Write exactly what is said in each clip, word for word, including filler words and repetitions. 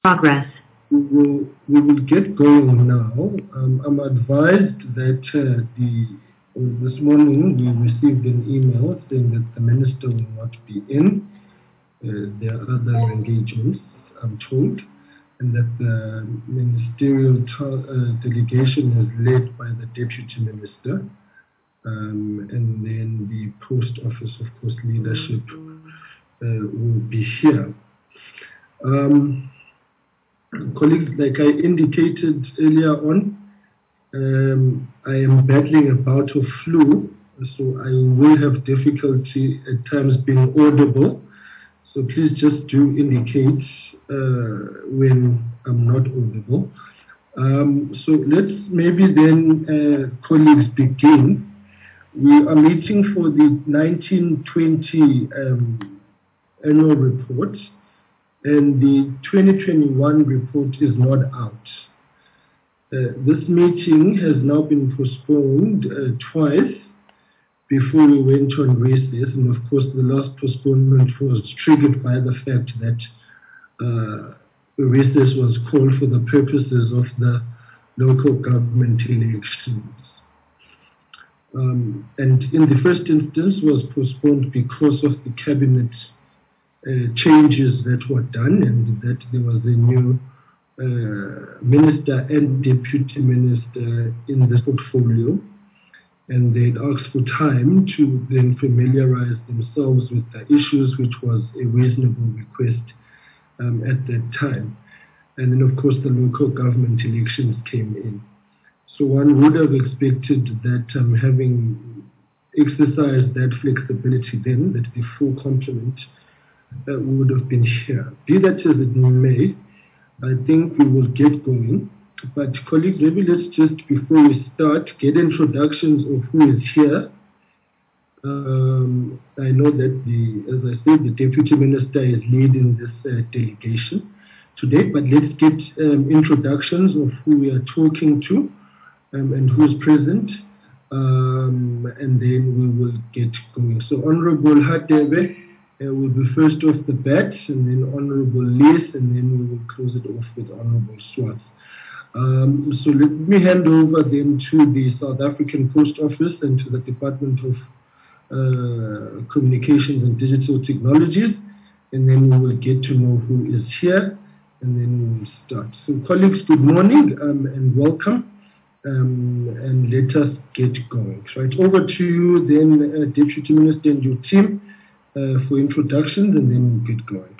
Progress. We will, we will get going now. Um, I'm advised that uh, the this morning we received an email saying that the minister will not be in. Uh, there are other engagements, I'm told, and that the ministerial uh, delegation is led by the deputy minister, um, and then the post office, of course, leadership uh, will be here. Um, colleagues, like I indicated earlier on, um, I am battling a bout of flu, so I will have difficulty at times being audible. So please just do indicate uh, when I'm not audible. Um, so let's maybe then, uh, colleagues, begin. We are meeting for the nineteen twenty um, annual report, and the twenty twenty-one report is not out. Uh, this meeting has now been postponed uh, twice before we went on recess, and of course the last postponement was triggered by the fact that uh, recess was called for the purposes of the local government elections. Um, and in the first instance was postponed because of the cabinet uh, changes that were done, and that there was a new uh, minister and deputy minister in the portfolio. And they'd asked for time to then familiarize themselves with the issues, which was a reasonable request um, at that time. And then, of course, the local government elections came in. So one would have expected that um, having exercised that flexibility then, that the full complement uh, would have been here. Be that as it may, I think we will get going. But colleagues, maybe let's just, before we start, get introductions of who is here. Um, I know that, the, as I said, the Deputy Minister is leading this uh, delegation today, but let's get um, introductions of who we are talking to um, and who's present, um, and then we will get going. So Honorable Hadebe uh, will be first off the bat, and then Honorable Lees, and then we will close it off with Honorable Swartz. Um, so let me hand over then to the South African Post Office and to the Department of uh, Communications and Digital Technologies, and then we will get to know who is here, and then we will start. So colleagues, good morning um, and welcome, um, and let us get going. Right, over to you then, uh, Deputy Minister and your team uh, for introductions, and then we'll get going.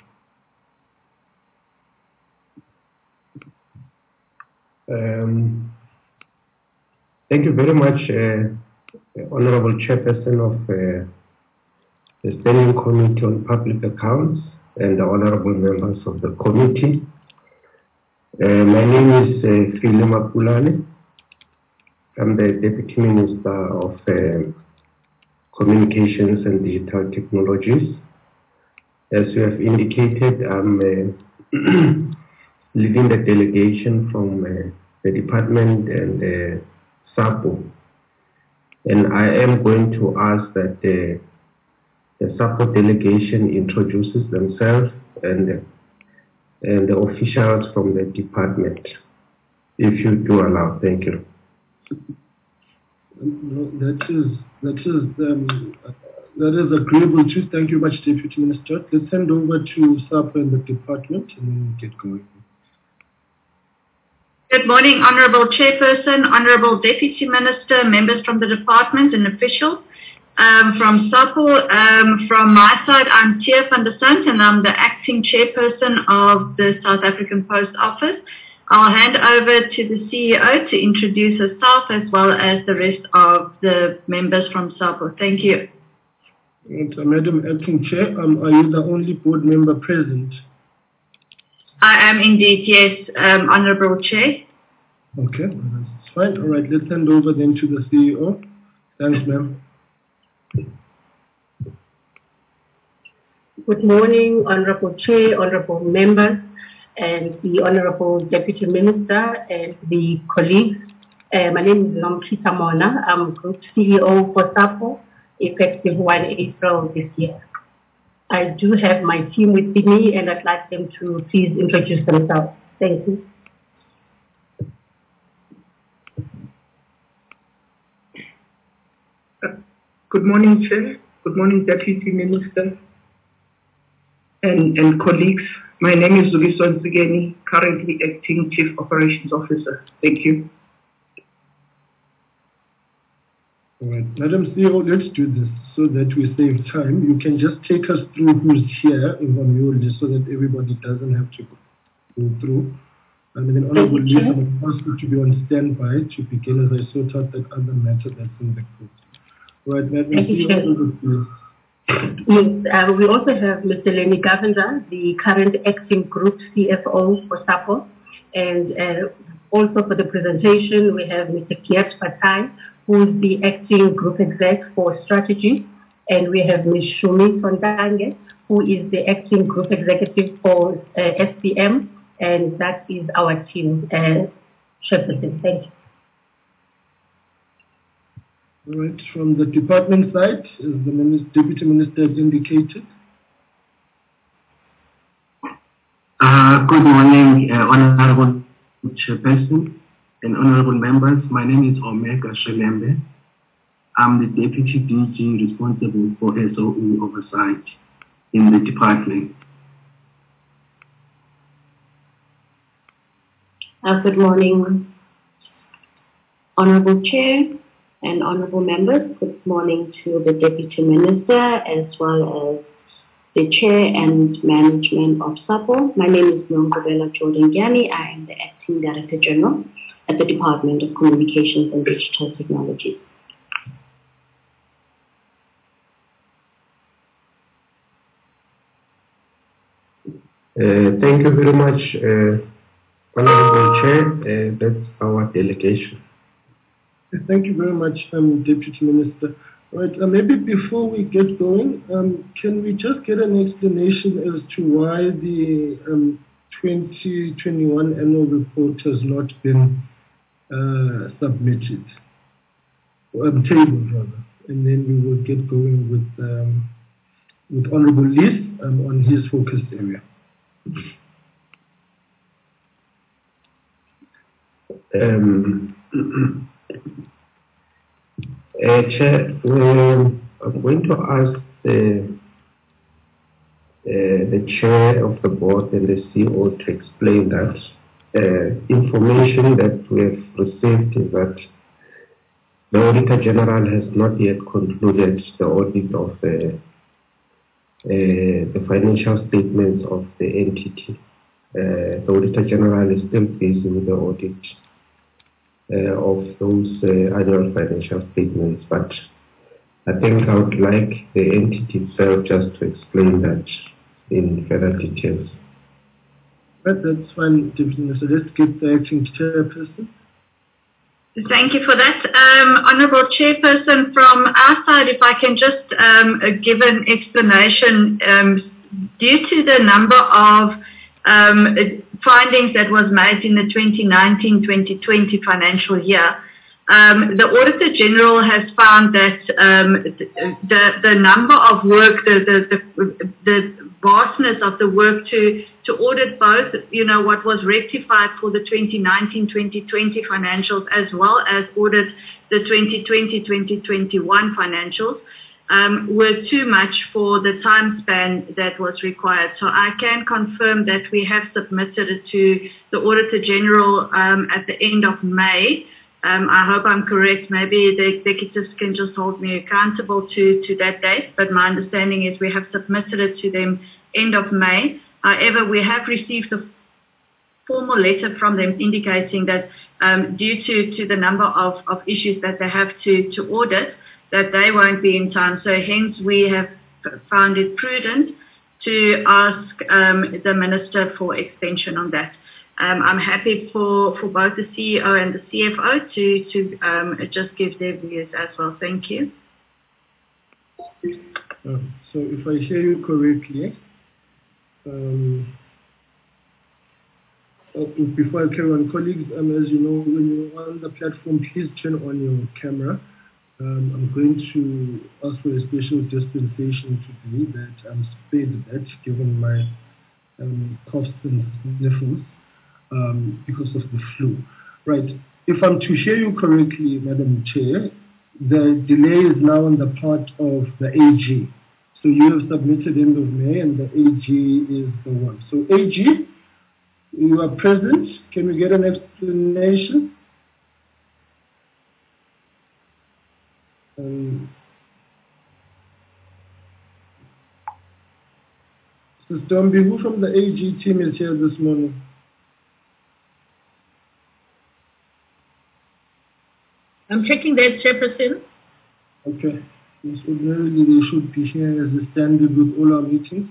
Um, thank you very much, uh, Honorable Chairperson of uh, the Standing Committee on Public Accounts and the Honorable members of the committee. Uh, my name is uh, Phile Mapulane. I'm the Deputy Minister of uh, Communications and Digital Technologies. As you have indicated, I'm uh, leading the delegation from uh, the department and uh, SAPO. And I am going to ask that uh, the SAPO delegation introduces themselves and, uh, and the officials from the department, if you do allow. Thank you. No, that is, that is, um, that is agreeable too. Thank you much, Deputy Minister. Let's hand over to SAPO and the department, and then we'll get going. Good morning, Honourable Chairperson, Honourable Deputy Minister, members from the department and officials. Um, from SAPO, um, from my side, I'm Tia van der Sant, and I'm the acting chairperson of the South African Post Office. I'll hand over to the C E O to introduce herself as well as the rest of the members from SAPO. Thank you. And, uh, Madam Acting Chair, um, are you the only board member present? I am indeed, yes, um, Honourable Chair. Okay, that's fine. All right, let's hand over then to the C E O. Thanks, ma'am. Good morning, Honourable Chair, Honourable members, and the Honourable Deputy Minister and the colleagues. Uh, my name is Nomkhita Mona. I'm Group C E O for SAPO, effective the first of April this year. I do have my team with me, and I'd like them to please introduce themselves. Thank you. Good morning, Chair. Good morning, Deputy Minister and, and colleagues. My name is Zuliso Nzigeni, currently Acting Chief Operations Officer. Thank you. All right, Madam C E O, let's do this so that we save time. You can just take us through who's here in Vamyoli so that everybody doesn't have to go through. Um, and then Honorable Lisa, I'm asked you to be on standby to begin as I sort out that other matter that's in the group. All right, Madam C E O, yes, uh, we also have Mister Lenny Govender, the current acting group C F O for SAPO. And uh, also for the presentation, we have Mister Kiat Patai, who is the acting group exec for strategy. And we have Miz Shumi Fontange, who is the acting group executive for uh, S P M. And that is our team, uh, Chairperson. Thank you. all right, from the department side, as the Minister, Deputy Minister has indicated. Uh, good morning, uh, Honorable Chairperson and Honorable members. My name is Omega Shelembe. I'm the Deputy D G responsible for S O E oversight in the department. Uh, good morning, Honorable Chair and Honorable members. Good morning to the Deputy Minister as well as the Chair and Management of SAPO. My name is Nongobela Jordan Gyani. I am the Acting Director General at the Department of Communications and Digital Technologies. Uh, thank you very much, uh, Honorable Chair. Uh, that's our delegation. Thank you very much, um, Deputy Minister. All right, uh, maybe before we get going, um, can we just get an explanation as to why the um, twenty twenty-one annual report has not been uh, submitted, or um, tabled rather, and then we will get going with um, with Honorable Lees um, on his focus area. Um, uh, Chair, um, I'm going to ask the, uh, the Chair of the Board and the C E O to explain that. Uh, information that we have received is that the Auditor General has not yet concluded the audit of the, uh, the financial statements of the entity. Uh, the Auditor General is still busy with the audit Uh, of those uh, annual financial statements, but I think I would like the entity itself just to explain that in further details. But that's fine, Deputy Minister. Let's get the acting chairperson. Thank you for that. Um, Honourable Chairperson, from our side, if I can just um, give an explanation, um, due to the number of um, findings that was made in the twenty nineteen twenty twenty financial year, um, the Auditor General has found that um, the the number of work, the the the, the vastness of the work to to audit both, you know, what was rectified for the twenty nineteen twenty twenty financials as well as audit the twenty twenty twenty twenty-one financials. Um, were too much for the time span that was required. So I can confirm that we have submitted it to the Auditor General um, at the end of May. Um, I hope I'm correct. Maybe the executives can just hold me accountable to, to that date, but my understanding is we have submitted it to them end of May. However, we have received a formal letter from them indicating that um, due to, to the number of, of issues that they have to, to audit, that they won't be in time. So hence we have found it prudent to ask um, the Minister for extension on that. Um, I'm happy for, for both the C E O and the C F O to, to um, just give their views as well. Thank you. Uh, so if I hear you correctly, um, oh, before I carry on, colleagues, um, as you know, when you're on the platform, please turn on your camera. Um, I'm going to ask for a special dispensation today that I'm spared that given my um, coughs and sniffles um, because of the flu. Right. If I'm to hear you correctly, Madam Chair, the delay is now on the part of the A G. So you have submitted end of May and the A G is the one. So A G, you are present. Can we get an explanation? Um, Sister Dombi, who from the A G team is here this morning? I'm checking that, Chairperson. Okay. Yes, ordinarily they should be here as a standard with all our meetings.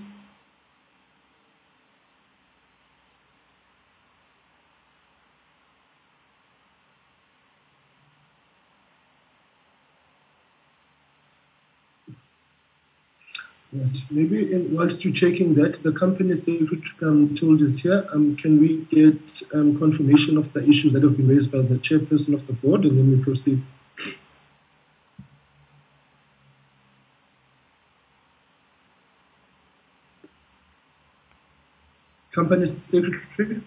Right. Maybe in, whilst you're checking that, the company secretary um, told us here, um, can we get um, confirmation of the issues that have been raised by the chairperson of the board, and then we proceed. Company secretary.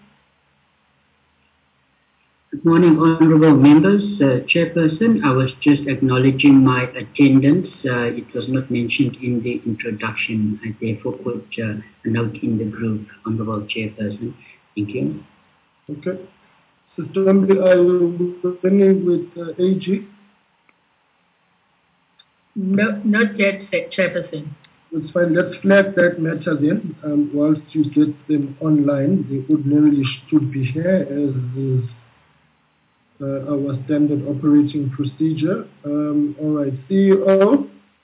Good morning, honourable members. Uh, Chairperson, I was just acknowledging my attendance. Uh, it was not mentioned in the introduction. I therefore put uh, a note in the group, honourable Chairperson. Thank you. Okay. Sister Rambi, are you beginning with uh, A G? No, not yet, Chairperson. That's fine. Let's flag that matter then. Um, whilst you get them online, they ordinarily should be here as is Uh, our standard operating procedure. Um, all right, C E O.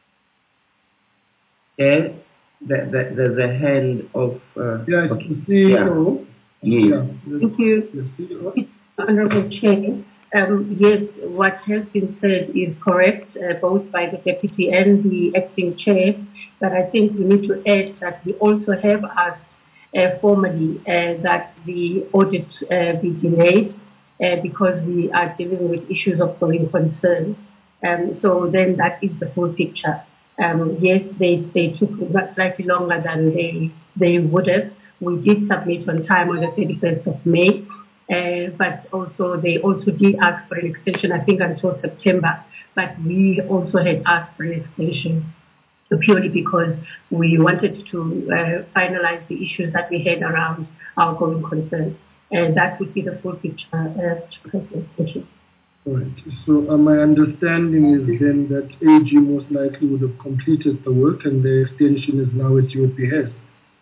Yeah, the, the, the, the hand of... Uh, yeah, okay. the C E O. Yeah. yeah. Thank you. The C E O. Honourable Chair, um, yes, what has been said is correct, uh, both by the Deputy and the Acting Chair, but I think we need to add that we also have asked uh, formally uh, that the audit uh, be delayed, Uh, because we are dealing with issues of going concern. Um, so then that is the full picture. Um, yes, they, they took slightly longer than they, they would have. We did submit on time on the thirty-first of May, uh, but also they also did ask for an extension, I think, until September. But we also had asked for an extension purely because we wanted to uh, finalize the issues that we had around our going concern. And that would be the full picture. Uh, Thank you. All right. So uh, my understanding is then that A G most likely would have completed the work and the extension is now at your behest.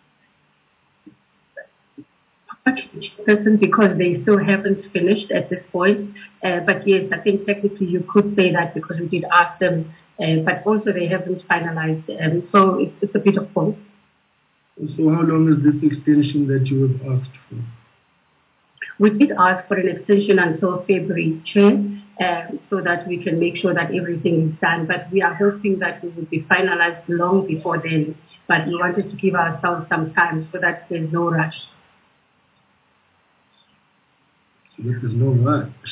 Because they still haven't finished at this point. Uh, but yes, I think technically you could say that because we did ask them, uh, but also they haven't finalized. Um, so it's, it's a bit of both. So how long is this extension that you have asked for? We did ask for an extension until February, Chair, um, so that we can make sure that everything is done. But we are hoping that we will be finalized long before then. But we wanted to give ourselves some time so that there's no rush. So there's no rush.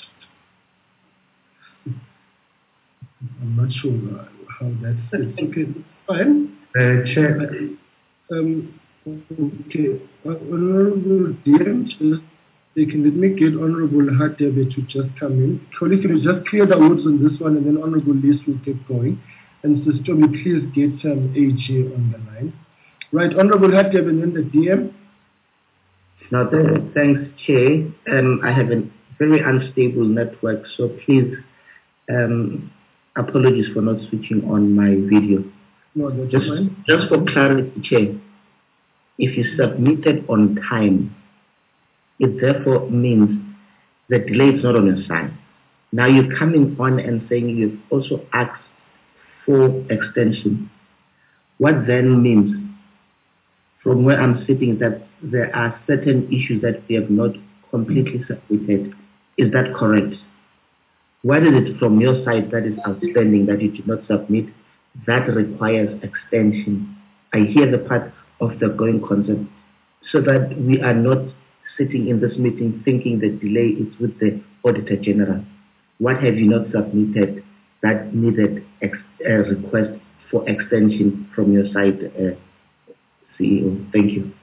I'm not sure how that's okay. Fine. Uh, Chair. Um, okay. Honorable dear, Can let me get Honorable Hadebe to just come in. Colleague, can you just clear the words on this one and then Honorable Lise will get going. And Sister, please get um, A J on the line. Right, Honorable Hadebe and then the D M. Now, thanks, Chair. Um, I have a very unstable network, so please, um, apologies for not switching on my video. No, that's just, fine. Just for clarity, Chair, if you submitted on time, it therefore means the delay is not on your side. Now you're coming on and saying you've also asked for extension. What then means, from where I'm sitting, is that there are certain issues that we have not completely submitted. Is that correct? What is it from your side that is outstanding that you did not submit that requires extension? I hear the part of the going concern, so that we are not sitting in this meeting thinking the delay is with the Auditor General. What have you not submitted that needed ex uh, request for extension from your side, uh, C E O? Thank you.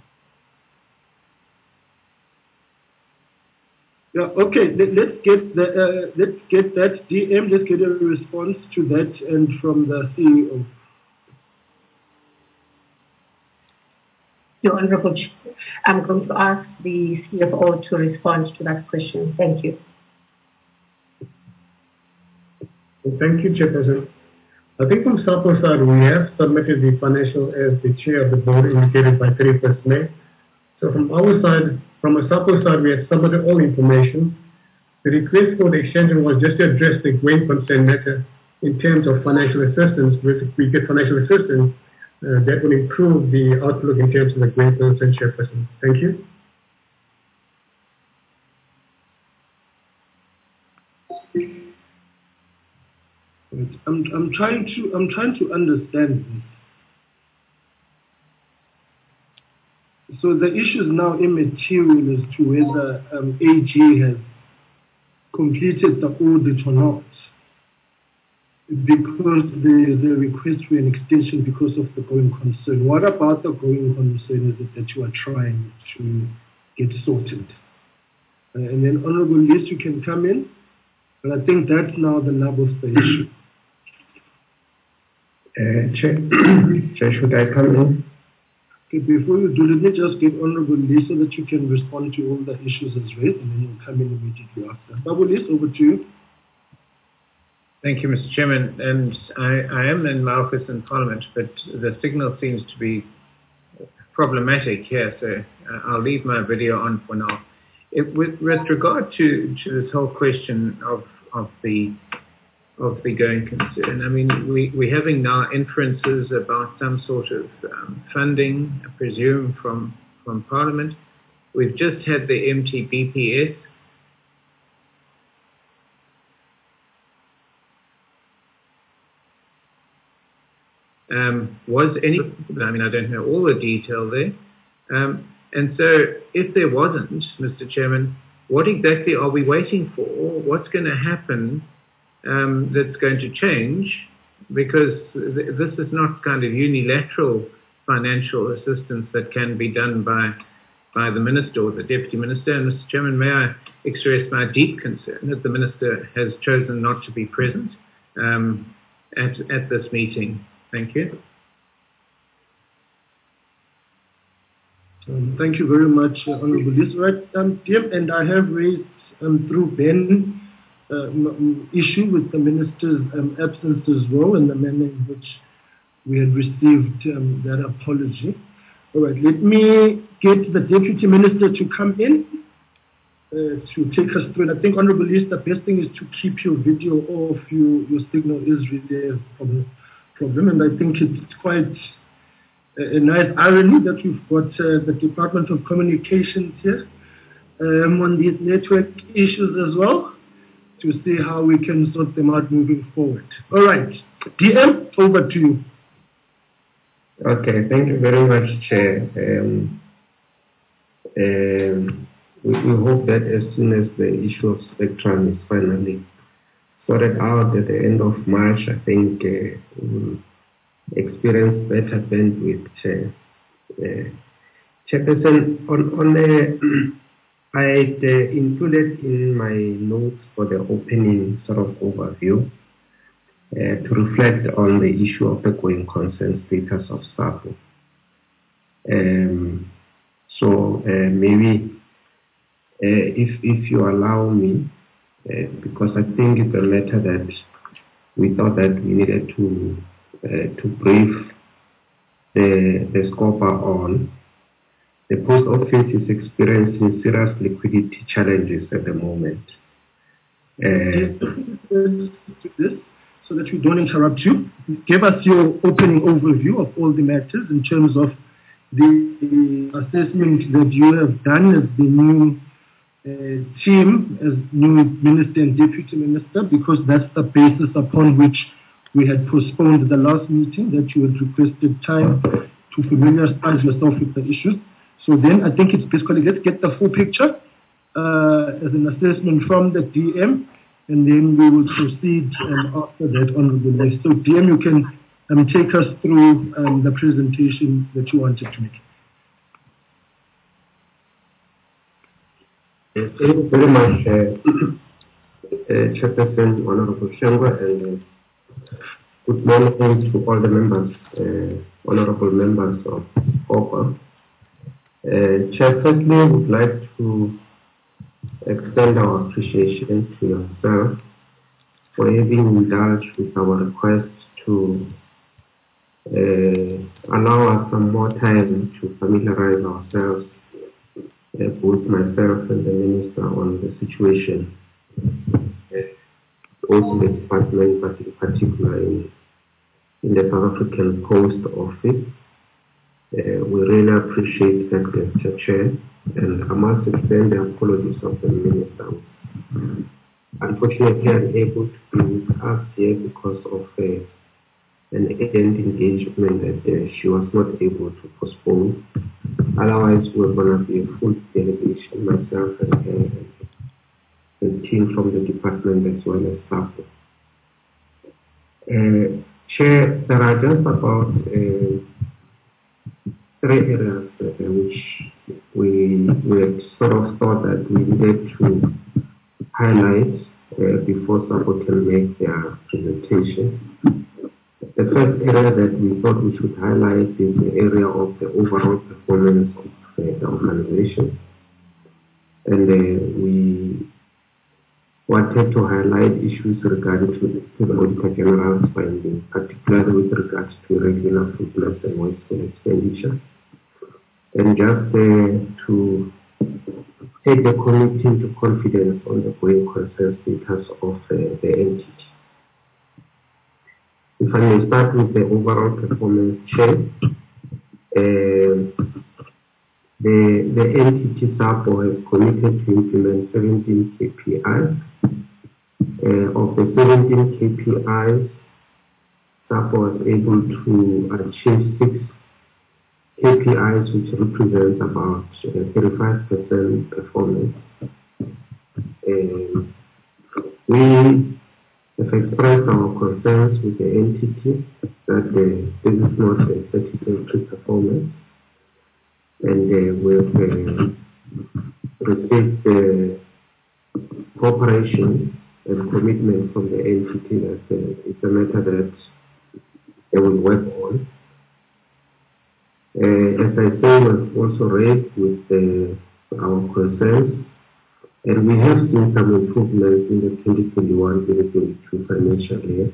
Yeah, okay, Let, let's get the uh, let's get that D M, let's get a response to that and from the C E O. Your Honorable Chair, I'm going to ask the C F O to respond to that question. Thank you. Thank you, Chairperson. I think from SAPO's side, we have submitted the financial as the chair of the board indicated by thirty-first May. So from our side, from a SAPO side, we have submitted all information. The request for the extension was just to address the going concern matter in terms of financial assistance. If we get financial assistance, uh, that will improve the outlook in terms of the going concern, Chairperson. Thank you. I'm I'm trying to I'm trying to understand this. So the issue is now immaterial as to whether um, A G has completed the audit or not, because there is a request for an extension because of the going concern. What about the going concern is it that you are trying to get sorted? Uh, and then Honorable List, you can come in, but I think that's now the nub of the issue. Uh, Chair, Chair, should I come in? Okay, before you do, let me just get Honorable Lee so that you can respond to all the issues as raised, and then you'll come in immediately after. Honorable Lee, over to you. Thank you, Mister Chairman. And I, I am in my office in Parliament, but the signal seems to be problematic here, so I'll leave my video on for now. It, with, with regard to, to this whole question of, of the of the going concern. I mean, we, we're having now inferences about some sort of um, funding, I presume, from, from Parliament. We've just had the M T B P S. Um, was any, I mean, I don't know all the detail there. Um, and so if there wasn't, Mister Chairman, what exactly are we waiting for? What's going to happen Um, that's going to change, because th this is not kind of unilateral financial assistance that can be done by by the Minister or the Deputy Minister. And Mister Chairman, may I express my deep concern that the Minister has chosen not to be present um, at, at this meeting. Thank you. Um, thank you very much, uh, Honourable Liz. Right, um, Tim, and I have raised um, through Ben Uh, issue with the minister's um, absence as well, and the manner in which we had received um, that apology. All right, let me get the Deputy Minister to come in uh, to take us through. And I think, Honourable List, the best thing is to keep your video off. You, your signal is really a problem, and I think it's quite a, a nice irony that we've got uh, the Department of Communications here um, on these network issues as well, to see how we can sort them out moving forward. All right, D M, over to you. Okay, thank you very much, Chair. Um, um, we, we hope that as soon as the issue of spectrum is finally sorted out at the end of March, I think uh, we'll experience better bandwidth. Uh, uh, Chairperson, on, on the I had uh, included in my notes for the opening sort of overview uh, to reflect on the issue of the going concern status of SAPO. Um, so uh, maybe uh, if, if you allow me, uh, because I think it's a matter that we thought that we needed to uh, to brief the, the scoper on. The post office is experiencing serious liquidity challenges at the moment. Uh, so that we don't interrupt you, give us your opening overview of all the matters in terms of the assessment that you have done as the new uh, team, as new Minister and Deputy Minister, because that's the basis upon which we had postponed the last meeting, that you had requested time to familiarize yourself with the issues. So then I think it's basically, let's get the full picture uh, as an assessment from the D M, and then we will proceed um, after that on the list. So, D M, you can um, take us through um, the presentation that you wanted to make. Yes, thank you very much, uh, uh, Chairperson, Honorable Shangwa, and uh, good morning to all the members, uh, honorable members of O P A. Uh, Chair, firstly, I would like to extend our appreciation to yourself for having indulged with our request to uh, allow us some more time to familiarize ourselves, uh, both myself and the Minister, on the situation, uh, also the department, but in particular in, in the South African Post Office. Uh, we really appreciate that, Mister Chair, and I must extend the apologies of the Minister. Unfortunately, I'm able to be with us here because of uh, an urgent engagement that uh, she was not able to postpone. Otherwise, we're going to be a full delegation, myself and uh, the team from the department as well as staff. Uh, Chair, there are just about uh, three areas uh, which we, we sort of thought that we needed to highlight uh, before SAPO can make their presentation. The first area that we thought we should highlight is the area of the overall performance of uh, the organization. And uh, we wanted to highlight issues regarding to, to the Auditor General's findings, particularly with regards to regular surplus and wasteful expenditure. And just uh, to take the committee into confidence on the going concern status of uh, the entity. If I may start with the overall performance check, uh, the, the entity SAPO has committed to implement seventeen K P Is. Uh, of the seventeen K P Is, SAPO was able to achieve six K P Is, which represents about uh, thirty-five percent performance. Uh, we have expressed our concerns with the entity that uh, this is not a satisfactory performance, and uh, we have uh, received the uh, cooperation and commitment from the entity that uh, it's a matter that they will work on. Uh, as I say, we've also raised with uh, our concerns, and we have seen some improvements in the twenty twenty-one twenty twenty-two financial year,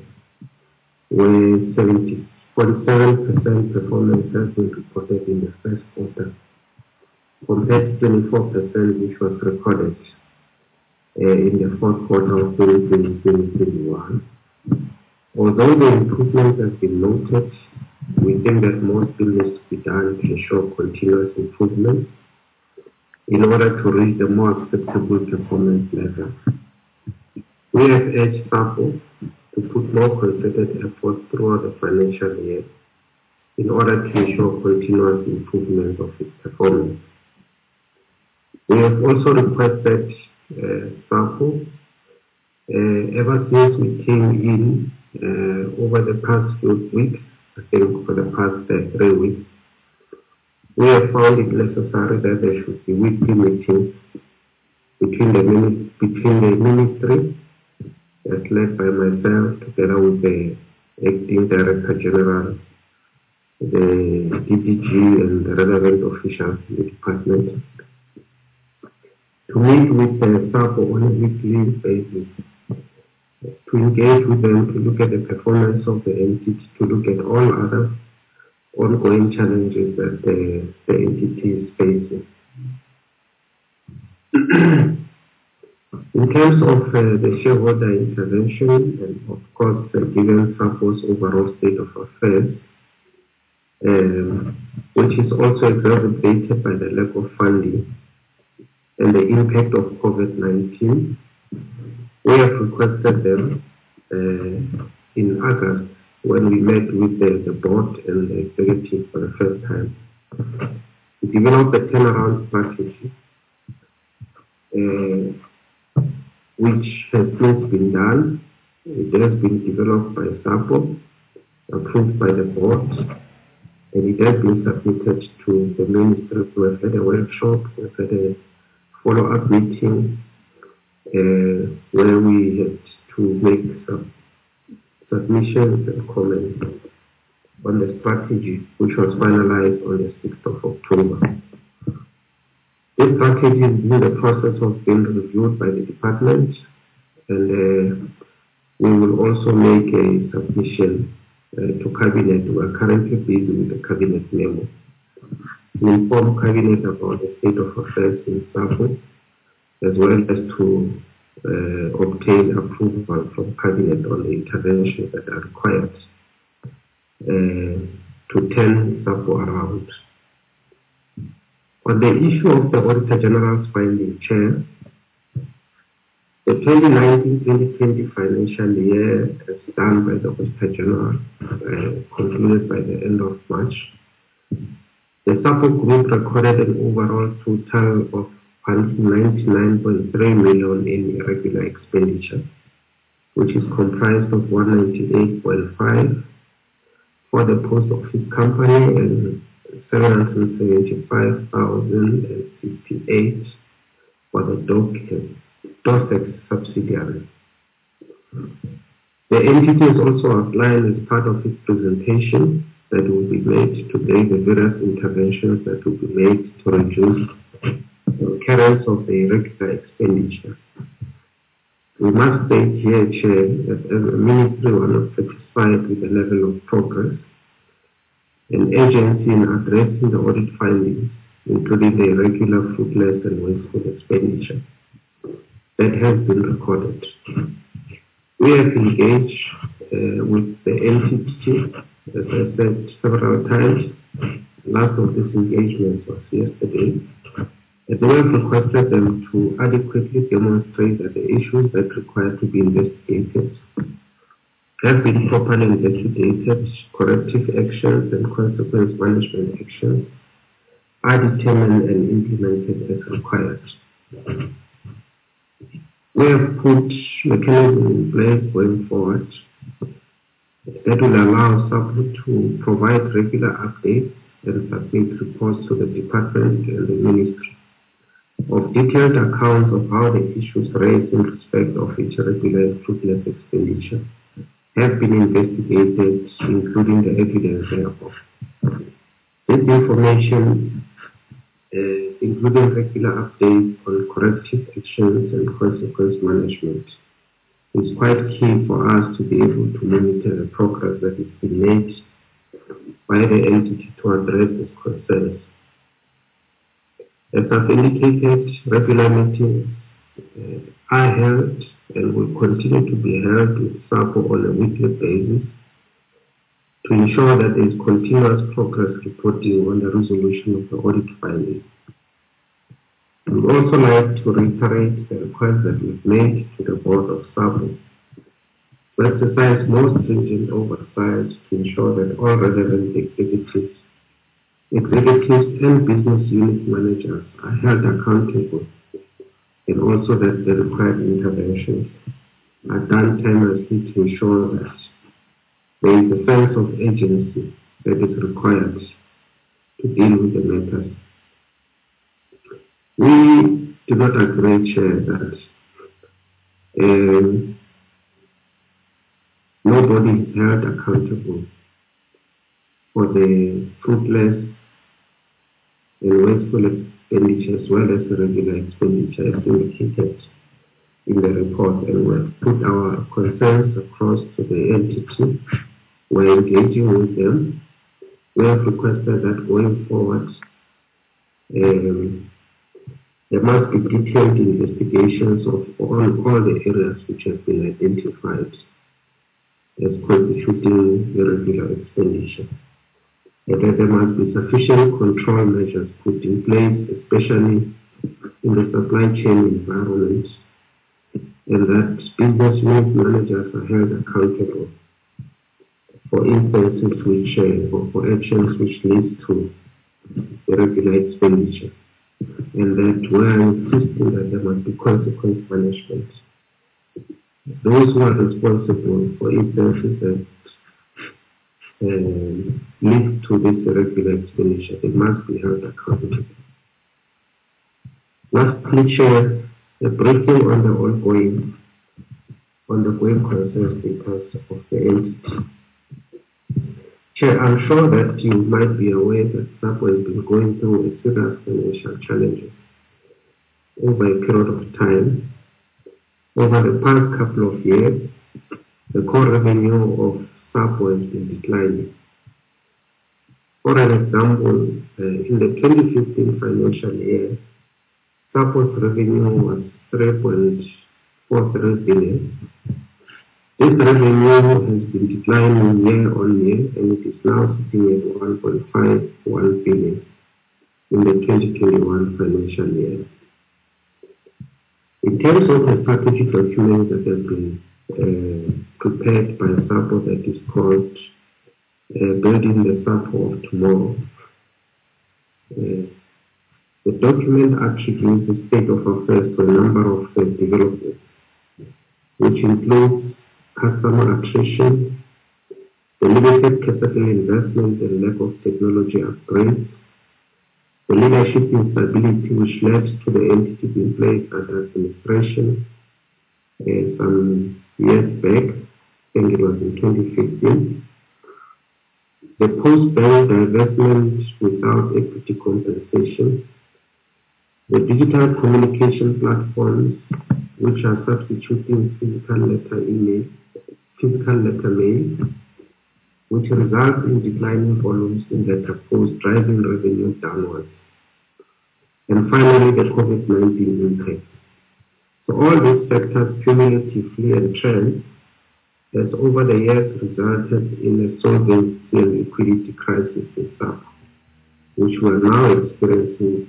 where forty-seven percent performance has been reported in the first quarter, compared to twenty-four percent which was recorded uh, in the fourth quarter of twenty twenty twenty twenty-one. Although the improvements have been noted, we think that more still needs to be done to ensure continuous improvement in order to reach the more acceptable performance level. We have urged SAPO to put more concerted efforts throughout the financial year in order to ensure continuous improvement of its performance. We have also requested uh, SAPO, uh, ever since we came in uh, over the past few weeks, I think for the past uh, three weeks, we have found it necessary that there should be weekly meetings between the, mini between the ministry, as led by myself, together with the acting Director General, the D D G, and the relevant officials in the department, to meet with the SAPO on a weekly basis, to engage with them, to look at the performance of the entity, to look at all other ongoing challenges that the, the entity is facing. In terms of uh, the shareholder intervention, and of course, uh, given SAPO's overall state of affairs, um, which is also exacerbated by the lack of funding and the impact of COVID nineteen, we have requested them uh, in August, when we met with the, the board and the executive for the first time, to develop a turnaround strategy uh, which has since been done. It has been developed by SAPO, approved by the board, and it has been submitted to the ministry. We have had a workshop, we have had a follow-up meeting uh, where we had to make some submissions and comments on the strategy, which was finalized on the sixth of October. This strategy is in the process of being reviewed by the department, and uh, we will also make a submission uh, to Cabinet. We are currently busy with the Cabinet memo to inform Cabinet about the state of affairs in SAPO, as well as to uh, obtain approval from Cabinet on the interventions that are required uh, to turn SAPO around. On the issue of the Auditor General's finding, Chair, the twenty nineteen twenty twenty financial year, as done by the Auditor General, uh, concluded by the end of March, the SAPO Group recorded an overall total of one hundred ninety-nine point three million in irregular expenditure, which is comprised of one hundred ninety-eight point five for the Post Office Company and seven hundred seventy-five thousand sixty-eight for the DOSEX subsidiary. The entity is also outlined as part of its presentation that will be made today, the various interventions that will be made to reduce the occurrence of the irregular expenditure. We must state here, Chair, that as a ministry we are not satisfied with the level of progress and agency in addressing the audit findings, including the irregular, fruitless and wasteful expenditure that has been recorded. We have engaged uh, with the entity, as I said several times. Last of this engagement was yesterday. And we have requested them to adequately demonstrate that the issues that require to be investigated have been properly investigated, corrective actions and consequence management actions are determined and implemented as required. We have put mechanisms in place going forward that will allow SAPO to provide regular updates and submit reports to the department and the ministry of detailed accounts of how the issues raised in respect of its irregular and fruitless expenditure have been investigated, including the evidence thereof. This information, uh, including regular updates on corrective actions and consequence management, is quite key for us to be able to monitor the progress that is being made by the entity to address these concerns. As I've indicated, regular meetings uh, are held and will continue to be held with SAPO on a weekly basis to ensure that there is continuous progress reporting on the resolution of the audit findings. We would also like to reiterate the request that we've made to the board of SAPO to exercise more stringent oversight to ensure that all relevant executives, executives and business unit managers are held accountable, and also that the required interventions are done timelessly to ensure that there is a sense of agency that is required to deal with the matters. We do not agree, Chair, that um, nobody is held accountable for the fruitless and wasteful expenditure as well as the regular expenditure as indicated in the report, and we have put our concerns across to the entity. We're engaging with them. We have requested that going forward um, there must be detailed investigations of all, all the areas which have been identified as constituting irregular expenditure. And that there must be sufficient control measures put in place, especially in the supply chain environment, and that business unit managers are held accountable for instances which, uh, or for actions which lead to irregular expenditure, and that we are insisting that there must be consequence management those who are responsible for instances that uh, lead to this irregular expenditure, they must be held accountable. Lastly, Chair, a briefing on the ongoing, on the going concern status of the entity. Chair, I'm sure that you might be aware that SAPO has been going through a serious financial challenges over a period of time. Over the past couple of years, the core revenue of SAPO has been declining. For an example, uh, in the twenty fifteen financial year, SAPO's revenue was three point four three billion. This revenue has been declining year on year, and it is now sitting at one point five one billion in the twenty twenty-one financial year. In terms of the strategic document that has been uh, prepared by SAPO that is called uh, Building the SAPO of Tomorrow, uh, the document attributes the state of affairs to a number of uh, developments, which includes customer attrition, the limited capital investment and lack of technology upgrades, the leadership instability which led to the entity being placed under administration uh, some years back, I think it was in twenty fifteen, the post-bank divestment without equity compensation, the digital communication platforms which are substituting physical letter email, physical letter mail, which results in declining volumes in letter post, driving revenue downwards. And finally, the COVID nineteen impact. So all these factors cumulatively and trends has over the years resulted in a solvency and liquidity crisis in SAPO, which we are now experiencing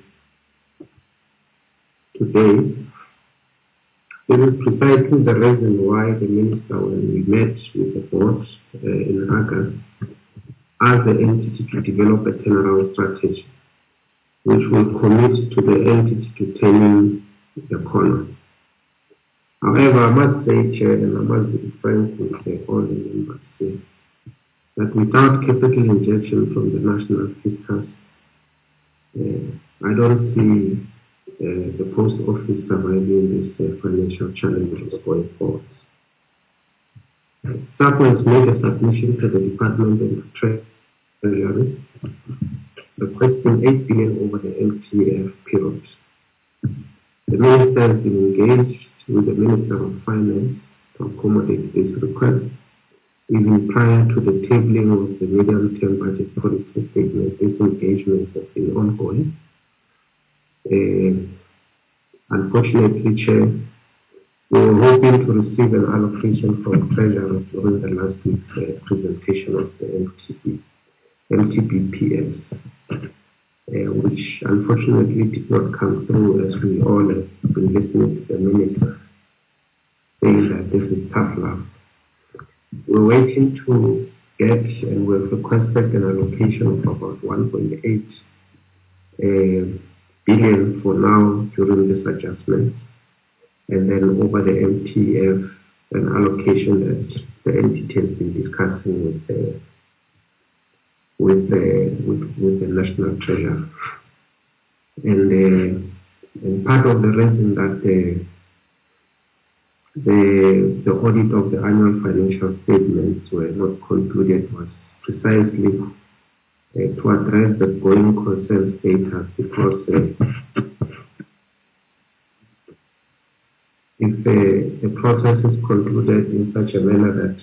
today. This is precisely the reason why the Minister, when we met with the board uh, in August, asked the entity to develop a turnaround strategy, which will commit to the entity to turning the corner. However, I must say, Chair, and I must be frank with uh, all the members here, that without capital injection from the national fiscus, uh, I don't see Uh, the post office surviving this uh, financial challenges going forward. Uh, SAPO has made a submission to the Department of Treasury requesting eight billion over the M T F period. The Minister has been engaged with the Minister of Finance to accommodate this request. Even prior to the tabling of the medium-term budget policy statement, this engagement has been ongoing. Uh, unfortunately, Chair, we were hoping to receive an allocation from Treasury during the last week's uh, presentation of the M T B, M T B P S, uh, which unfortunately did not come through, as we all have been listening to the Minister saying that this is tough love. We're waiting to get, and we've requested an allocation of about one point eight uh, billion for now during this adjustment, and then over the M T F, an allocation that the entity has been discussing with the with the with, with the National Treasury. And, uh, and part of the reason that the the the audit of the annual financial statements were not concluded was precisely Uh, to address the going concern status, because uh, if uh, the process is concluded in such a manner that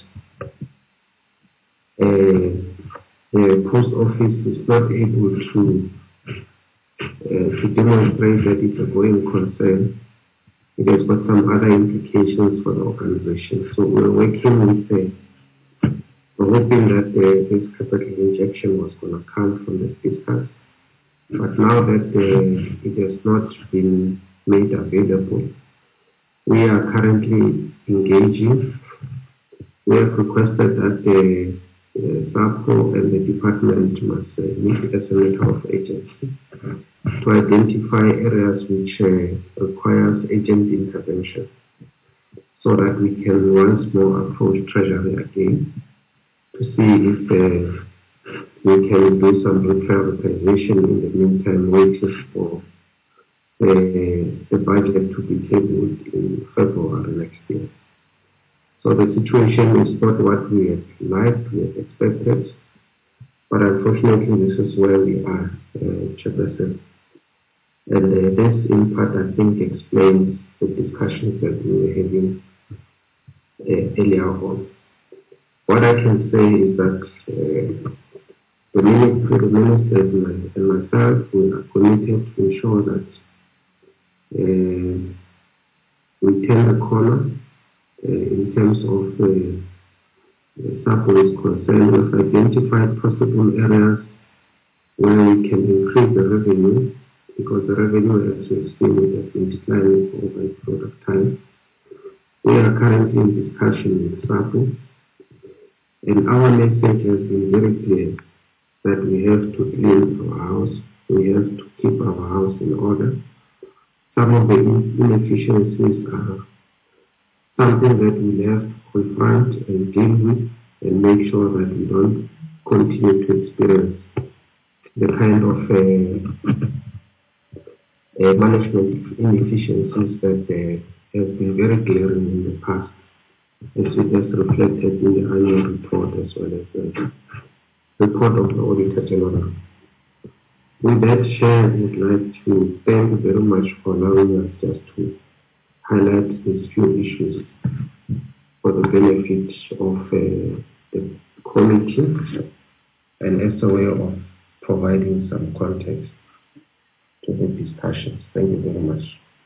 uh, the post office is not able to uh, to demonstrate that it's a going concern, it has got some other implications for the organization. So we're working with the We're hoping that uh, this capital injection was going to come from the fiscus, but now that uh, it has not been made available, we are currently engaging. We have requested that the uh, SAPO and the department must uh, meet as a matter of agency to identify areas which uh, requires agent intervention. so that we can once more approach Treasury again to see if uh, we can do some reprioritization in the meantime, waiting for the, the budget to be tabled in February next year. So the situation is not what we had liked, we had expected, but unfortunately this is where we are, uh, Chairperson. And uh, this in part I think explains the discussions that we were having uh, earlier on. What I can say is that uh, the Minister, the Minister and, and myself, we are committed to ensure that uh, we turn the corner uh, in terms of uh, SAPO is concerned. We've identified possible areas where we can increase the revenue, because the revenue, as we've seen, it has been declining for over a period of time. We are currently in discussion with SAPO, and our message has been very clear that we have to clean our house, we have to keep our house in order. Some of the inefficiencies are something that we have to confront and deal with and make sure that we don't continue to experience the kind of uh, uh, management inefficiencies that uh, have been very glaring in the past, as it is reflected in the annual report as well as the report of the Auditor General. With that, Chair, I would like to thank you very much for allowing us just to highlight these few issues for the benefit of uh, the committee and as a way of providing some context to the discussions. Thank you very much.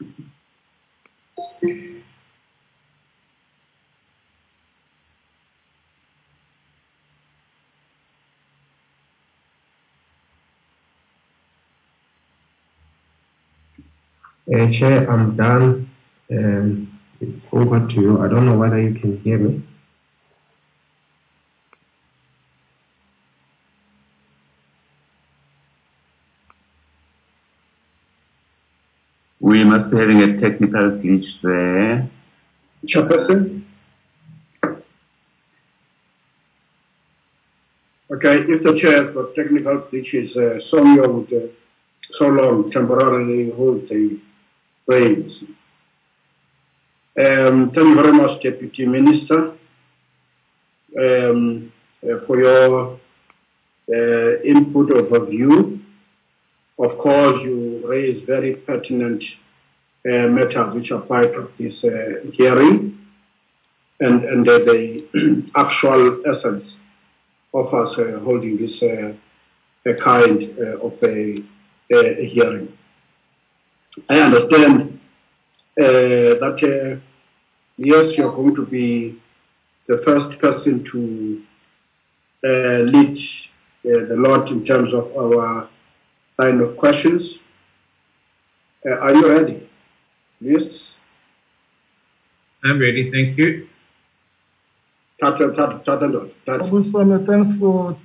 Uh, Chair, I'm done. Um, it's over to you. I don't know whether you can hear me. We must be having a technical glitch there. Chairperson? Okay, if the chair for technical glitches, uh, Sonia would uh, so long temporarily hold the reins. Um, thank you very much, Deputy Minister, um, uh, for your uh, input overview. Of course, you raise very pertinent uh, matters which are part of this uh, hearing and, and uh, the actual essence of us uh, holding this uh, a kind uh, of a, a hearing. I understand uh, that, uh, yes, you're going to be the first person to uh, lead uh, the lot in terms of our line of questions. Uh, are you ready? Yes? I'm ready, thank you. Tatandot. Thanks for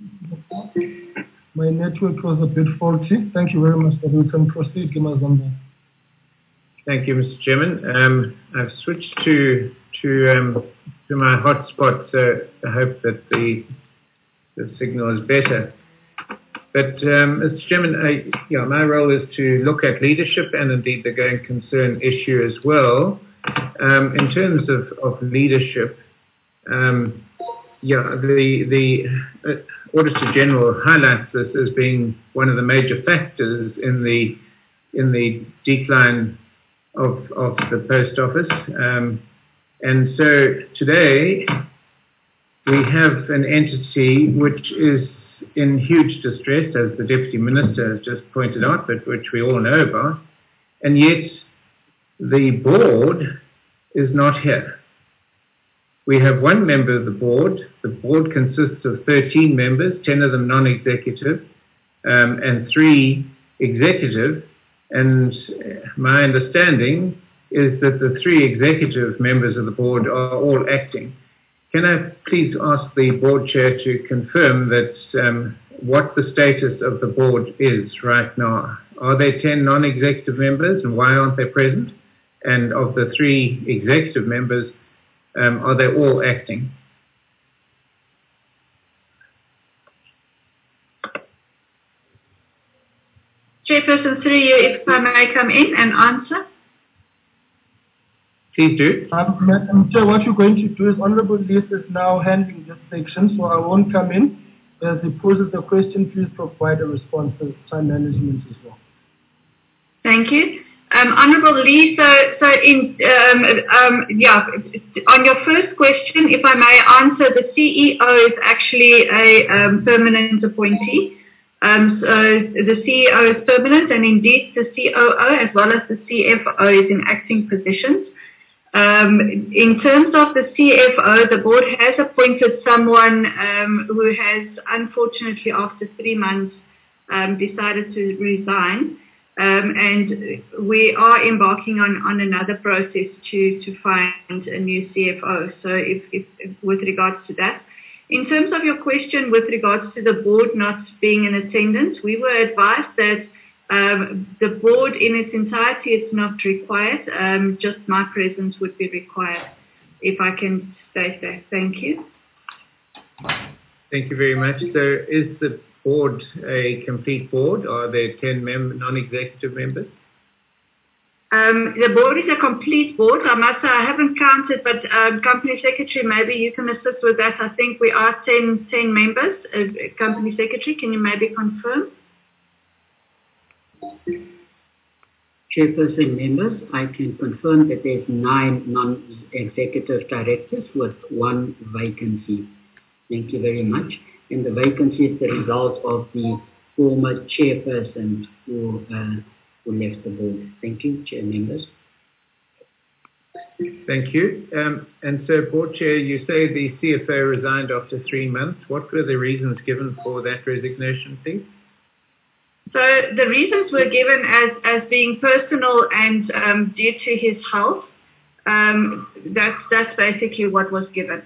my network was a bit faulty. Thank you very much, but we can proceed, Kimazamba. Thank you, Mister Chairman. Um, I've switched to to um, to my hotspot, so I hope that the the signal is better. But um, Mister Chairman, I, yeah, my role is to look at leadership and indeed the going concern issue as well. Um, in terms of, of leadership, um, yeah, the the uh, Auditor General highlights this as being one of the major factors in the in the decline of of the post office, um, and so today we have an entity which is in huge distress, as the Deputy Minister has just pointed out, but which we all know about, and yet the board is not here. We have one member of the board. The board consists of thirteen members, ten of them non-executive, um, and three executive, and my understanding is that the three executive members of the board are all acting. Can I please ask the board chair to confirm that um, what the status of the board is right now? Are there ten non-executive members, and why aren't they present? And of the three executive members, um, are they all acting? Chairperson, through you, if I may come in and answer. Please do. Um, Madam Chair, what you're going to do is Honorable Lisa is now handling this section, so I won't come in. As he poses the question, please provide a response for time management as well. Thank you. Um, Honourable Lee, so, so in, um, um, yeah, on your first question, if I may answer, the C E O is actually a um, permanent appointee. Um, so the C E O is permanent, and indeed the C O O as well as the C F O is in acting positions. Um, in terms of the C F O, the board has appointed someone um, who has, unfortunately, after three months, um, decided to resign. Um, and we are embarking on, on another process to, to find a new C F O. So if, if, if with regards to that. In terms of your question with regards to the board not being in attendance, we were advised that um, the board in its entirety is not required. Um, just my presence would be required, if I can state that. Thank you. Thank you very much. So is the board a complete board? Are there ten mem- non-executive members? Um, the board is a complete board. I must say I haven't counted, but um, Company Secretary, maybe you can assist with that. I think we are ten, ten members. Uh, Company Secretary, can you maybe confirm? Chairperson, members, I can confirm that there's nine non-executive directors with one vacancy. Thank you very much. And the vacancy is the result of the former chairperson who, uh, who left the board. Thank you, chair members. Thank you. Um, and so, Board Chair, you say the C F O resigned after three months. What were the reasons given for that resignation, please? So the reasons were given as, as being personal and um, due to his health. Um, that's, that's basically what was given.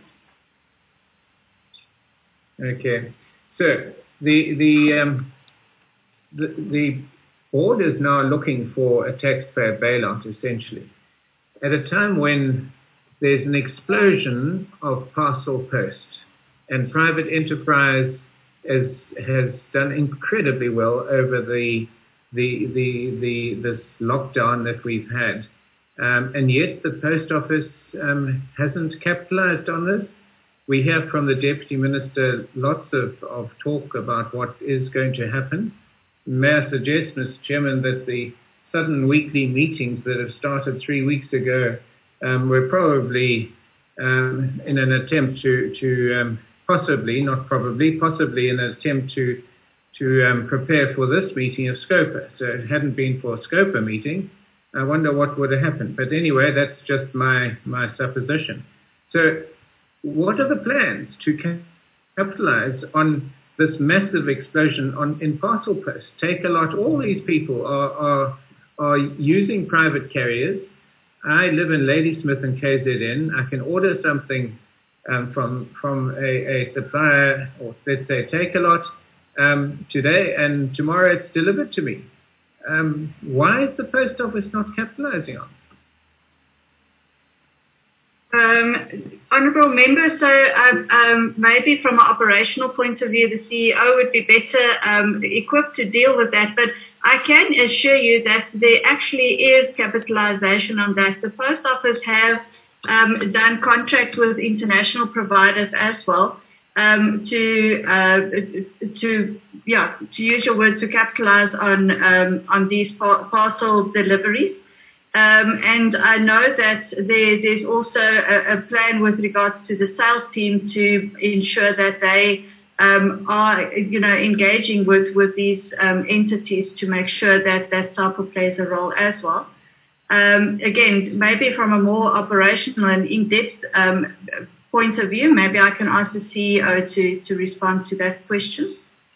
Okay, so the the, um, the the board is now looking for a taxpayer bailout, essentially, at a time when there's an explosion of parcel post, and private enterprise has has done incredibly well over the the the the this lockdown that we've had, um, and yet the post office um, hasn't capitalised on this. We hear from the Deputy Minister lots of, of talk about what is going to happen. May I suggest, Mister Chairman, that the sudden weekly meetings that have started three weeks ago um, were probably um, in an attempt to, to um, possibly, not probably, possibly in an attempt to, to um, prepare for this meeting of SCOPA. So it hadn't been for a SCOPA meeting, I wonder what would have happened. But anyway, that's just my, my supposition. So what are the plans to capitalize on this massive explosion on, in parcel post? Take a lot. All these people are, are, are using private carriers. I live in Ladysmith and K Z N. I can order something um, from, from a, a supplier, or let's say Take a Lot, um, today, and tomorrow it's delivered to me. Um, why is the post office not capitalizing on it? Um, Honourable Member, so um, um, maybe from an operational point of view, the C E O would be better um, equipped to deal with that, but I can assure you that there actually is capitalisation on that. The Post Office have um, done contract with international providers as well um, to, uh, to, yeah, to use your words, to capitalise on, um, on these par- parcel deliveries. Um, and I know that there, there's also a, a plan with regards to the sales team to ensure that they um, are, you know, engaging with, with these um, entities to make sure that that SAPO plays a role as well. Um, again, maybe from a more operational and in-depth um, point of view, maybe I can ask the C E O to, to respond to that question.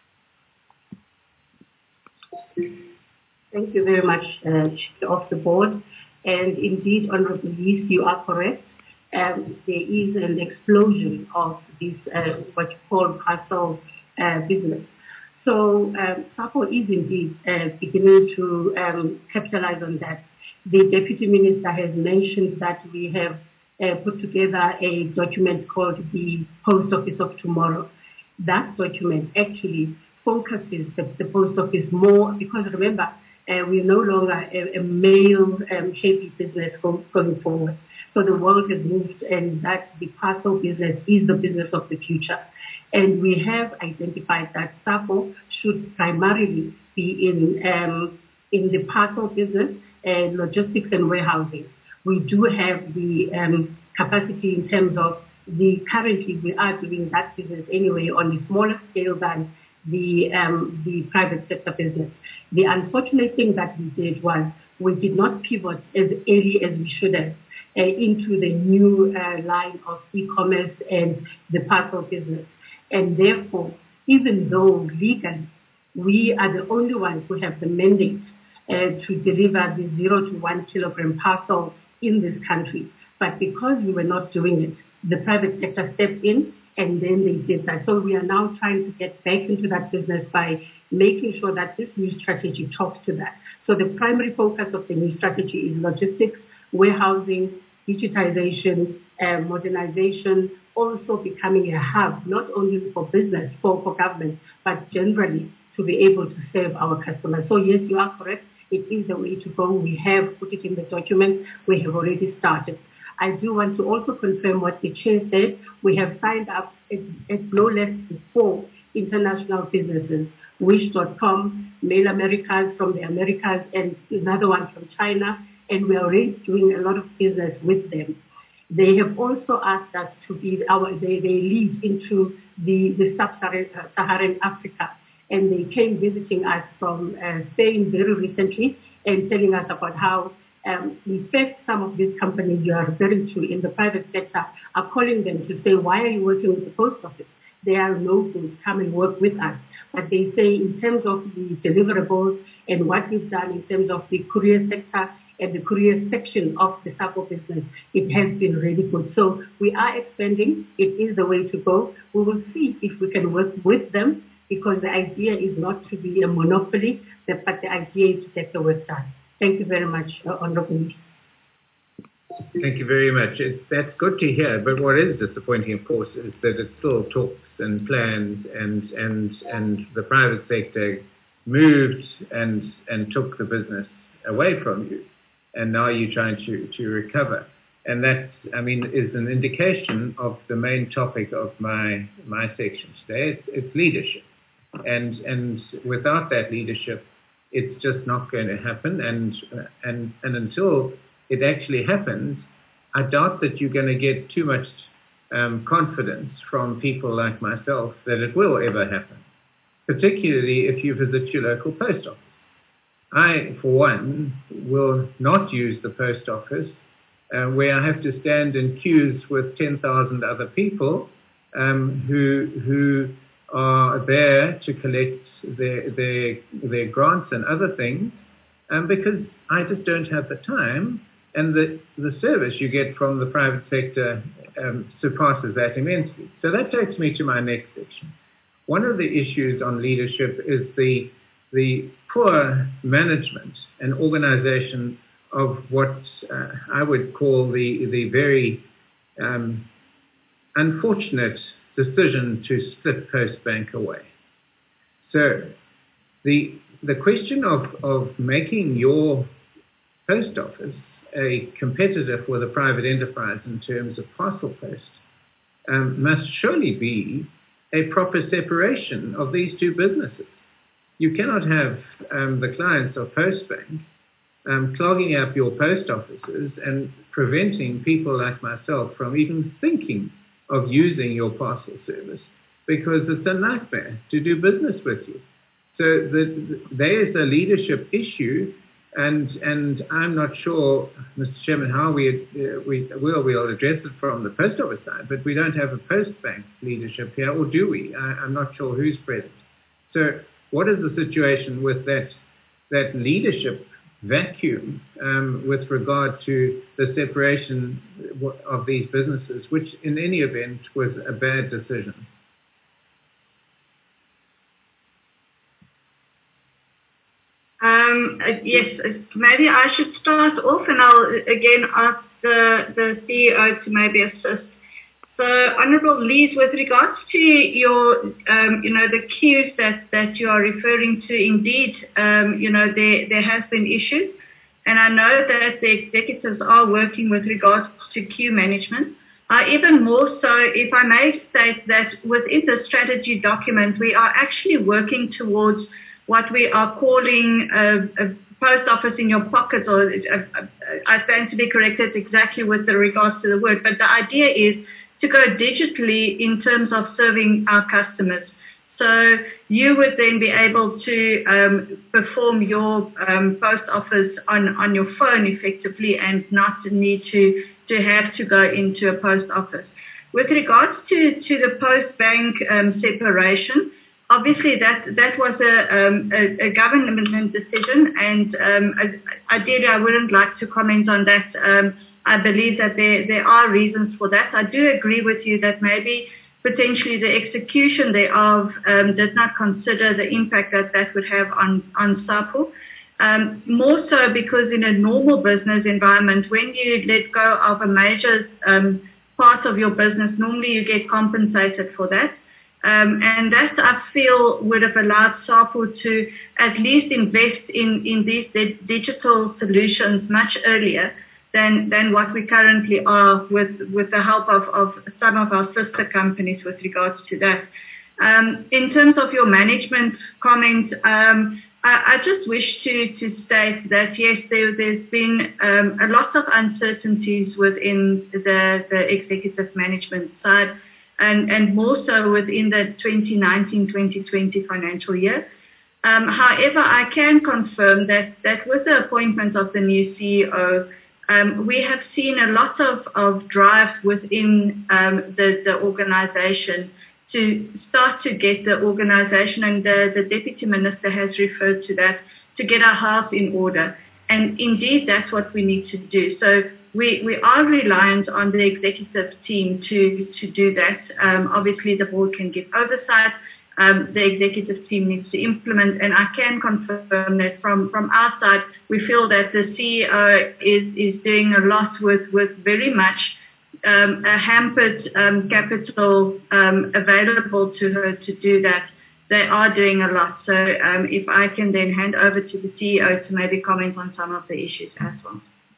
Thank you very much, uh, Chair of the Board. And indeed, Honourable Lees, you are correct. Um, there is an explosion of this, uh, what you call parcel uh, business. So um, SAPO is indeed uh, beginning to um, capitalize on that. The Deputy Minister has mentioned that we have uh, put together a document called the Post Office of Tomorrow. That document actually focuses the, the post office more, because remember, uh, we're no longer a, a male um, heavy business go, going forward. So the world has moved, and that the parcel business is the business of the future. And we have identified that SAPO should primarily be in um, in the parcel business, uh, logistics and warehousing. We do have the um, capacity in terms of the, currently we are doing that business anyway on a smaller scale than the um, the private sector business. The unfortunate thing that we did was we did not pivot as early as we should have uh, into the new uh, line of e-commerce and the parcel business. And therefore, even though legally we are the only ones who have the mandate uh, to deliver the zero to one kilogram parcel in this country, but because we were not doing it, the private sector stepped in and then they did that. So we are now trying to get back into that business by making sure that this new strategy talks to that. So the primary focus of the new strategy is logistics, warehousing, digitization, uh, modernization, also becoming a hub, not only for business, for, for government, but generally to be able to serve our customers. So yes, you are correct. It is the way to go. We have put it in the document. We have already started. I do want to also confirm what the chair said. We have signed up at, at no less than four international businesses, wish dot com, Mail Americas from the Americas, and another one from China, and we are already doing a lot of business with them. They have also asked us to be our, they, they lead into the, the sub-Saharan Africa, and they came visiting us from uh, Spain very recently and telling us about how Um, in fact, some of these companies you are referring to in the private sector are calling them to say, why are you working with the post office? They are no good, come and work with us. But they say in terms of the deliverables and what we've done in terms of the courier sector and the courier section of the SAPO business, it has been really good. So we are expanding. It is the way to go. We will see if we can work with them, because the idea is not to be a monopoly, but the idea is to get the work done. Thank you very much, uh, Honourable Minister. Thank you very much. It's, that's good to hear, but what is disappointing, of course, is that it still talks and plans, and and and the private sector moved and and took the business away from you, and now you're trying to to recover. And that, I mean, is an indication of the main topic of my my section today. It's, it's leadership, and and without that leadership, it's just not going to happen. And and and until it actually happens, I doubt that you're going to get too much um, confidence from people like myself that it will ever happen, particularly if you visit your local post office. I, for one, will not use the post office uh, where I have to stand in queues with ten thousand other people um, who who are there to collect their, their, their grants and other things, um, because I just don't have the time. And the, the service you get from the private sector um, surpasses that immensely. So that takes me to my next section. One of the issues on leadership is the, the poor management and organization of what uh, I would call the, the very um, unfortunate decision to split Postbank away. So the, the question of, of making your post office a competitor for the private enterprise in terms of parcel post um, must surely be a proper separation of these two businesses. You cannot have um, the clients of Postbank um, clogging up your post offices and preventing people like myself from even thinking of using your parcel service, because it's a nightmare to do business with you. So the, the, there is a leadership issue. And and I'm not sure, Mister Chairman, how we uh, we will we'll address it from the post office side, but we don't have a Postbank leadership here, or do we? I, I'm not sure who's present. So what is the situation with that that leadership vacuum um, with regard to the separation of these businesses, which in any event was a bad decision? Um, uh, yes, uh, maybe I should start off, and I'll uh, again ask the, the C E O to maybe assist. So, Honourable Lees, with regards to your, um, you know, the queues that, that you are referring to, indeed, um, you know, there, there has been issues. And I know that the executives are working with regards to queue management. Uh, even more so, if I may state that within the strategy document, we are actually working towards what we are calling a, a post office in your pocket, or a, a, I stand to be corrected exactly with the regards to the word, but the idea is to go digitally in terms of serving our customers. So you would then be able to um, perform your um, post office on, on your phone effectively and not need to, to have to go into a post office. With regards to, to the post-bank um, separation, obviously that, that was a, um, a, a government decision, and um, ideally I wouldn't like to comment on that. Um, I believe that there, there are reasons for that. I do agree with you that maybe potentially the execution thereof um, did not consider the impact that that would have on, on SAPO. Um, more so because in a normal business environment, when you let go of a major um, part of your business, normally you get compensated for that. Um, and that, I feel, would have allowed SAPO to at least invest in, in these di- digital solutions much earlier than, than what we currently are with, with the help of, of some of our sister companies with regards to that. Um, in terms of your management comment, um, I, I just wish to, to state that, yes, there, there's been um, a lot of uncertainties within the, the executive management side, and, and more so within the twenty nineteen twenty twenty financial year. Um, however, I can confirm that, that with the appointment of the new C E O, Um, we have seen a lot of, of drive within um, the, the organization to start to get the organization, and the, the Deputy Minister has referred to that, to get our house in order. And indeed, that's what we need to do. So we, we are reliant on the executive team to, to do that. Um, obviously, the board can give oversight. Um, the executive team needs to implement, and I can confirm that from, from our side, we feel that the C E O is, is doing a lot with, with very much um, a hampered um, capital um, available to her to do that. They are doing a lot. So um, if I can then hand over to the C E O to maybe comment on some of the issues as well.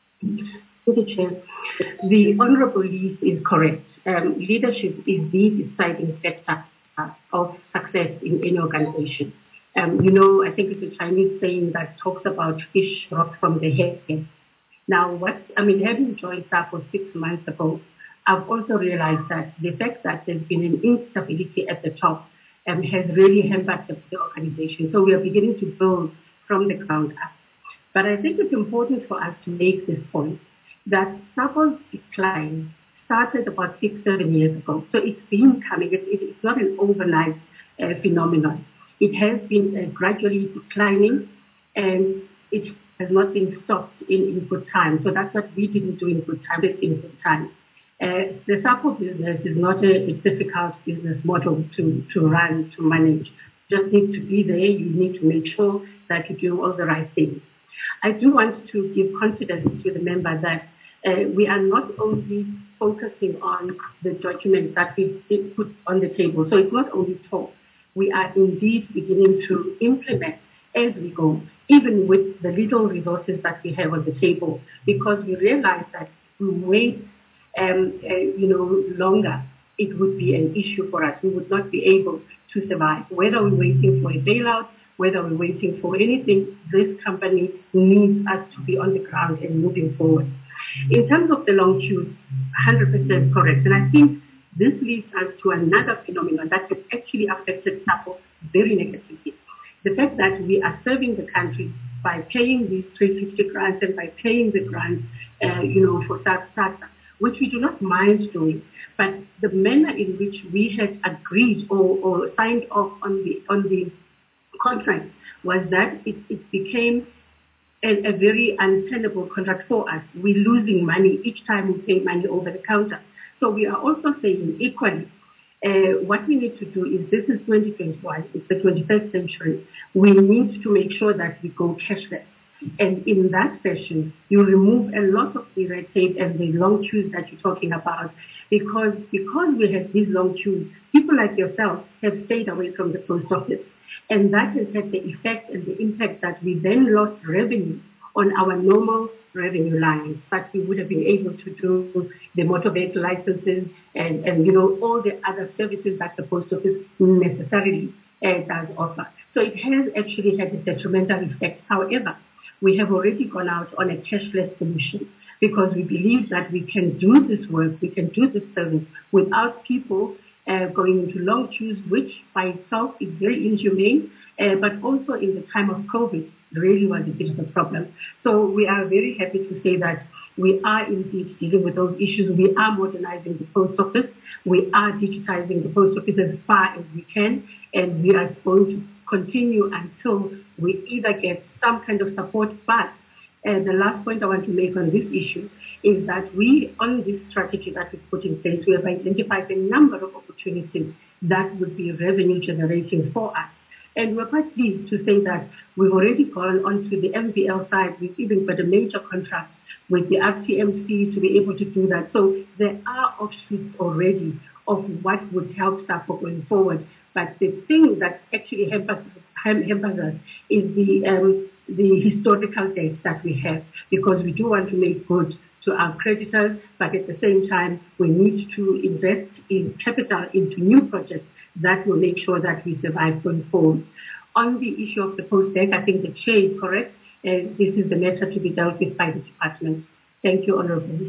Thank you, Chair. The Honourable Lees is correct. Um, leadership is the deciding factor of success in any organization. Um, you know, I think it's a Chinese saying that talks about fish rot from the head. Now, what, I mean, having joined SAPO six months ago, I've also realized that the fact that there's been an instability at the top um, has really hampered the, the organization. So we are beginning to build from the ground up. But I think it's important for us to make this point that SAPO's decline started about six, seven years ago. So it's been coming. It, it, it's not an overnight uh, phenomenon. It has been uh, gradually declining, and it has not been stopped in, in good time. So that's what we didn't do in good time, it's in good time. Uh, the SAPO business is not a, a difficult business model to, to run, to manage. You just need to be there. You need to make sure that you do all the right things. I do want to give confidence to the member that uh, we are not only focusing on the documents that we put on the table. So it's not only talk. We are indeed beginning to implement as we go, even with the little resources that we have on the table, because we realize that we wait um, uh, you know, longer, it would be an issue for us. We would not be able to survive. Whether we're waiting for a bailout, whether we're waiting for anything, this company needs us to be on the ground and moving forward. In terms of the long queues, one hundred percent correct. And I think this leads us to another phenomenon that has actually affected SAPO very negatively. The fact that we are serving the country by paying these three hundred fifty grants and by paying the grants, uh, you know, for SASSA, which we do not mind doing, but the manner in which we had agreed or, or signed off on the on the contract was that it, it became a, a very untenable contract for us. We're losing money each time we pay money over the counter. So we are also saying equally, Uh, what we need to do is, this is twenty twenty-one, it's the twenty-first century. We need to make sure that we go cashless. And in that session, you remove a lot of the red tape and the long queues that you're talking about, because, because we have these long queues, people like yourself have stayed away from the post office. And that has had the effect and the impact that we then lost revenue on our normal revenue lines, but we would have been able to do the motor vehicle licenses and, and you know, all the other services that the post office necessarily uh, does offer. So it has actually had a detrimental effect. However, we have already gone out on a cashless solution because we believe that we can do this work, we can do this service without people uh, going into long queues, which by itself is very inhumane, uh, but also in the time of COVID really was a bit of a problem. So we are very happy to say that we are indeed dealing with those issues. We are modernizing the post office. We are digitizing the post office as far as we can, and we are going to continue until we either get some kind of support. But uh, the last point I want to make on this issue is that we, on this strategy that we've put in place, we have identified a number of opportunities that would be revenue generating for us. And we're quite pleased to say that we've already gone onto the M V L side. We've even got a major contract with the R T M C to be able to do that. So there are offshoots already of what would help SAPO going forward. But the thing that actually hampers, hampers us is the, um, the historical debts that we have, because we do want to make good to our creditors, but at the same time, we need to invest in capital into new projects that will make sure that we survive going forward. On the issue of the post-deck, I think the chair is correct, and this is the matter to be dealt with by the department. Thank you, Honourable.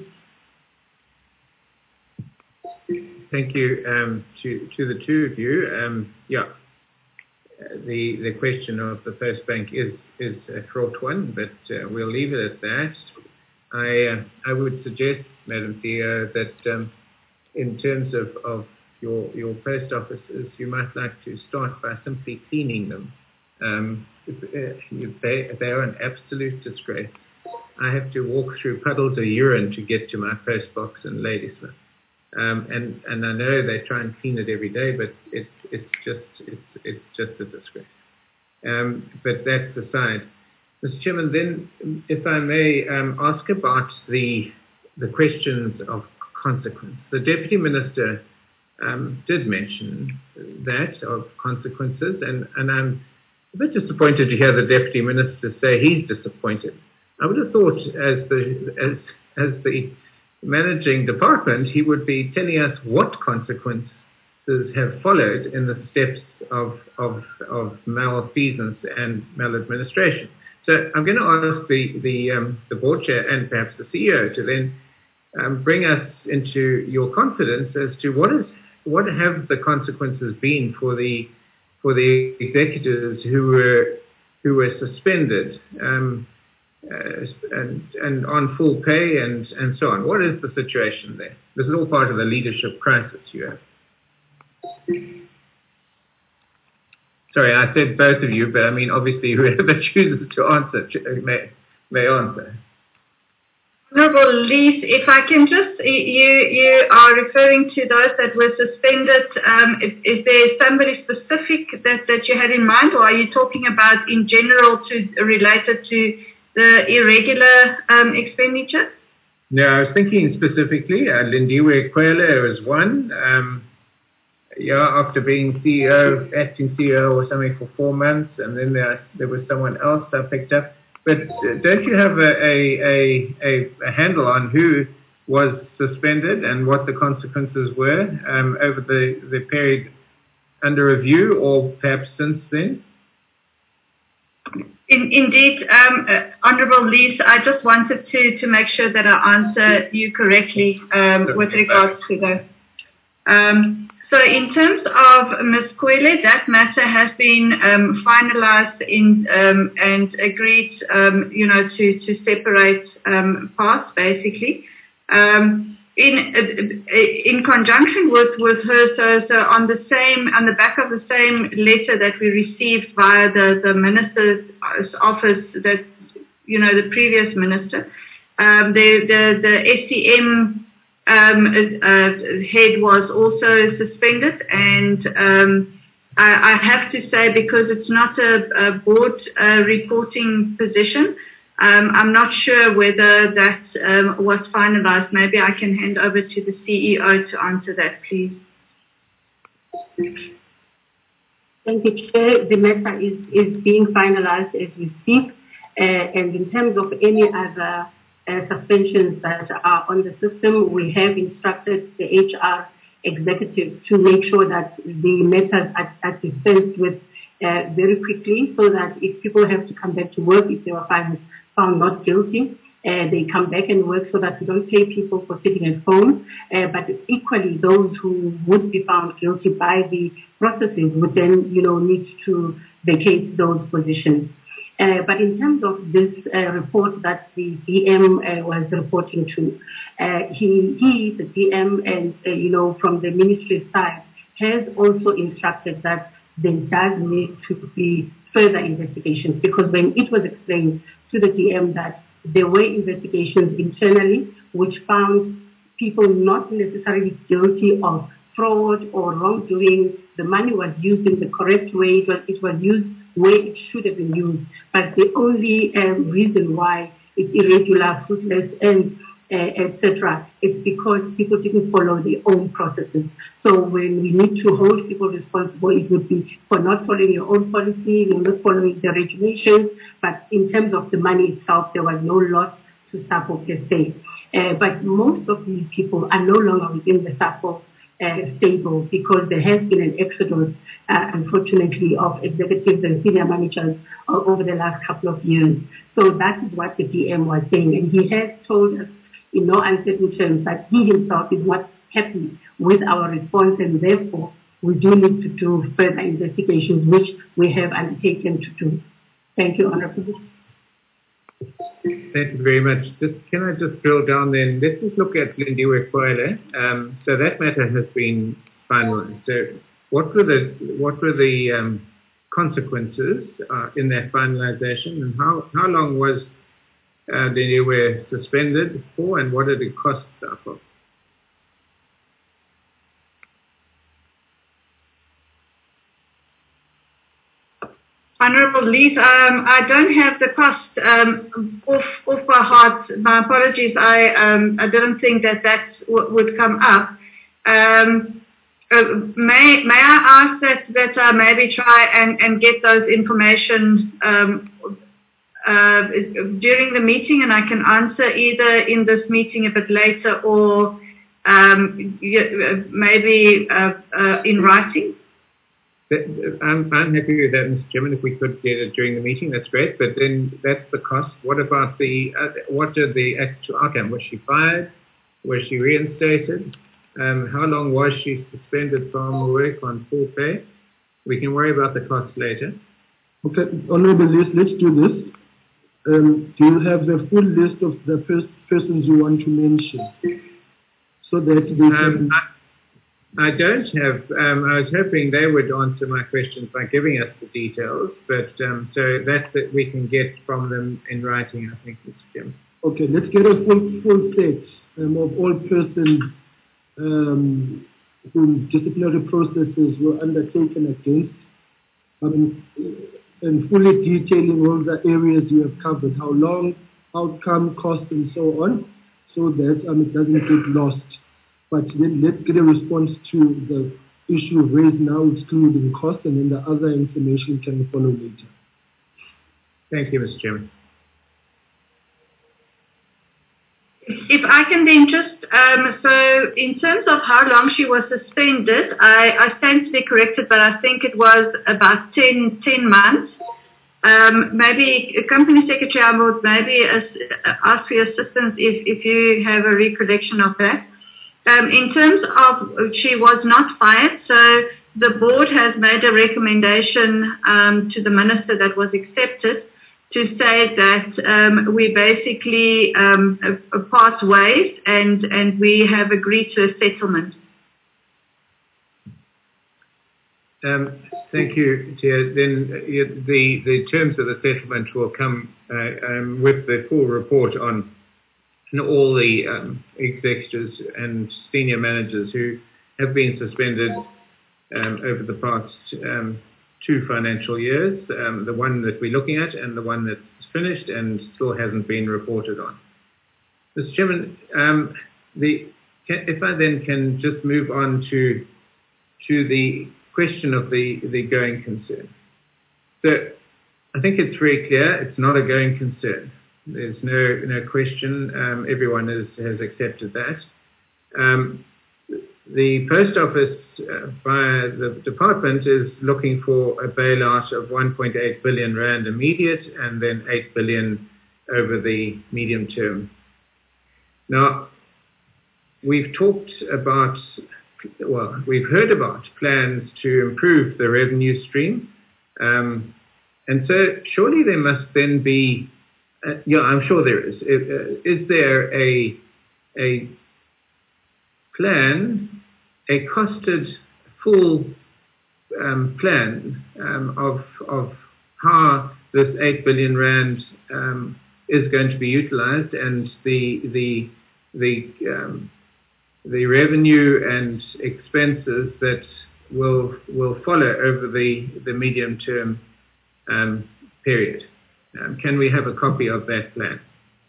Thank you um, to, to the two of you. Um, yeah, the the question of the Post Bank is is a fraught one, but uh, we'll leave it at that. I uh, I would suggest, Madam C E O, that um, in terms of, of your your post offices, you might like to start by simply cleaning them. Um, if, if they they are an absolute disgrace. I have to walk through puddles of urine to get to my post box in Ladysmith. Um, and, and I know they try and clean it every day, but it's it's just it's it's just a disgrace. Um, but that's aside, Mister Chairman. Then, if I may um, ask about the the questions of consequence. The Deputy Minister um, did mention that of consequences, and, and I'm a bit disappointed to hear the Deputy Minister say he's disappointed. I would have thought, as the as as the managing department, he would be telling us what consequences have followed in the steps of of, of malfeasance and maladministration. So I'm going to ask the the, um, the board chair and perhaps the C E O to then um, bring us into your confidence as to what is what have the consequences been for the for the executives who were who were suspended. Um, Uh, and and on full pay and and so on. What is the situation there? This is all part of the leadership crisis you have. Sorry, I said both of you, but I mean obviously whoever chooses to answer may may answer. Honourable Lees, if I can just, you you are referring to those that were suspended. Um, is, is there somebody specific that, that you had in mind, or are you talking about in general to related to the irregular um, expenditure? No, I was thinking specifically, uh, Lindiwe Kwele was one. Um, yeah, after being C E O, acting C E O or something for four months, and then there, there was someone else I picked up. But uh, don't you have a, a, a, a handle on who was suspended and what the consequences were um, over the, the period under review, or perhaps since then? In, indeed, um, uh, Honourable Lees, I just wanted to, to make sure that I answer you correctly um, with regards to that. Um, so in terms of Miz Kwele, that matter has been um, finalised in um, and agreed, um, you know, to, to separate um, parts, basically. Um, In in conjunction with, with her, so, so on the same on the back of the same letter that we received via the, the minister's office, that you know the previous minister, um, the the the S C M um, uh, head was also suspended, and um, I, I have to say, because it's not a, a board uh, reporting position, um, I'm not sure whether that um, was finalized. Maybe I can hand over to the C E O to answer that, please. Thank you, Chair. The matter is, is being finalized as we speak, uh, and in terms of any other uh, suspensions that are on the system, we have instructed the H R executive to make sure that the matters are, are dispensed with uh, very quickly, so that if people have to come back to work, if they were found, found not guilty, uh, they come back and work, so that we don't pay people for sitting at home. Uh, but equally, those who would be found guilty by the processes would then, you know, need to vacate those positions. Uh, but in terms of this uh, report that the D M uh, was reporting to, uh, he, he, the D M, and uh, you know, from the ministry side, has also instructed that there does need to be further investigations, because when it was explained to the D M that there were investigations internally which found people not necessarily guilty of fraud or wrongdoing, the money was used in the correct way, it was, it was used where it should have been used. But the only um, reason why it's irregular, fruitless, and uh, et cetera, it's because people didn't follow their own processes. So when we need to hold people responsible, it would be for not following your own policy, you're not following the regulations, but in terms of the money itself, there was no loss to SAPO per se. Uh, but most of these people are no longer within the SAPO Uh, stable, because there has been an exodus, uh, unfortunately, of executives and senior managers uh, over the last couple of years. So that is what the D M was saying, and he has told us in no uncertain terms that he himself is not happy with our response, and therefore we do need to do further investigations, which we have undertaken to do. Thank you, Honourable. Thank you very much. Just, can I just drill down then? Let's just look at Lindiwe Kwele. Um, so that matter has been finalized. So what were the what were the um, consequences uh, in that finalization, and how, how long was uh, Lindiwe suspended for, and what are the costs of? Honourable Lees, um, I don't have the cost um, off, off by heart. My apologies. I um, I didn't think that that w- would come up. Um, uh, may may I ask that that I maybe try and, and get those information um, uh, during the meeting, and I can answer either in this meeting a bit later, or um, maybe uh, uh, in writing. I'm, I'm happy with that, Mister Chairman. If we could get it during the meeting, that's great. But then that's the cost. What about the, uh, what are the actual outcome? Was she fired? Was she reinstated? Um, how long was she suspended from work on full pay? We can worry about the cost later. Okay, Honourable List, let's do this. Um, do you have the full list of the pers- persons you want to mention? So that they um, can... I, I don't have, um, I was hoping they would answer my questions by giving us the details, but um, so that's that we can get from them in writing, I think, Mister Chairman. Okay, let's get a full, full set um, of all persons um, whose disciplinary processes were undertaken against, um, and fully detailing all the areas you have covered, how long, outcome, cost, and so on, so that um, it doesn't get lost. But then let's get a response to the issue raised now, excluding cost, and then the other information can follow later. Thank you, Mister Chairman. If I can then just, um, so in terms of how long she was suspended, I, I stand to be corrected, but I think it was about ten, ten months. Um, maybe, Company Secretary, I would maybe ask for your assistance if, if you have a recollection of that. Um, in terms of, she was not fired, so the board has made a recommendation um, to the minister that was accepted to say that um, we basically um, part ways, and, and we have agreed to a settlement. Um, thank you, Chair. Then uh, the, the terms of the settlement will come uh, um, with the full report on and all the um, executives and senior managers who have been suspended um, over the past um, two financial years, um, the one that we're looking at and the one that's finished and still hasn't been reported on. Mister Chairman, um, the, can, if I then can just move on to, to the question of the, the going concern. So I think it's very clear it's not a going concern. There's no, no question. Um, everyone is, has accepted that. Um, the Post Office, uh, by the department, is looking for a bailout of one point eight billion rand immediate and then eight billion over the medium term. Now, we've talked about, well, we've heard about plans to improve the revenue stream. Um, and so surely there must then be, uh, yeah, I'm sure there is. Is, uh, is there a, a plan, a costed full um, plan um, of, of how this eight billion rand um, is going to be utilized and the, the, the, um, the revenue and expenses that will, will follow over the, the medium term um, period. Um, can we have a copy of that plan?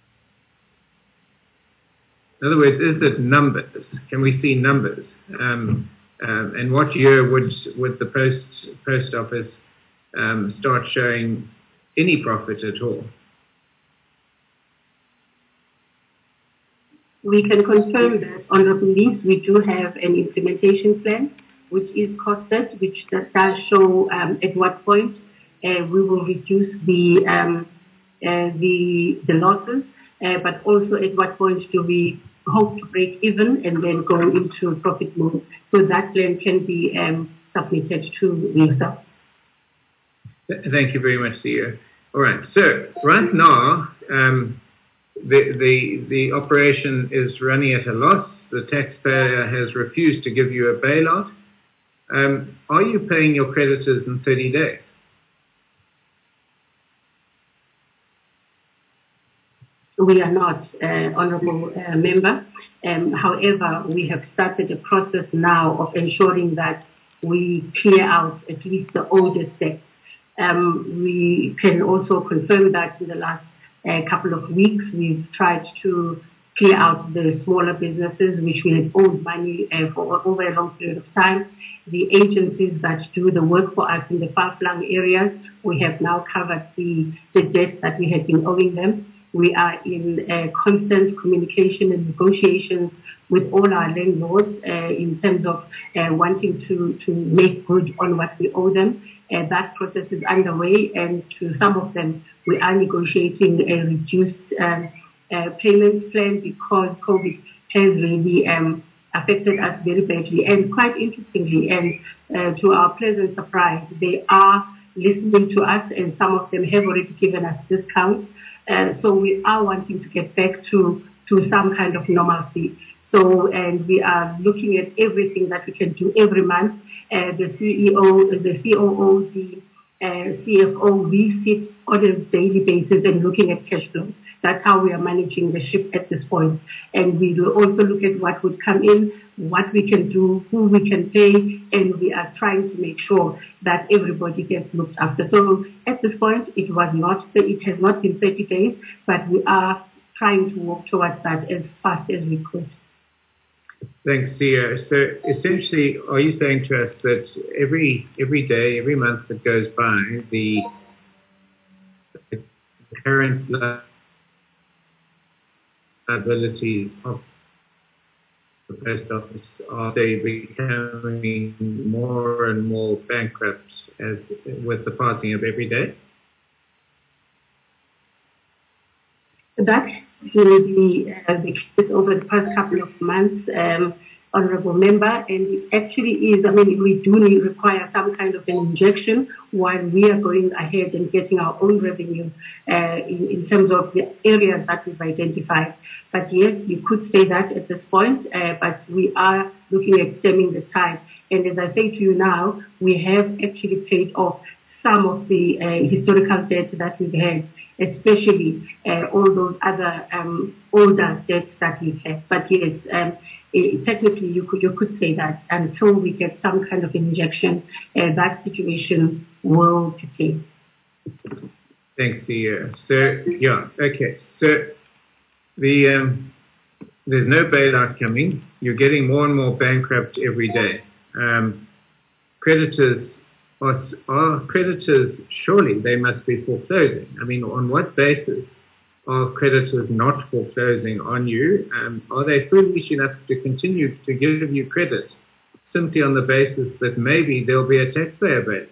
In other words, is it numbers? Can we see numbers? Um, um, and what year would would the post post office um, start showing any profit at all? We can confirm that, Honourable Lees, we do have an implementation plan which is costed, which that does show um, at what point uh, we will reduce the um, uh, the the losses, uh, but also at what point do we hope to break even and then go into profit mode. So that plan can be um, submitted to yourself. Thank you very much, C E O. All right. So right now, um, the the the operation is running at a loss. The taxpayer has refused to give you a bailout. Um, are you paying your creditors in thirty days? We are not, uh, Honourable uh, Member. Um, however, we have started a process now of ensuring that we clear out at least the oldest debts. Um, we can also confirm that in the last uh, couple of weeks, we've tried to clear out the smaller businesses which we had owed money uh, for over a long period of time. The agencies that do the work for us in the far-flung areas, we have now covered the, the debt that we had been owing them. We are in uh, constant communication and negotiations with all our landlords uh, in terms of uh, wanting to, to make good on what we owe them. Uh, that process is underway, and to some of them, we are negotiating a reduced um, uh, payment plan because COVID has really um, affected us very badly. And quite interestingly, and uh, to our pleasant surprise, they are listening to us, and some of them have already given us discounts. Uh, so we are wanting to get back to, to some kind of normalcy. So, and we are looking at everything that we can do every month. Uh, the C E O, the C O O, the uh, C F O, we sit on a daily basis and looking at cash flow. That's how we are managing the ship at this point. And we will also look at what would come in, what we can do, who we can pay, and we are trying to make sure that everybody gets looked after. So at this point, it was not, it has not been thirty days, but we are trying to work towards that as fast as we could. Thanks, C E O. So essentially, are you saying to us that every every day, every month that goes by, the current liabilities of the post office, are they becoming more and more bankrupt as with the passing of every day? That's really uh, the case over the past couple of months, um, Honourable Member, and it actually is, I mean, we do need, require some kind of an injection while we are going ahead and getting our own revenue uh, in, in terms of the areas that we've identified. But yes, you could say that at this point, uh, but we are looking at stemming the tide. And as I say to you now, we have actually paid off some of the uh, historical debts that we've had, especially uh, all those other um, older debts that we've had. But yes, um, it, technically you could you could say that until we get some kind of injection, uh, that situation will pertain. Thanks, the uh, so yeah, okay. So the um, there's no bailout coming. You're getting more and more bankrupt every day. Um, creditors are, are creditors. Surely they must be foreclosing. I mean, on what basis are creditors not foreclosing on you? Um, are they foolish enough to continue to give you credit simply on the basis that maybe there'll be a taxpayer base?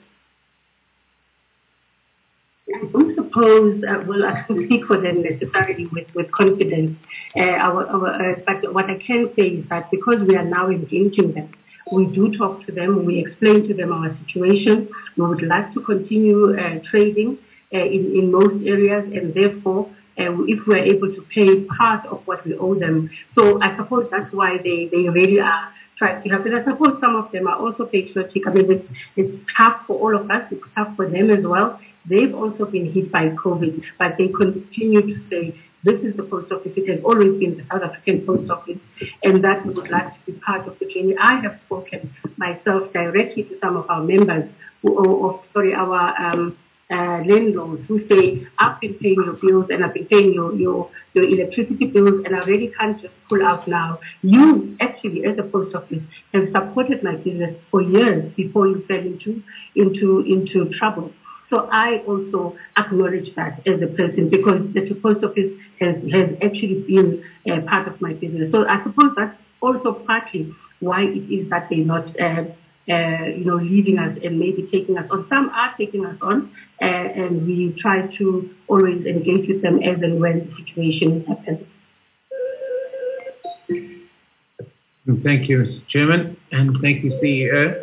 I don't suppose, uh, well, I can speak for them necessarily with, with confidence. Uh, our, our, uh, but what I can say is that because we are now engaging them, we do talk to them, we explain to them our situation. We would like to continue uh, trading uh, in, in most areas, and therefore, uh, if we're able to pay part of what we owe them. So I suppose that's why they, they really are trying to help. And I suppose some of them are also patriotic. I mean, it's, it's tough for all of us, it's tough for them as well. They've also been hit by COVID, but they continue to say, this is the post office. It has always been the South African post office, and that we would like to be part of the journey. I have spoken myself directly to some of our members, who, or, or sorry, our um, uh, landlords, who say, I've been paying your bills and I've been paying your, your, your electricity bills, and I really can't just pull out now. You actually, as a post office, have supported my business for years before you fell into, into, into trouble. So I also acknowledge that as a person, because the post office has, has actually been uh, part of my business. So I suppose that's also partly why it is that they're not, uh, uh, you know, leaving us and maybe taking us on. Some are taking us on, uh, and we try to always engage with them as and when the situation happens. Thank you, Mister Chairman, and thank you, C E O.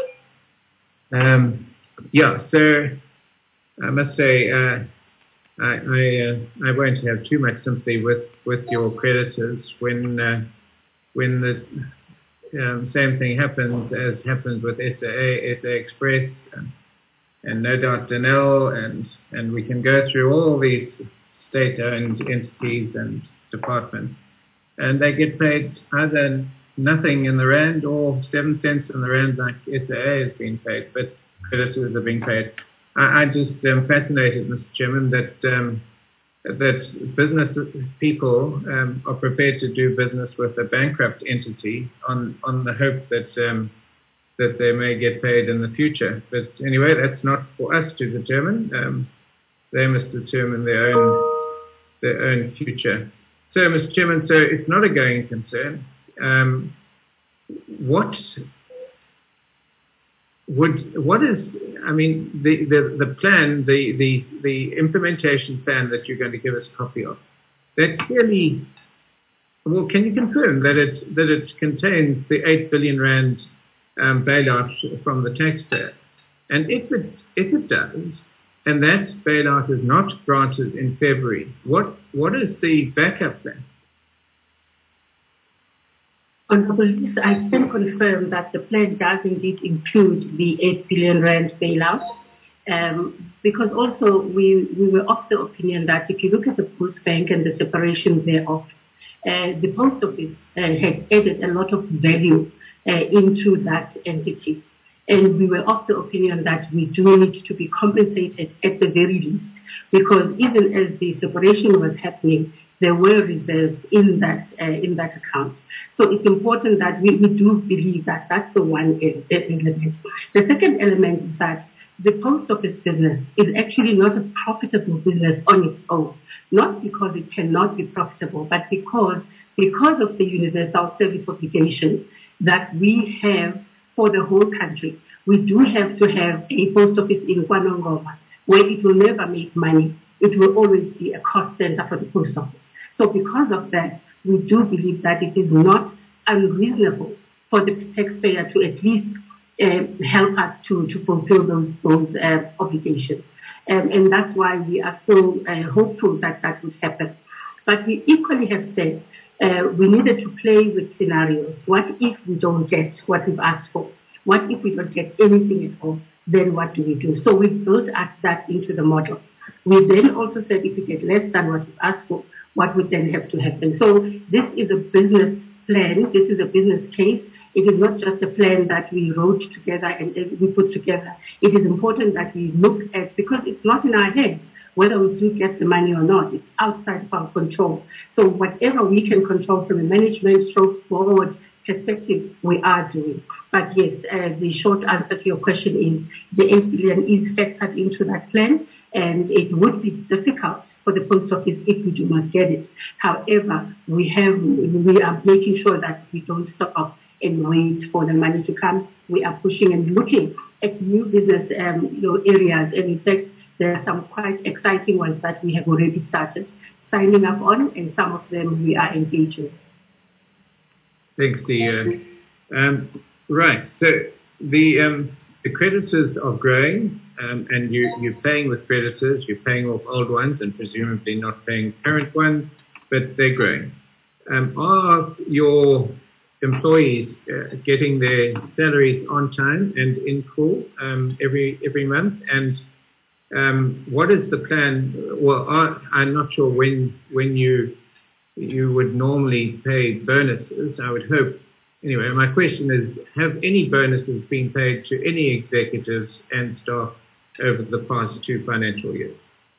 Um, yeah, so I must say, uh, I, I, uh, I won't have too much sympathy with, with your creditors when uh, when the um, same thing happens as happened with S A A, S A Express, and, and no doubt Denel, and, and we can go through all these state-owned entities and departments, and they get paid either nothing in the rand or seven cents in the rand like S A A has been paid, but creditors are being paid. I, I just am fascinated, Mister Chairman, that um, that business people um, are prepared to do business with a bankrupt entity on, on the hope that um, that they may get paid in the future. But anyway, that's not for us to determine. Um, they must determine their own their own future. So, Mister Chairman, so it's not a going concern. Um, what would what is I mean the, the, the plan the, the the implementation plan that you're going to give us a copy of, that clearly, well, can you confirm that it that it contains the eight billion rand um, bailout from the taxpayer? And if it if it does, and that bailout is not granted in February, what what is the backup plan? Honourable, I can confirm that the plan does indeed include the eight billion rand bailout, um, because also we, we were of the opinion that if you look at the Post Bank and the separation thereof, uh, the Post Office uh, had added a lot of value uh, into that entity. And we were of the opinion that we do need to be compensated at the very least, because even as the separation was happening, there were reserves in that uh, in that account. So it's important that we, we do believe that that's the one element. The second element is that the post office business is actually not a profitable business on its own, not because it cannot be profitable, but because because of the universal service obligation that we have for the whole country. We do have to have a post office in KwaNongoma where it will never make money. It will always be a cost center for the post office. So because of that, we do believe that it is not unreasonable for the taxpayer to at least uh, help us to, to fulfill those, those uh, obligations. Um, and that's why we are so uh, hopeful that that would happen. But we equally have said uh, we needed to play with scenarios. What if we don't get what we've asked for? What if we don't get anything at all? then what do we do? So we built that into the model. We then also said if we get less than what we asked for, what would then have to happen? So this is a business plan. This is a business case. It is not just a plan that we wrote together and we put together. It is important that we look at, because it's not in our heads whether we do get the money or not. It's outside of our control. So whatever we can control from a management stroke forward perspective, we are doing. But yes, uh, the short answer to your question is the eight billion is factored into that plan, and it would be difficult for the post office if we do not get it. However, we have we are making sure that we don't stop off and wait for the money to come. We are pushing and looking at new business um, you know, areas, and in fact, there are some quite exciting ones that we have already started signing up on, and some of them we are engaging. Thanks, Thea. Um, right, so the um, the creditors are growing, um, and you, you're paying with creditors, you're paying off old ones and presumably not paying current ones, but they're growing. Um, are your employees uh, getting their salaries on time and in full um, every every month? And um, what is the plan? Well, are, I'm not sure when when you you would normally pay bonuses. I would hope. Anyway, my question is, have any bonuses been paid to any executives and staff over the past two financial years?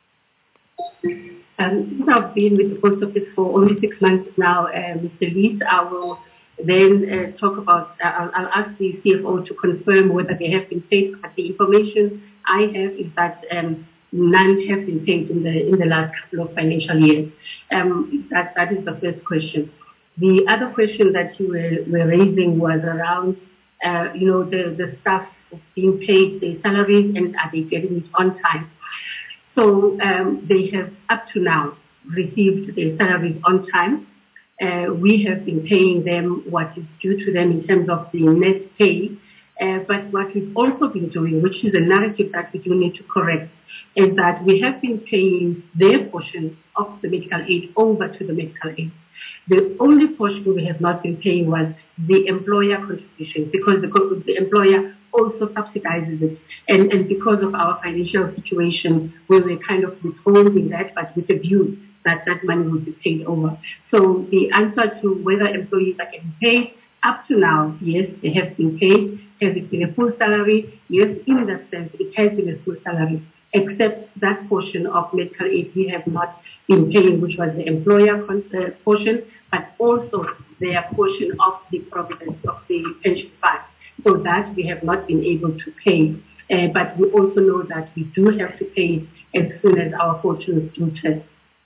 Um, I've been with the Post Office for only six months now, uh, Mister Lees. I will then uh, talk about, uh, I'll, I'll ask the C F O to confirm whether they have been paid, but the information I have is that um, none have been paid in the in the last couple of financial years. Um, that, that is the first question. The other question that you were, were raising was around, uh, you know, the, the staff being paid their salaries and are they getting it on time? So um, they have up to now received their salaries on time. Uh, we have been paying them what is due to them in terms of the net pay. Uh, but what we've also been doing, which is a narrative that we do need to correct, is that we have been paying their portion of the medical aid over to the medical aid. The only portion we have not been paying was the employer contribution, because the, the employer also subsidizes it. And, and because of our financial situation, we were kind of withholding that, but with a view that that money would be paid over. So the answer to whether employees are getting paid, up to now, yes, they have been paid. Has it been a full salary? Yes, in that sense, it has been a full salary, except that portion of medical aid we have not been paying, which was the employer uh, portion, but also their portion of the providence of the pension fund. So that we have not been able to pay. Uh, but we also know that we do have to pay as soon as our fortunes do turn.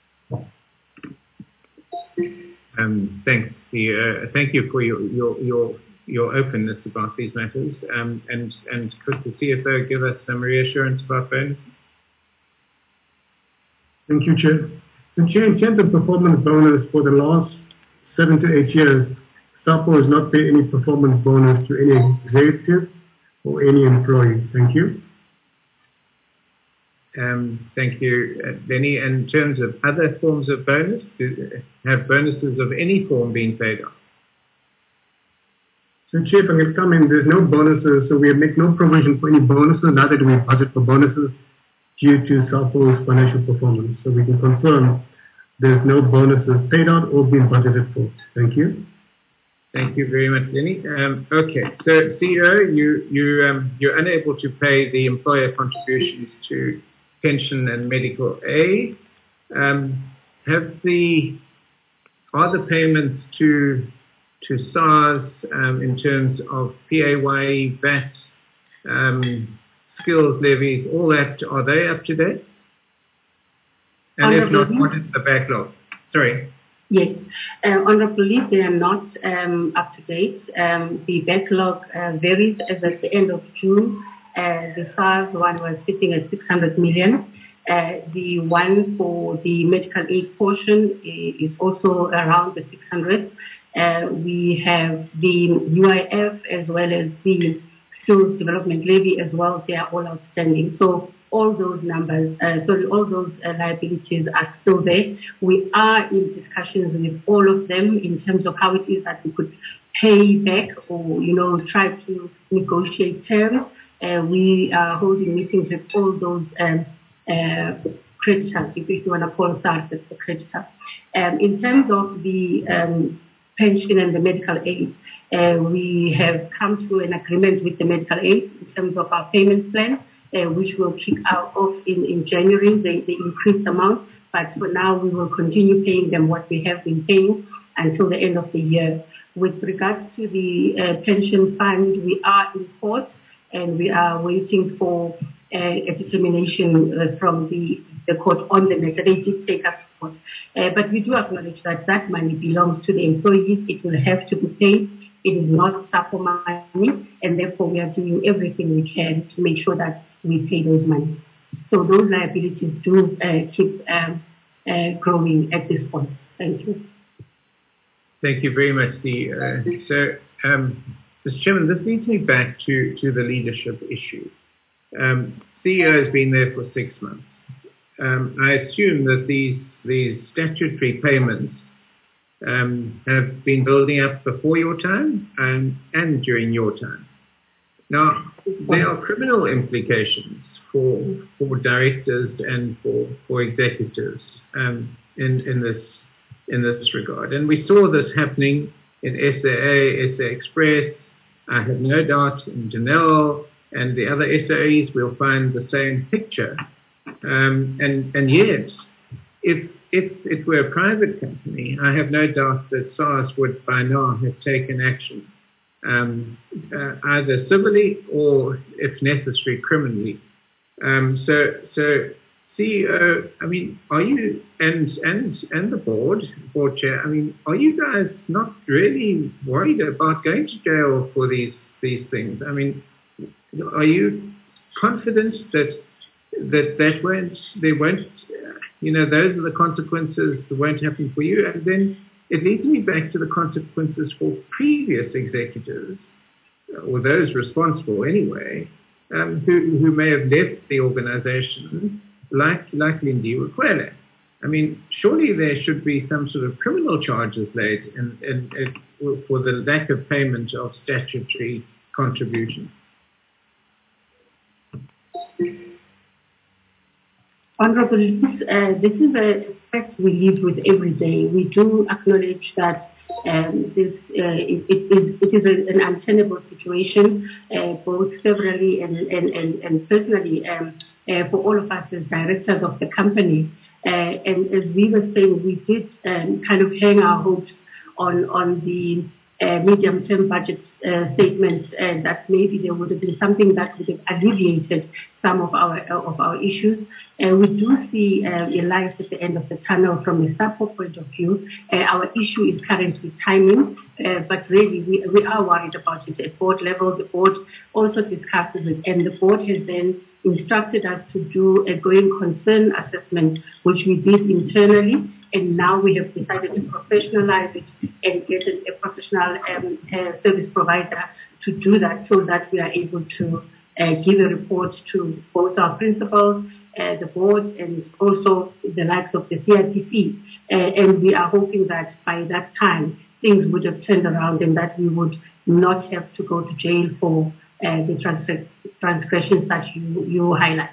Um, thanks. Uh, thank you for your, your your your openness about these matters. Um, and and could the C F O give us some reassurance about bonus? Thank you, Chair. The Chair, in terms of performance bonus for the last seven to eight years, SAPO has not paid any performance bonus to any executive or any employee. Thank you. Um, thank you, uh, Lenny. In terms of other forms of bonus, do, have bonuses of any form been paid out? So, Chair, if I can come in, there's no bonuses, so we make no provision for any bonuses, neither do we budget for bonuses due to SAPO's financial performance. So we can confirm there's no bonuses paid out or being budgeted for. Thank you. Thank you very much, Lenny. Um, okay, so C E O, you, you, um, you're unable to pay the employer contributions to pension and medical aid. Um, have the, are the payments to, to SARS um, in terms of P A Y E, V A T, um, skills levies, all that, are they up to date? And if not, what is the backlog? Sorry. Yes, uh, Honourable Lee, they are not um, up to date. Um, the backlog uh, varies as at the end of June. Uh, the SARS one was sitting at six hundred million. Uh, the one for the medical aid portion is also around the six hundred. Uh, we have the U I F as well as the Skills Development Levy as well. They are all outstanding. So all those numbers, uh, sorry, all those uh, liabilities are still there. We are in discussions with all of them in terms of how it is that we could pay back or, you know, try to negotiate terms. uh, we are holding meetings with all those um, uh, creditors, if you want to call SARS as the creditor. Um, in terms of the um, pension and the medical aid, uh, we have come to an agreement with the medical aid in terms of our payment plan, uh, which will kick out off in, in January, the, the increased amount. But for now, we will continue paying them what we have been paying until the end of the year. With regards to the uh, pension fund, we are in court and we are waiting for uh, a determination uh, from the, the court on the matter. They did take us to court. Uh, but we do acknowledge that that money belongs to the employees. It will have to be paid. It is not SAPO money, and therefore we are doing everything we can to make sure that we pay those money. So those liabilities do uh, keep um, uh, growing at this point. Thank you. Thank you very much, Dee. Uh, so, um, Mister Chairman, this leads me back to, to the leadership issue. Um, C E O has been there for six months. Um, I assume that these, these statutory payments um, have been building up before your time and, and during your time. Now, there are criminal implications for, for directors and for, for executives um, in, in this in this regard. And we saw this happening in S A A, S A Express. I have no doubt in Janelle and the other S A Es we'll find the same picture. Um, and, and yet, if, if it were a private company, I have no doubt that SARS would by now have taken action, um, uh, either civilly or, if necessary, criminally. Um, so, so C E O, I mean, are you, and and and the board, board chair, I mean, are you guys not really worried about going to jail for these these things? I mean, are you confident that that that won't, they won't, you know, those are the consequences that won't happen for you? And then it leads me back to the consequences for previous executives, or those responsible anyway, um, who who may have left the organization, like like Lindy Rakwena. I mean, surely there should be some sort of criminal charges laid in, in, in, for the lack of payment of statutory contribution. Honorable, this, uh, this is a fact we live with every day. We do acknowledge that um, this uh, it, it, it is a, an untenable situation, uh, both severally and, and, and, and personally. Um, Uh, for all of us as directors of the company. Uh, and as we were saying, we did um, kind of hang our hopes on, on the uh, medium-term budget uh, statement uh, that maybe there would have been something that would have alleviated some of our uh, of our issues. Uh, we do see uh, a light at the end of the tunnel from a SAPO point of view. Uh, our issue is currently timing, uh, but really we, we are worried about it at board level. The board also discusses it, and the board has then instructed us to do a going concern assessment, which we did internally, and now we have decided to professionalize it and get a, a professional um, uh, service provider to do that, so that we are able to uh, give a report to both our principals, uh, the board, and also the likes of the C I T C. Uh, and we are hoping that by that time, things would have turned around and that we would not have to go to jail for uh, the transfer- transgressions that you, you highlight.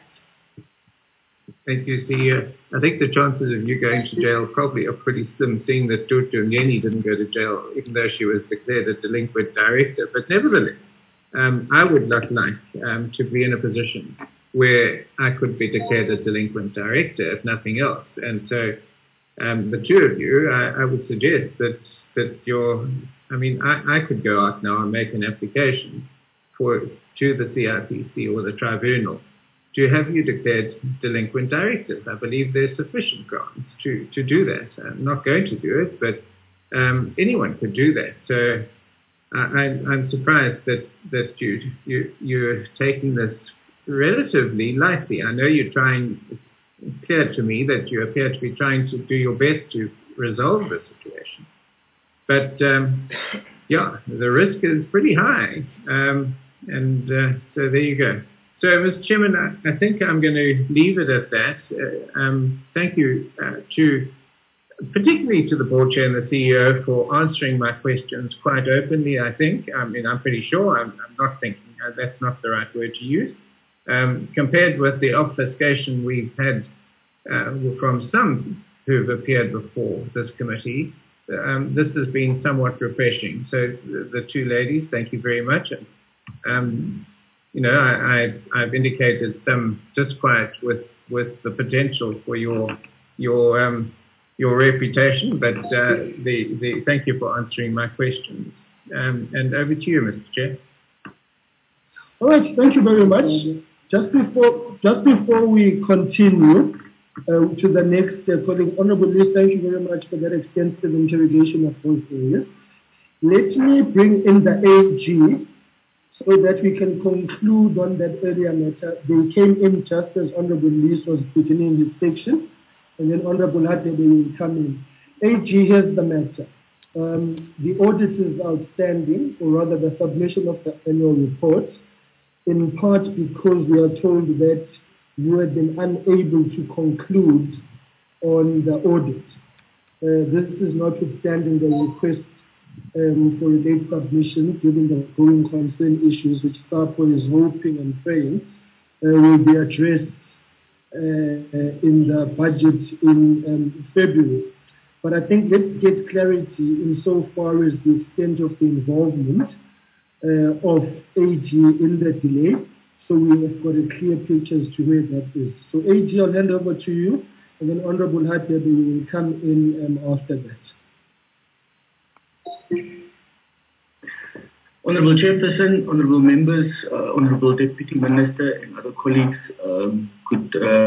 Thank you, C E O. I think the chances of you going to jail probably are pretty slim, seeing that Tutu Ngeni didn't go to jail, even though she was declared a delinquent director. But nevertheless, um, I would not like um, to be in a position where I could be declared a delinquent director, if nothing else. And so um, the two of you, I, I would suggest that, that you're, I mean, I, I could go out now and make an application for to the C I P C or the tribunal to have you declared delinquent directors. I believe there's sufficient grounds to, to do that. I'm not going to do it, but um, anyone could do that. So uh, I'm, I'm surprised that, that you, you, you're taking this relatively lightly. I know you're trying, it's clear to me that you appear to be trying to do your best to resolve the situation. But um, yeah, the risk is pretty high. Um, and uh, so there you go. So, Mister Chairman, I, I think I'm going to leave it at that. Uh, um, thank you uh, to particularly to the board chair and the C E O for answering my questions quite openly, I think. I mean, I'm pretty sure, I'm, I'm not thinking, uh, that's not the right word to use. Um, compared with the obfuscation we've had uh, from some who've appeared before this committee, um, this has been somewhat refreshing. So the, the two ladies, thank you very much. And, um, you know, I, I, I've indicated some disquiet with, with the potential for your your um, your reputation, but uh, the, the, thank you for answering my questions. Um, and over to you, Mister Chair. All right, thank you very much. Just before, just before we continue uh, to the next uh, colleague, Honourable Lee, thank you very much for that extensive interrogation of both areas. Let me bring in the A G so that we can conclude on that earlier matter. They came in just as Honourable Lee was beginning his section, and then Honourable Hatebe will come in. A G, here's the matter. Um, the audit is outstanding, or rather the submission of the annual report, in part because we are told that you have been unable to conclude on the audit. Uh, this is notwithstanding the request um, for a late submission, given the growing concern issues which SAPO is hoping and praying uh, will be addressed uh, uh, in the budget in um, February. But I think let's get clarity insofar as the extent of the involvement Uh, of A G in the delay, so we have got a clear picture as to where that is. So A G, I'll hand over to you, and then Honourable Hatebe will come in um, after that. Honourable Chairperson, Honourable Members, uh, Honourable Deputy Minister and other colleagues, um, could uh,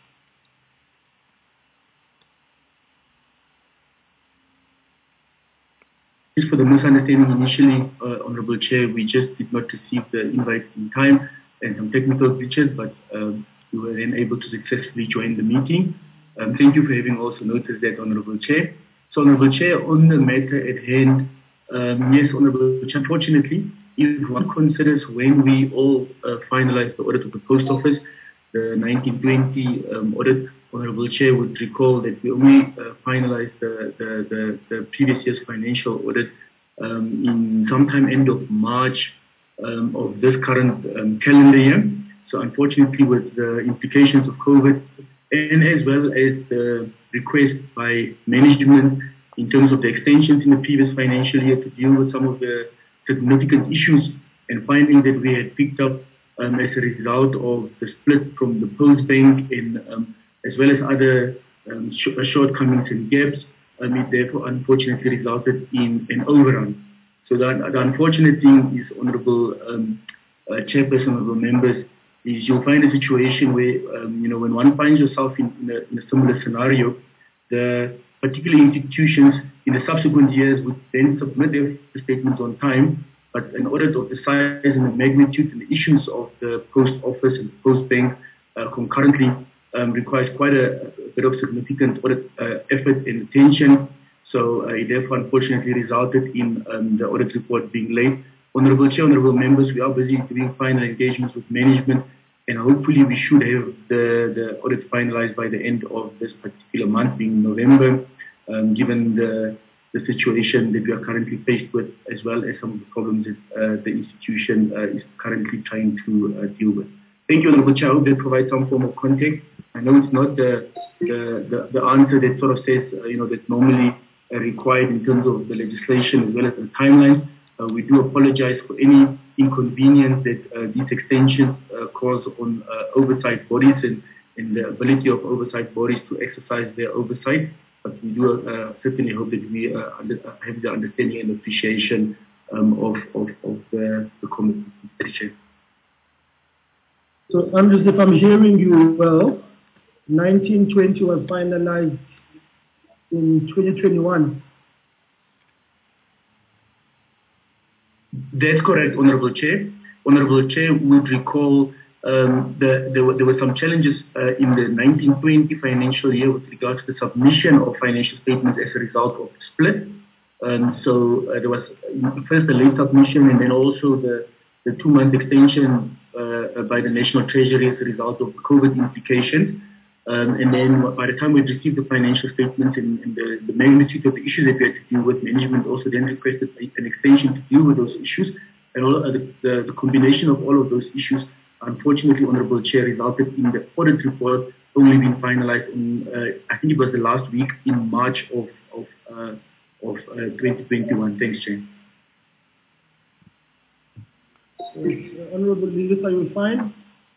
for the misunderstanding initially, uh, Honourable Chair, we just did not receive the invite in time and some technical glitches, but um, we were then able to successfully join the meeting. Um, thank you for having also noticed that, Honourable Chair. So, Honourable Chair, on the matter at hand, um, yes, Honourable Chair, unfortunately, if one considers when we all uh, finalized the audit of the Post Office, the nineteen twenty um, audit, Honourable Chair would recall that we only uh, finalized the, the, the, the previous year's financial audit um, in sometime end of March um, of this current um, calendar year. So unfortunately, with the implications of COVID and as well as the request by management in terms of the extensions in the previous financial year to deal with some of the significant issues and finding that we had picked up um, as a result of the split from the Post Bank in um, as well as other um, sh shortcomings and gaps, um, it therefore unfortunately resulted in an overrun. So that, the unfortunate thing is, Honourable um, uh, Chairperson, Honourable Members, is you'll find a situation where, um, you know, when one finds yourself in, in, a, in a similar scenario, the particular institutions in the subsequent years would then submit their statements on time, but an audit of the size and the magnitude and the issues of the Post Office and the Post Bank uh, concurrently Um, requires quite a, a bit of significant audit uh, effort and attention. So uh, it therefore unfortunately resulted in um, the audit report being late. Honourable Chair, Honourable Members, we are busy doing final engagements with management, and hopefully we should have the, the audit finalized by the end of this particular month, being November, um, given the, the situation that we are currently faced with, as well as some of the problems that uh, the institution uh, is currently trying to uh, deal with. Thank you, Honourable Chair. I hope that provides some form of context. I know it's not the the, the, the answer that sort of says, uh, you know, that's normally uh, required in terms of the legislation as well as the timelines. Uh, we do apologize for any inconvenience that uh, these extensions uh, cause on uh, oversight bodies and, and the ability of oversight bodies to exercise their oversight. But we do uh, certainly hope that we uh, under, uh, have the understanding and appreciation um, of, of, of the, the committee. So, Andrews, if I'm hearing you well, nineteen twenty was finalized in twenty twenty-one. That's correct, Honourable Chair. Honourable Chair would recall um, the, there, were, there were some challenges uh, in the nineteen twenty financial year with regard to the submission of financial statements as a result of the split. Um, so uh, there was first the late submission and then also the, the two-month extension uh, by the National Treasury as a result of COVID implications. Um, and then by the time we received the financial statements and, and the, the magnitude of the issues that we had to deal with, management also then requested an extension to deal with those issues. And all, uh, the, the, the combination of all of those issues, unfortunately, Honorable Chair, resulted in the audit report only being finalized in, uh, I think it was the last week in March of, of, uh, of uh, twenty twenty-one. Thanks, Chair. Uh, Honorable Lewis, are you fine?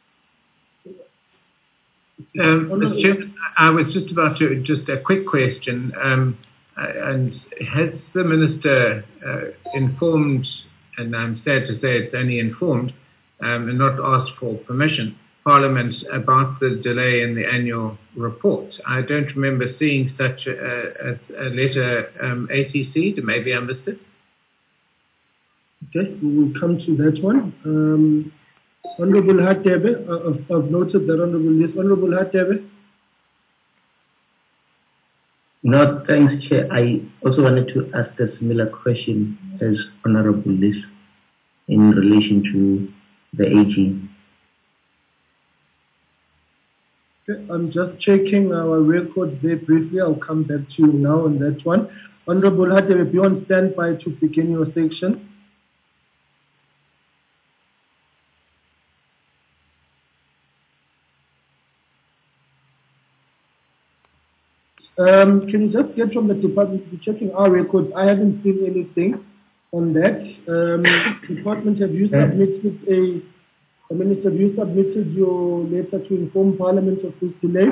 Um, Mister Chairman, I was just about to, just a quick question. Um, and has the Minister uh, informed, and I'm sad to say it's only informed, um, and not asked for permission, Parliament about the delay in the annual report? I don't remember seeing such a, a, a letter um, A T C'd. Maybe I missed it. Okay, we will come to that one. Um, Honorable Hatebe, uh, I've, I've noted that Honorable List. Honorable Hatebe. No, thanks, Chair. I also wanted to ask a similar question as Honorable List in relation to the A G. Okay, I'm just checking our records there briefly. I'll come back to you now on that one. Honorable Hatebe, be on standby to begin your section. Um, can you just get from the department to checking our records? I haven't seen anything on that. Um, department, have you submitted a, a minister, have you submitted your letter to inform Parliament of this delay?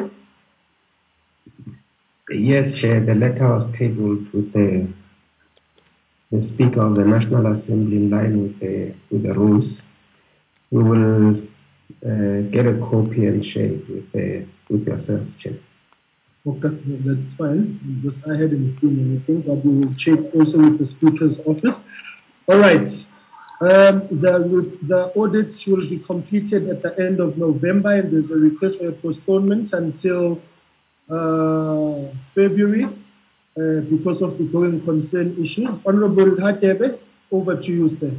Yes, Chair. The letter was tabled with the, the Speaker of the National Assembly in line with the, with the rules. We will uh, get a copy and share it with, the, with yourself, Chair. Okay, that's fine. Because I hadn't seen anything, but we will check also with the Speaker's office. All right. Um, the, the audits will be completed at the end of November, and there's a request for a postponement until uh, February uh, because of the going concern issue. Honorable Hatebe, over to you, sir.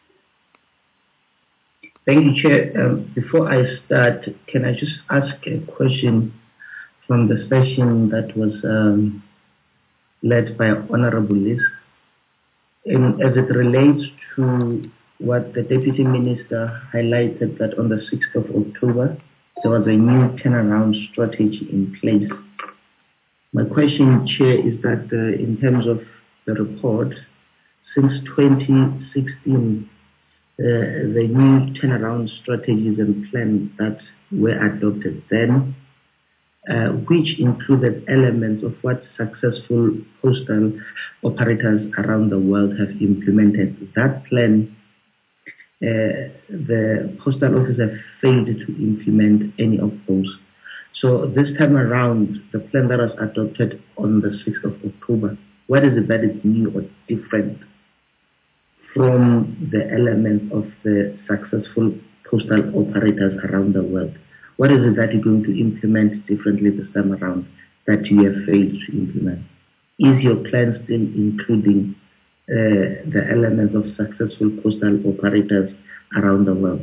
Thank you, Chair. Um, before I start, can I just ask a question from the session that was um, led by Honorable Liz, in, as it relates to what the Deputy Minister highlighted, that on the sixth of October, there was a new turnaround strategy in place. My question, Chair, is that uh, in terms of the report, since twenty sixteen, uh, the new turnaround strategies and plans that were adopted then, Uh, which included elements of what successful postal operators around the world have implemented. That plan, uh, the postal office have failed to implement any of those. So this time around, the plan that was adopted on the sixth of October, what is it that is new or different from the elements of the successful postal operators around the world? What is it that you're going to implement differently this time around that you have failed to implement? Is your plan still including uh, the elements of successful postal operators around the world?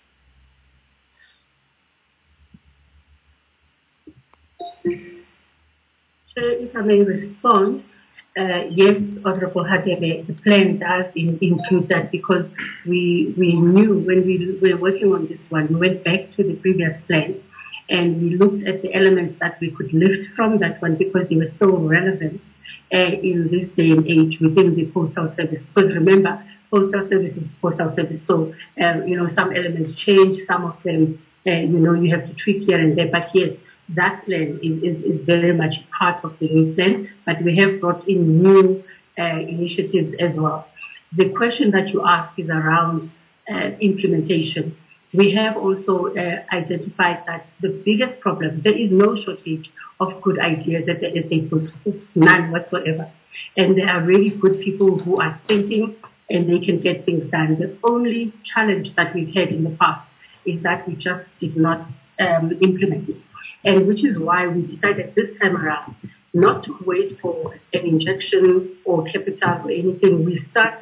So if I may respond, uh, yes, Honorable Hatebe, the plan does in, include that, because we we knew when we were working on this one, we went back to the previous plan and we looked at the elements that we could lift from that one because they were so relevant uh, in this day and age within the postal service. Because remember, postal service is postal service, so uh, you know, some elements change, some of them uh, you know, you have to tweak here and there, but yes, that plan is, is, is very much part of the new plan, but we have brought in new uh, initiatives as well. The question that you ask is around uh, implementation. We have also uh, identified that the biggest problem, there is no shortage of good ideas at the S A Post Office, none whatsoever. And there are really good people who are thinking and they can get things done. The only challenge that we've had in the past is that we just did not um, implement it. And which is why we decided this time around not to wait for an injection or capital or anything. We started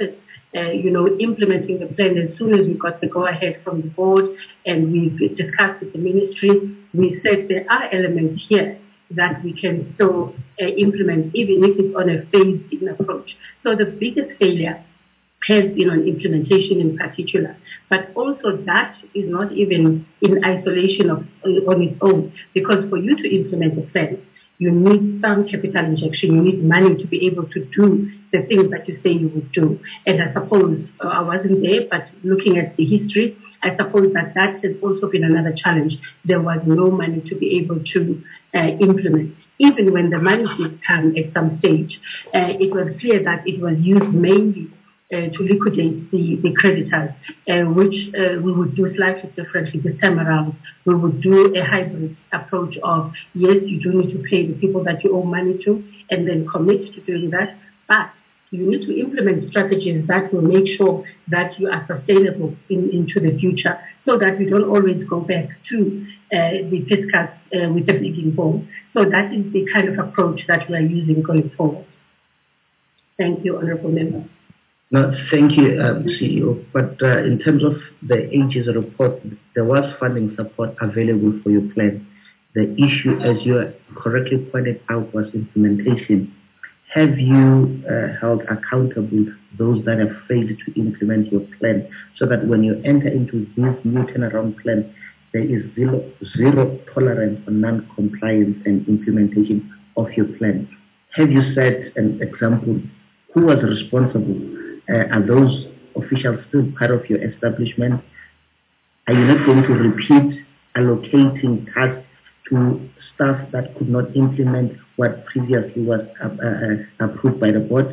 uh, you know, implementing the plan. As soon as we got the go-ahead from the board and we've discussed with the ministry, we said there are elements here that we can still uh, implement, even if it's on a phased-in approach. So the biggest failure has been on implementation in particular, but also that is not even in isolation of, on its own, because for you to implement a plan, you need some capital injection, you need money to be able to do the things that you say you would do. And I suppose, uh, I wasn't there, but looking at the history, I suppose that that has also been another challenge. There was no money to be able to uh, implement. Even when the money did come at some stage, uh, it was clear that it was used mainly Uh, to liquidate the, the creditors, uh, which uh, we would do slightly differently this time around. We would do a hybrid approach of, yes, you do need to pay the people that you owe money to and then commit to doing that, but you need to implement strategies that will make sure that you are sustainable in, into the future so that we don't always go back to uh, the fiscal uh, with a begging bowl. So that is the kind of approach that we are using going forward. Thank you, Honourable Member. No, thank you, um, C E O. But uh, in terms of the ages report, there was funding support available for your plan. The issue, as you correctly pointed out, was implementation. Have you uh, held accountable those that have failed to implement your plan so that when you enter into this new turnaround plan, there is zero, zero tolerance for non-compliance and implementation of your plan? Have you set an example? Who was responsible? Uh, are those officials still part of your establishment? Are you not going to repeat allocating tasks to staff that could not implement what previously was uh, uh, approved by the board?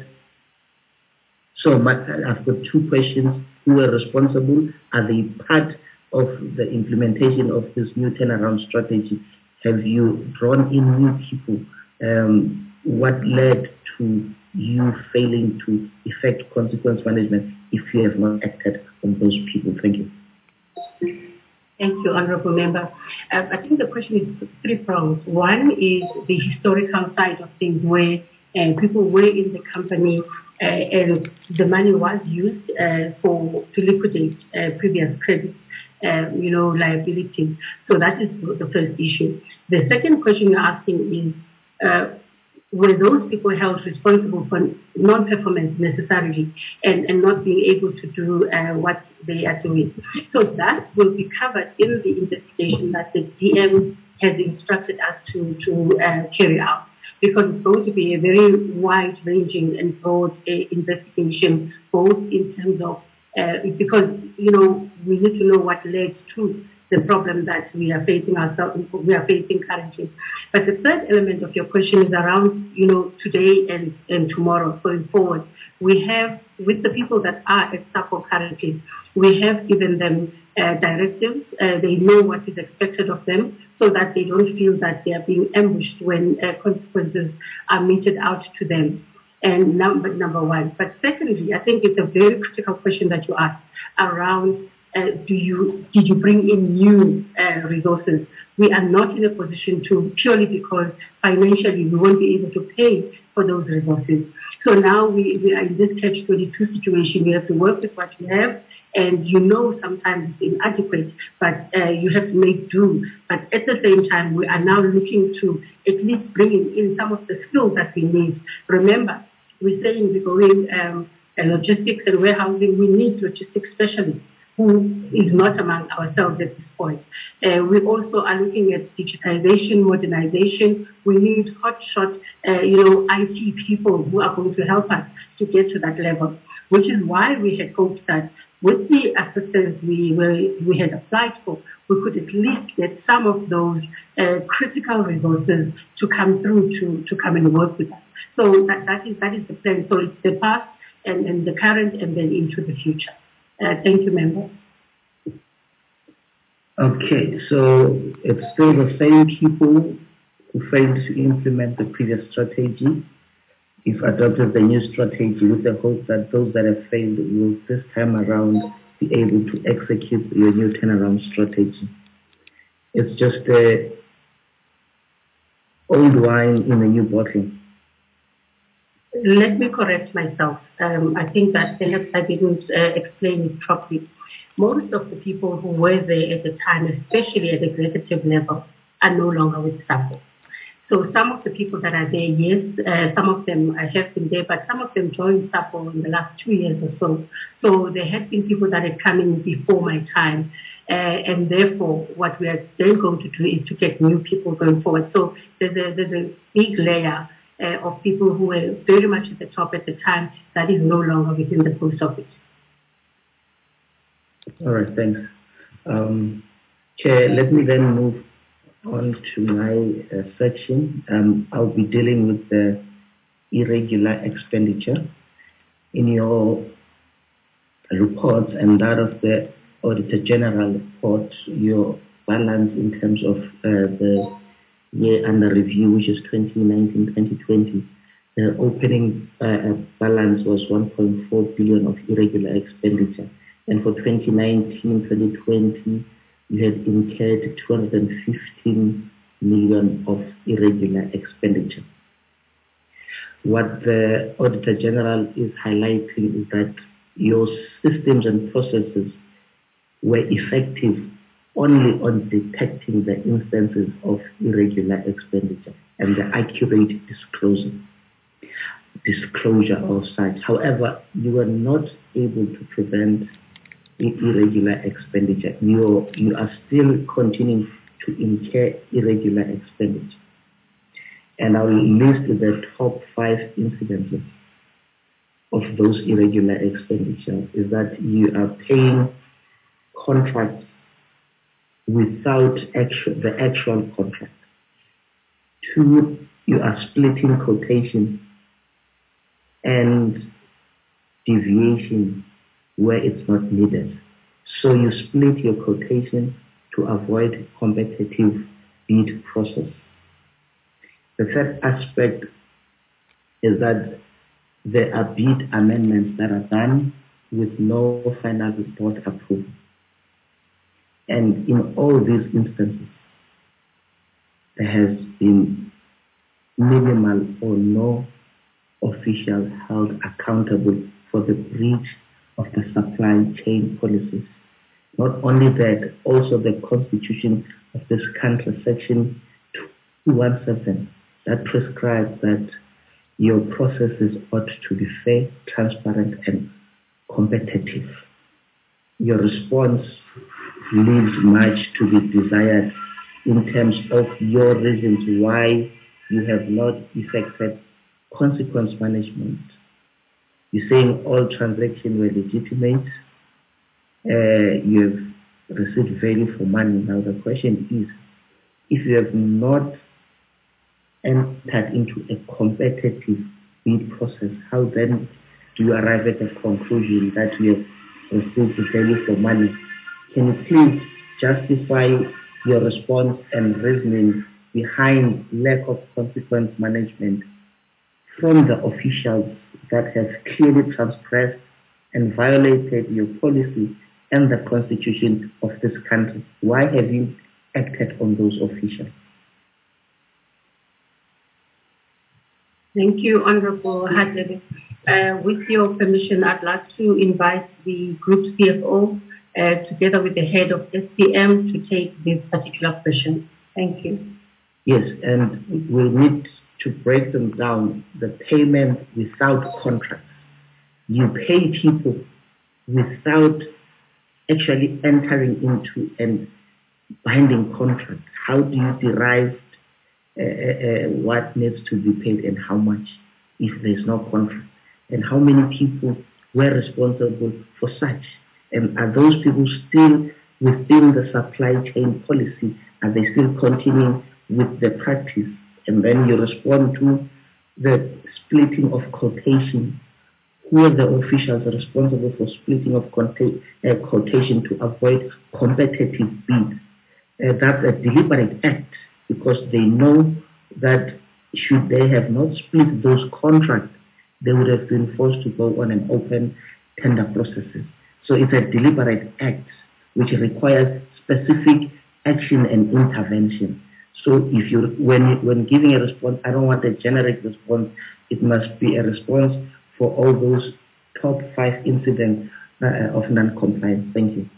So my, I've got two questions. Who are responsible? Are they part of the implementation of this new turnaround strategy? Have you drawn in new people? Um, what led to you failing to effect consequence management if you have not acted on those people? Thank you. Thank you, Honourable Member. Uh, I think the question is three prongs. One is the historical side of things where uh, people were in the company uh, and the money was used uh, for to liquidate uh, previous credit, uh, you know, liabilities. So that is the first issue. The second question you're asking is, uh, were those people held responsible for non-performance necessarily and, and not being able to do uh, what they are doing? So that will be covered in the investigation that the D M has instructed us to, to uh, carry out, because it's going to be a very wide-ranging and broad uh, investigation, both in terms of, uh, because, you know, we need to know what led to the problem that we are facing ourselves, we are facing currently. But the third element of your question is around, you know, today and, and tomorrow, going forward. We have, with the people that are at SAPO currently, we have given them uh, directives. Uh, they know what is expected of them so that they don't feel that they are being ambushed when uh, consequences are meted out to them. And number, number one. But secondly, I think it's a very critical question that you asked around Uh, do you did you bring in new uh, resources? We are not in a position to, purely because financially we won't be able to pay for those resources. So now we, we are in this catch twenty-two situation. We have to work with what we have, and you know sometimes it's inadequate, but uh, you have to make do. But at the same time, we are now looking to at least bringing in some of the skills that we need. Remember, we're saying we're going um, logistics and warehousing. We need logistics specialists who is not among ourselves at this point. Uh, we also are looking at digitization, modernization. We need hotshot, uh, you know, I T people who are going to help us to get to that level, which is why we had hoped that with the assistance we were, we had applied for, we could at least get some of those uh, critical resources to come through to, to come and work with us. So that, that is that is the plan. So it's the past and, and the current and then into the future. Uh, thank you, Member. Okay, so it's still the same people who failed to implement the previous strategy. You've adopted the new strategy with the hope that those that have failed will this time around be able to execute your new turnaround strategy. It's just uh, old wine in a new bottle. let me correct myself. Um, I think that perhaps I didn't uh, explain it properly. Most of the people who were there at the time, especially at the executive level, are no longer with SAPO. So some of the people that are there, yes, uh, some of them have been there, but some of them joined SAPO in the last two years or so. So there have been people that had come in before my time. Uh, and therefore, what we are then going to do is to get new people going forward. So there's a, there's a big layer uh, of people who were very much at the top at the time that is no longer within the post office. All right, thanks. Um, Chair, let me then move on to my uh, section. Um, I'll be dealing with the irregular expenditure. In your reports and that of the Auditor General report, your balance in terms of uh, the year under review, which is twenty nineteen twenty twenty, the opening uh, balance was one point four billion of irregular expenditure. And for twenty nineteen twenty twenty, you had incurred two hundred fifteen million of irregular expenditure. What the Auditor General is highlighting is that your systems and processes were effective only on detecting the instances of irregular expenditure and the accurate disclosure, disclosure of such. However, you were not able to prevent irregular expenditure. You, you are still continuing to incur irregular expenditure. And I will list the top five incidences of those irregular expenditure is that you are paying contracts without actual, the actual contract. Two, you are splitting quotation and deviation where it's not needed. So you split your quotation to avoid competitive bid process. The third aspect is that there are bid amendments that are done with no final board approval. And in all these instances, there has been minimal or no official held accountable for the breach of the supply chain policies. Not only that, also the Constitution of this country, Section two seventeen, that prescribes that your processes ought to be fair, transparent, and competitive. Your response leaves much to be desired in terms of your reasons why you have not effected consequence management. You're saying all transactions were legitimate. Uh, you have received value for money. Now the question is, if you have not entered into a competitive bid process, how then do you arrive at the conclusion that you have received value for money? Can you please justify your response and reasoning behind lack of consequence management from the officials that have clearly transgressed and violated your policy and the Constitution of this country? Why have you acted on those officials? Thank you, Honorable Hadebe. Uh, with your permission, I'd like to invite the Group C F O uh, together with the head of S P M to take this particular question. Thank you. Yes, and we need to break them down. The payment without contracts. You pay people without actually entering into a binding contract. How do you derive uh, uh, what needs to be paid and how much if there's no contract? And how many people were responsible for such? And are those people still within the supply chain policy? Are they still continuing with the practice? And then you respond to the splitting of quotation. Who are the officials responsible for splitting of uh, quotation to avoid competitive bids? Uh, that's a deliberate act because they know that should they have not split those contracts, they would have been forced to go on an open tender processes. So it's a deliberate act which requires specific action and intervention. So if you, when, when giving a response, I don't want a generic response. It must be a response for all those top five incidents uh, of non-compliance. Thank you.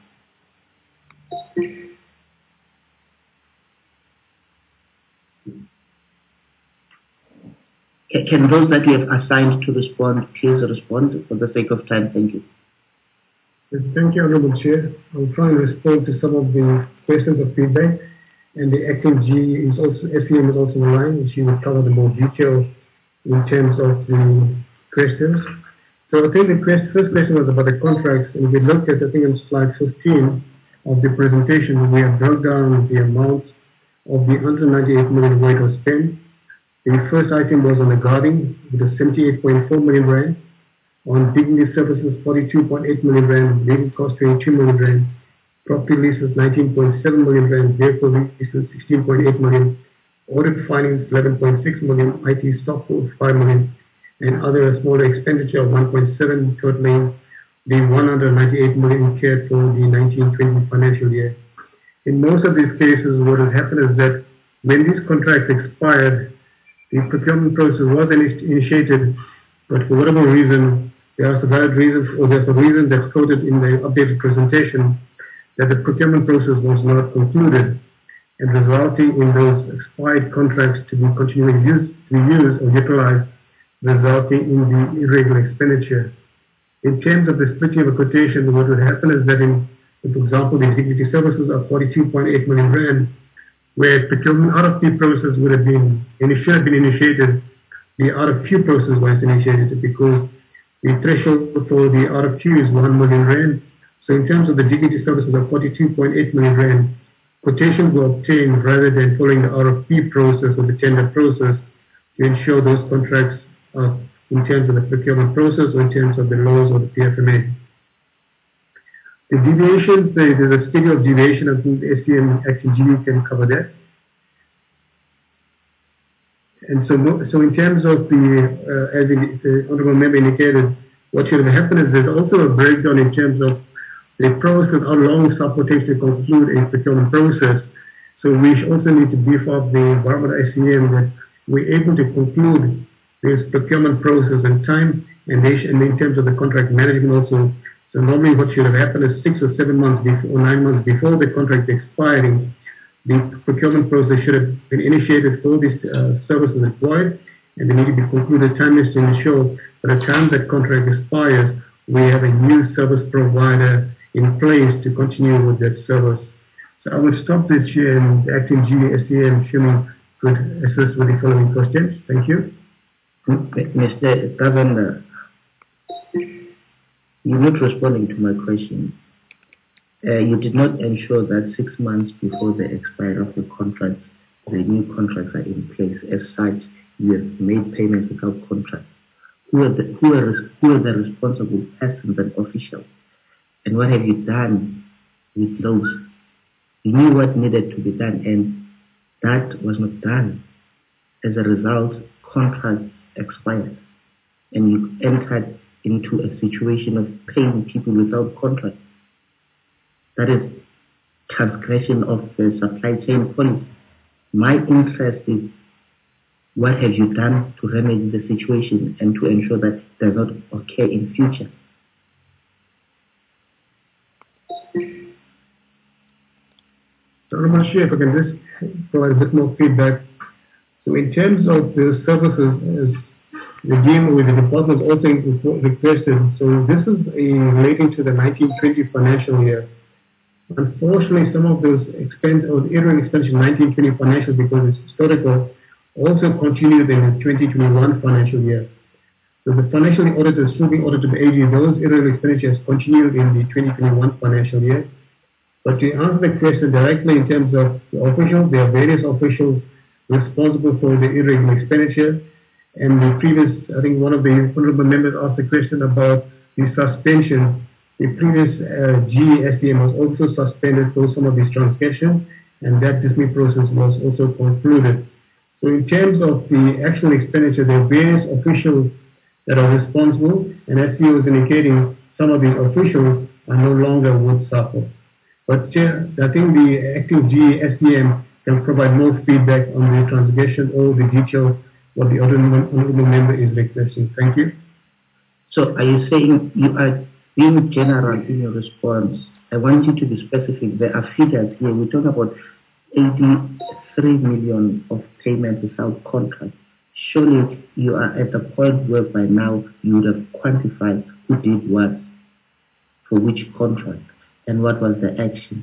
Can those that you have assigned to respond, please respond for the sake of time? Thank you. Yes, thank you, Honorable Chair. I'll try and respond to some of the questions of feedback. And the acting G is also, S C M is also in line, and she will cover the more detail in terms of the questions. So I think the quest, first question was about the contracts, and if we look at, I think on slide fifteen of the presentation, we have broke down the amount of the one hundred ninety-eight million rate was spent. The first item was on the guarding with a seventy-eight point four million rand, on dignity services forty-two point eight million rand, legal cost twenty-two million rand, property leases nineteen point seven million rand, vehicle leases sixteen point eight million, audit findings eleven point six million, I T software five million, and other smaller expenditure of one point seven, totaling the one hundred ninety-eight million incurred for the nineteen twenty financial year. In most of these cases, what has happened is that when these contracts expired, the procurement process was initiated, but for whatever reason, there are some valid reasons, or there's a reason that's quoted in the updated presentation, that the procurement process was not concluded, and resulting in those expired contracts to be continually used, to be used or utilized, resulting in the irregular expenditure. In terms of the splitting of a quotation, what would happen is that in, for example, the dignity services are forty-two point eight million rand, where procurement R F P process would have been, and it should have been initiated, the R F Q process was initiated because the threshold for the R F Q is one million rand. So in terms of the dignity services of forty-two point eight million rand, quotations were obtained rather than following the R F P process or the tender process to ensure those contracts are in terms of the procurement process or in terms of the laws of the P F M A. The deviations, there's a schedule of deviation. I think the S C M Acting G can cover that. And so, so in terms of the, uh, as the Honourable Member indicated, what should have happened is there's also a breakdown in terms of the process, how long SAPO takes to conclude a procurement process. So we also need to beef up the environment I C M that we're able to conclude this procurement process in time, and, they, and in terms of the contract management also. So normally what should have happened is six or seven months before, or nine months before the contract expiring, the procurement process should have been initiated for these uh, services employed, and they need to be concluded timeless to ensure by the time that contract expires, we have a new service provider in place to continue with that service. So I will stop this here, and the Acting G S C M Shumi could assist with the following questions. Thank you. Mister Governor, you're not responding to my question. Uh, you did not ensure that six months before the expiry of the contract, the new contracts are in place. As such, you have made payments without contract. Who are the, who are, who are the responsible persons and officials? And what have you done with those? You knew what needed to be done, and that was not done. As a result, contracts expired, and you entered into a situation of paying people without contract. That is transgression of the supply chain policy. My interest is, what have you done to remedy the situation and to ensure that it does not occur in future? So I'm not sure if I can just provide a bit more feedback. So in terms of the services, as the game with the department also requested, so this is a, relating to the nineteen twenty financial year. Unfortunately, some of those expense or irregular expenditure nineteen twenty financial, because it's historical, also continued in the twenty twenty-one financial year. So the financial auditors still being audited by A G, those irregular expenditures continued in the twenty twenty-one financial year. But to answer the question directly in terms of the officials, there are various officials responsible for the irregular expenditure. And the previous, I think one of the honorable members asked a question about the suspension. The previous uh, G S D M was also suspended for some of these transactions, and that dismissal process was also concluded. So in terms of the actual expenditure, there are various officials that are responsible, and as he was indicating, some of the officials are no longer with SAPO. But uh, I think the acting G S D M can provide more feedback on the transaction or the details what the honourable honourable member is requesting. Thank you. So are you saying you are being general in your response? I want you to be specific. There are figures here. We talk about eighty-three million of payments without contract. Surely you are at the point where by now you would have quantified who did what, for which contract, and what was the action.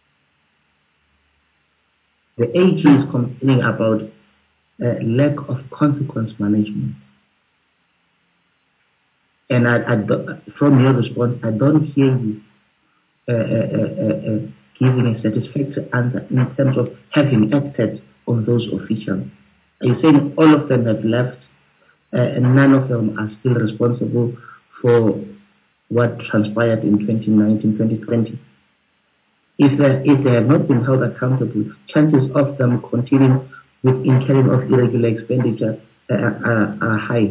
The A G is complaining about a lack of consequence management. And I, I from your response, I don't hear you uh, uh, uh, uh, giving a satisfactory answer in terms of having acted on those officials. Are you saying all of them have left uh, and none of them are still responsible for what transpired in twenty nineteen, twenty twenty? If they, if they have not been held accountable, chances of them continuing with incurring of irregular expenditure uh, are, are high.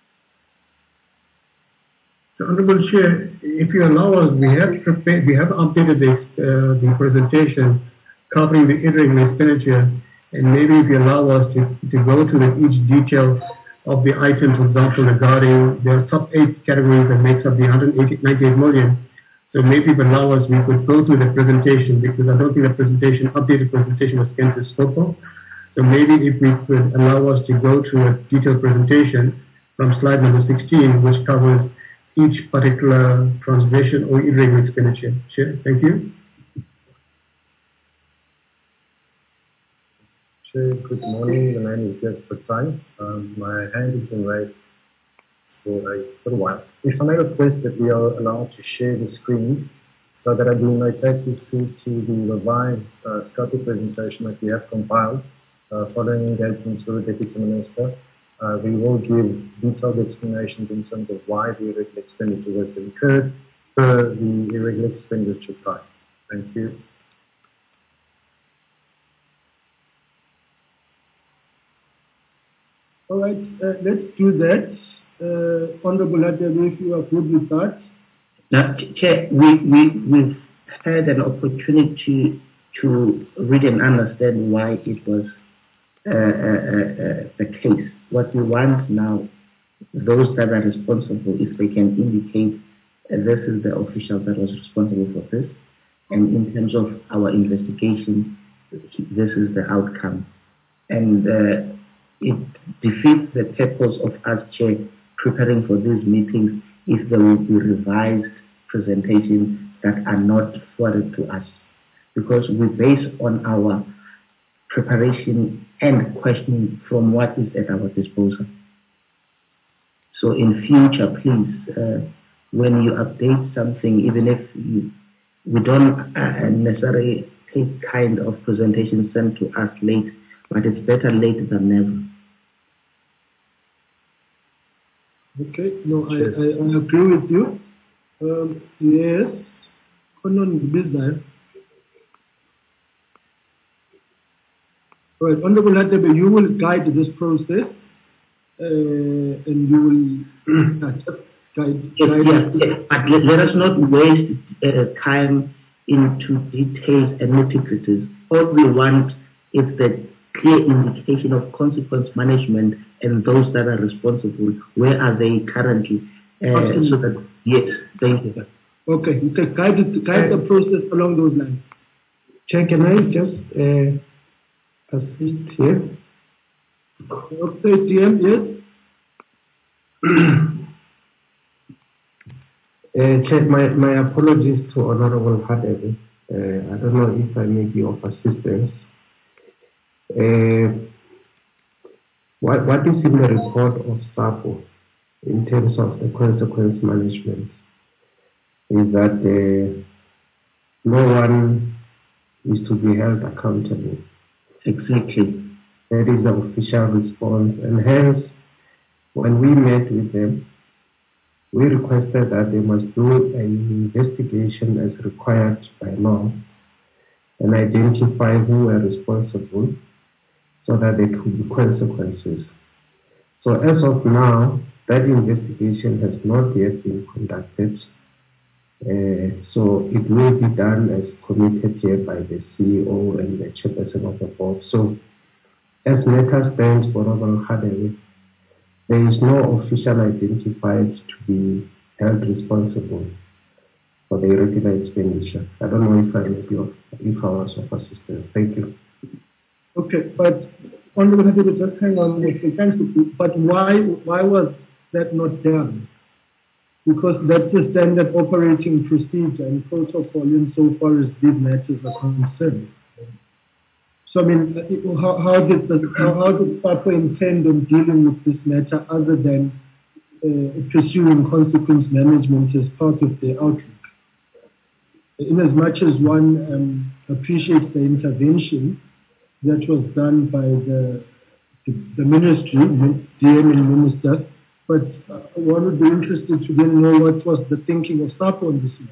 So, Honourable Chair, if you allow us, we have prepared, we have updated the, uh, the presentation covering the irregular expenditure, and maybe if you allow us to, to go to the, each detail of the items, for example, regarding the sub eight categories that makes up the one hundred ninety-eight million. So maybe if you allow us, we could go through the presentation, because I don't think the presentation, updated presentation was sent to SCOPO. So maybe if we could allow us to go to a detailed presentation from slide number sixteen, which covers each particular translation or irregular expenditure. Chair, thank you. Chair, good morning. My name is Jeff Patai. Um, my hand has been raised for a little while. If I may request that we are allowed to share the screen so that I do not take you through to the revised uh, SCOPO presentation that we have compiled uh, following engagement with the Deputy Minister. Uh, we will give detailed explanations in terms of why the irregular expenditure was incurred per the irregular expenditure type. Thank you. All right, uh, let's do that. Uh, Honourable Hadebe, if you are good with that. Now, Chair, we, we, we've had an opportunity to read and understand why it was uh, uh, uh, the case. What we want now, those that are responsible, if they can indicate uh, this is the official that was responsible for this, and in terms of our investigation, this is the outcome. And uh, it defeats the purpose of us, Chair, preparing for these meetings if there will be revised presentations that are not forwarded to us. Because we base on our preparation and questioning from what is at our disposal. So in future, please, uh, when you update something, even if you, we don't uh, necessarily take kind of presentation sent to us late, but it's better late than never. Okay, no, I, I, I agree with you. Um, yes, on business. All right, Honourable Hadebe, you will guide this process, uh, and you will uh, just guide. Yes, guide yes, yes. But let, let us not waste uh, time into details and nitty-gritties. All we want is the clear indication of consequence management and those that are responsible. Where are they currently? Uh, so that, yes, thank you. Okay, you can guide, it, guide the process along those lines. Chair, can I just uh, assist here? Okay, T M, yes. uh, Chair, my, my apologies to Honourable Hadebe. Uh, I don't know if I may be of assistance. Uh, what, what is in the report of SAPO in terms of the consequence management is that uh, no one is to be held accountable. Exactly. That is the official response, and hence, when we met with them, we requested that they must do an investigation as required by law and identify who were responsible so that there could be consequences. So as of now, that investigation has not yet been conducted, Uh, so it will be done as committed here by the C E O and the chairperson of the board. So as matters stands for Honorable Khadebe, there is no official identified to be held responsible for the irregular expenditure. I don't know if I may be of, if I was of assistance. Thank you. Okay, but Honorable Khadebe, just hang on. Thanks. But why why was that not done? Because that's the standard operating procedure and protocol insofar as these matters are concerned. So I mean, how, how did the how, how did SAPO intend on dealing with this matter other than uh, pursuing consequence management as part of their outlook? In as much as one um, appreciates the intervention that was done by the the, the ministry, D M and minister, but uh, one would be interested to then know what was the thinking of SAPO on this matter.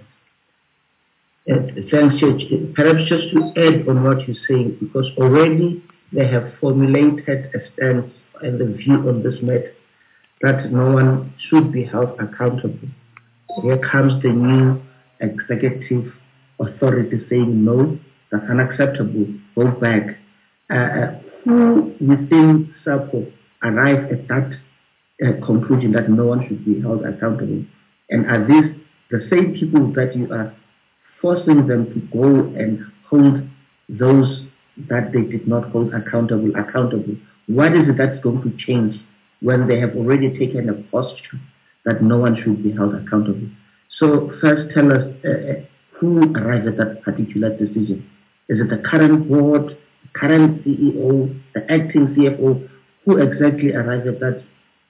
Uh, thanks, Judge. Perhaps just to add on what you're saying, because already they have formulated a stance and a view on this matter that no one should be held accountable. Here comes the new executive authority saying no, that's unacceptable, go back. Uh, who within SAPO arrived at that uh, conclusion that no one should be held accountable? And are these the same people that you are forcing them to go and hold those that they did not hold accountable accountable? What is it that's going to change when they have already taken a posture that no one should be held accountable? So first tell us uh, who arrived at that particular decision. Is it the current board, the current C E O, the acting C F O? Who exactly arrived at that?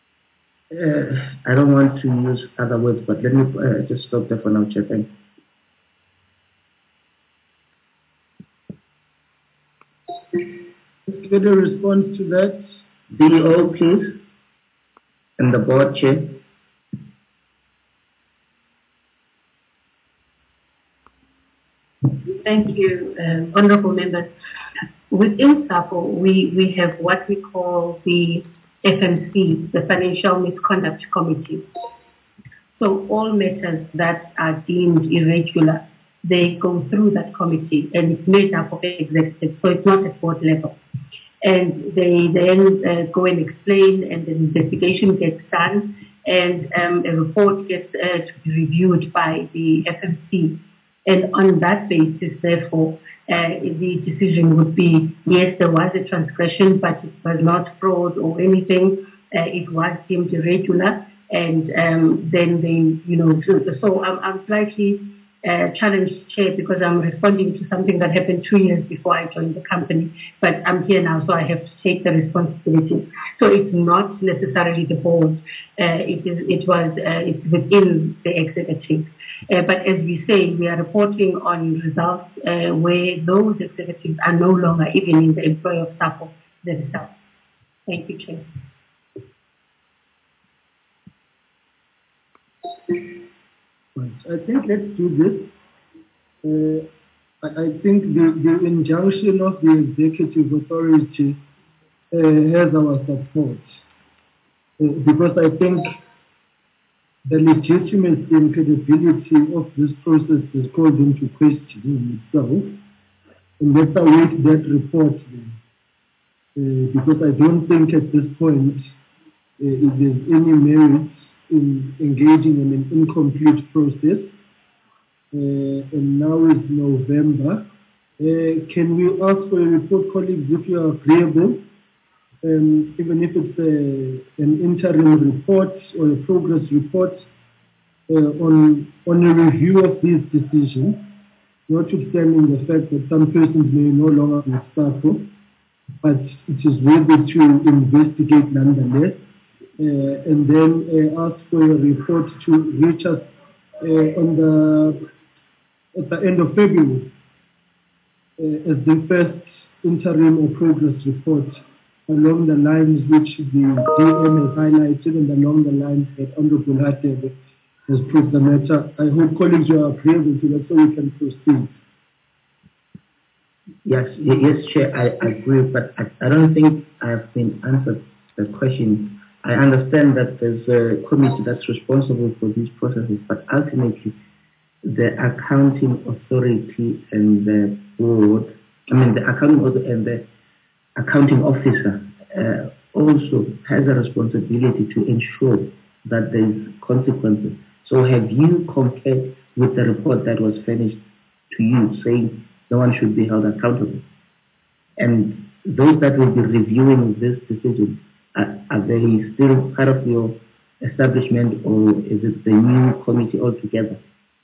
Uh, I don't want to use other words, but let me uh, just stop there for now, Chair. Thank you. Get a response to that. D E O, please, and the board chair. Thank you, um, honourable members. Within SAPO, we, we have what we call the F M C, the Financial Misconduct Committee. So all matters that are deemed irregular, they go through that committee, and it's made up of executives, so it's not at board level. And they then uh, go and explain, and the investigation gets done, and um, a report gets uh, to be reviewed by the F M C. And on that basis, therefore, uh, the decision would be, yes, there was a transgression, but it was not fraud or anything. Uh, it was deemed irregular, and um, then they, you know, so, so I'm, I'm slightly uh, challenged, Chair, because I'm responding to something that happened two years before I joined the company, but I'm here now, so I have to take the responsibility. So it's not necessarily the board. Uh, it is. It was. Uh, it's within the executive. Uh, but as we say, we are reporting on results uh, where those executives are no longer even in the employ of SAPO themselves. Thank you, Chair. I think let's do this. Uh, I, I think the, the injunction of the executive authority uh, has our support. Uh, because I think the legitimacy and credibility of this process is called into question in itself. And let's await that report then. Uh, because I don't think at this point uh, there's any merit in engaging in an incomplete process. Uh, and now is November. Uh, can we ask for a report, colleagues, if you are agreeable? Um, even if it's a, an interim report or a progress report uh, on, on a review of these decisions, notwithstanding the fact that some persons may no longer be SAPO, but it is worthy to investigate nonetheless, uh, and then uh, ask for a report to reach us uh, on the, at the end of February uh, as the first interim or progress report, along the lines which the D M has highlighted and along the lines that Honorable Khadebe has put the matter. I hope colleagues are agreeable to that so we can proceed. Yes, yes, Chair, I agree, but I, I don't think I have been answered the question. I understand that there's a committee that's responsible for these processes, but ultimately the accounting authority and the board, I mean the accounting authority and the accounting officer uh, also has a responsibility to ensure that there is consequences. So have you compared with the report that was furnished to you saying no one should be held accountable? And those that will be reviewing this decision, are, are they still part of your establishment, or is it the new committee altogether?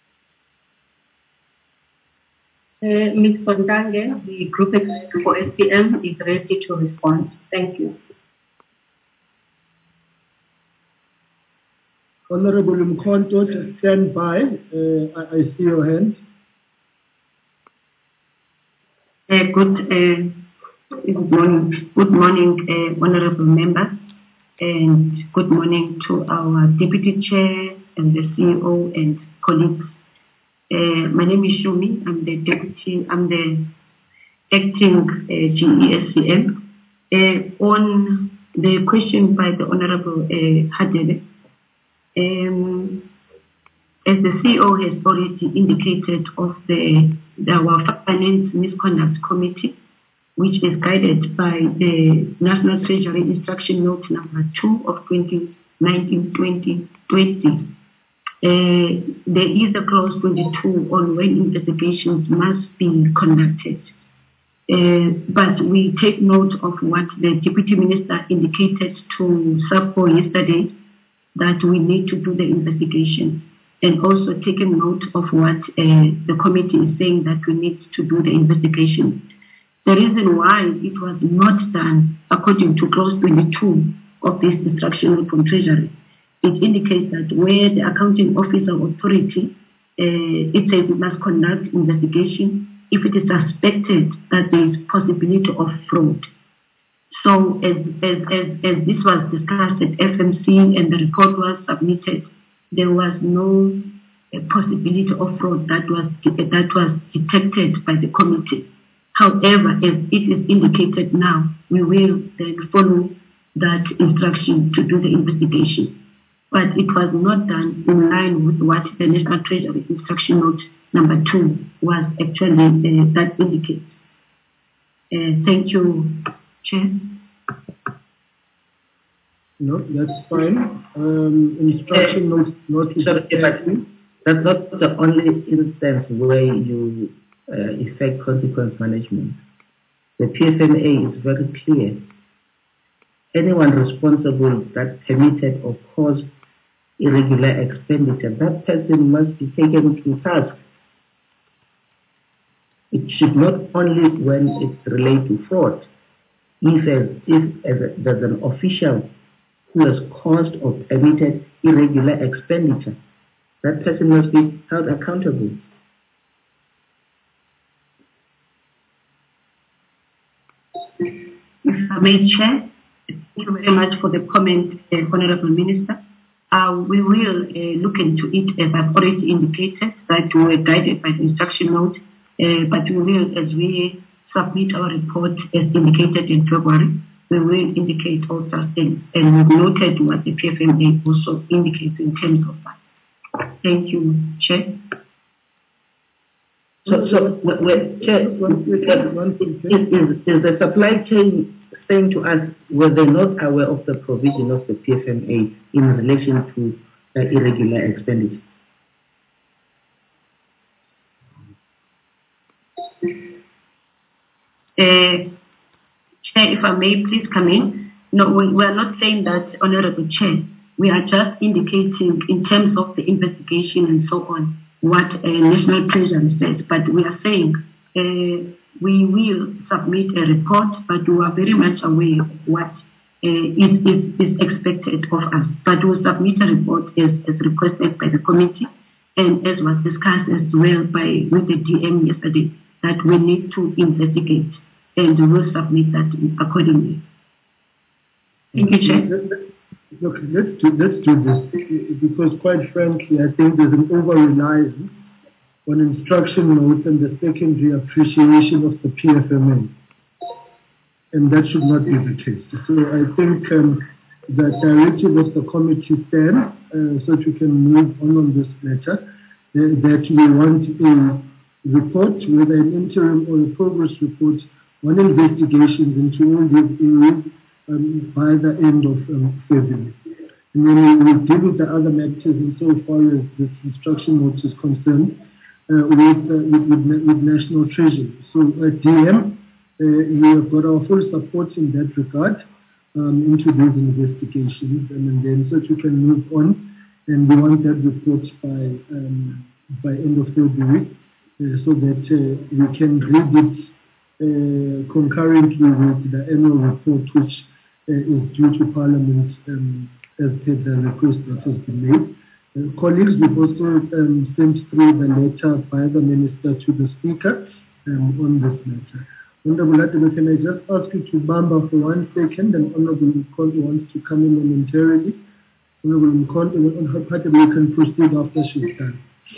Uh, Miz Fontange, the Group Executive for S P M is ready to respond. Thank you. Honorable Mkhonto, just stand by. Uh, I, I see your hand. Uh, good, uh, good morning, good morning, uh, honourable members, and good morning to our deputy chair and the C E O and colleagues. Uh, my name is Shumi. I'm the deputy. I'm the acting uh, G E S C M. Uh, on the question by the honourable uh, Hadebe, um, as the C E O has already indicated of the our Finance Misconduct Committee, which is guided by the National Treasury Instruction Note number two of twenty nineteen twenty twenty. Uh, there is a clause twenty-two on when investigations must be conducted. Uh, but we take note of what the Deputy Minister indicated to SAPO yesterday, that we need to do the investigation, and also taken note of what uh, the committee is saying, that we need to do the investigation. The reason why it was not done according to clause twenty-two of this instruction from Treasury, it indicates that where the accounting officer authority, uh, it says it must conduct investigation if it is suspected that there is possibility of fraud. So as, as, as, as this was discussed at F M C and the report was submitted, there was no uh, possibility of fraud that was, that was detected by the committee. However, as it is indicated now, we will then follow that instruction to do the investigation. But it was not done in line with what the National Treasury Instruction Note number two was actually uh, that indicates. Uh, thank you, Chair. No, that's fine. Um, instruction uh, note not sorry, that's not the only instance where you uh, effect consequence management. The P F M A is very clear. Anyone responsible that permitted or caused irregular expenditure, that person must be taken to task. It should not only when it relates to fraud. If, as, if as a, there's an official who has caused or permitted irregular expenditure, that person must be held accountable. If I may, Chair, thank you very much for the comment, uh, Honourable Minister. Uh, we will uh, look into it, as I've already indicated, that we were guided by the instruction note, uh, but we will, as we submit our report as indicated in February, we will indicate all such things, and we've noted what the P F M A also indicates in terms of that. Thank you, Chair. So, so we're, Chair, is, is, is the supply chain saying to us, were they not aware of the provision of the P F M A in relation to uh, irregular expenditure? Uh, Chair, if I may please come in. No, we, we are not saying that, Honourable Chair. We are just indicating in terms of the investigation and so on what uh, National Treasury says. But we are saying uh, we will submit a report, but we are very much aware of what uh, is, is, is expected of us. But we will submit a report as, as requested by the committee, and as was discussed as well by with the D M yesterday, that we need to investigate, and we will submit that accordingly. Thank you, Chair. Look, let's do, let's do this, because quite frankly, I think there's an over-reliance on instruction notes and the secondary appreciation of the P F M A. And that should not be the case. So I think um, the directive of the committee stands, uh, so that we can move on on this matter. that we want a report, whether an interim or a progress report, on investigations into all these areas um, by the end of um, February. And then we will deal with the other matters insofar as this instruction note is concerned uh, with, uh, with, with, with National Treasury. So uh, D M, uh, you have got our full support in that regard um, into these investigations, and then so that we can move on. And we want that report by um, by end of February, uh, so that uh, we can read it uh, concurrently with the annual report, which uh, is due to Parliament um, as per the request that has been made. Uh, colleagues, we've also um, sent through the letter by the Minister to the Speaker um, on this matter. Honorable Adelaide, can I just ask you to bamba for one second, and Honorable Mkhonto wants to come in momentarily. Honorable Mkhonto, on her part, we can proceed after she's done.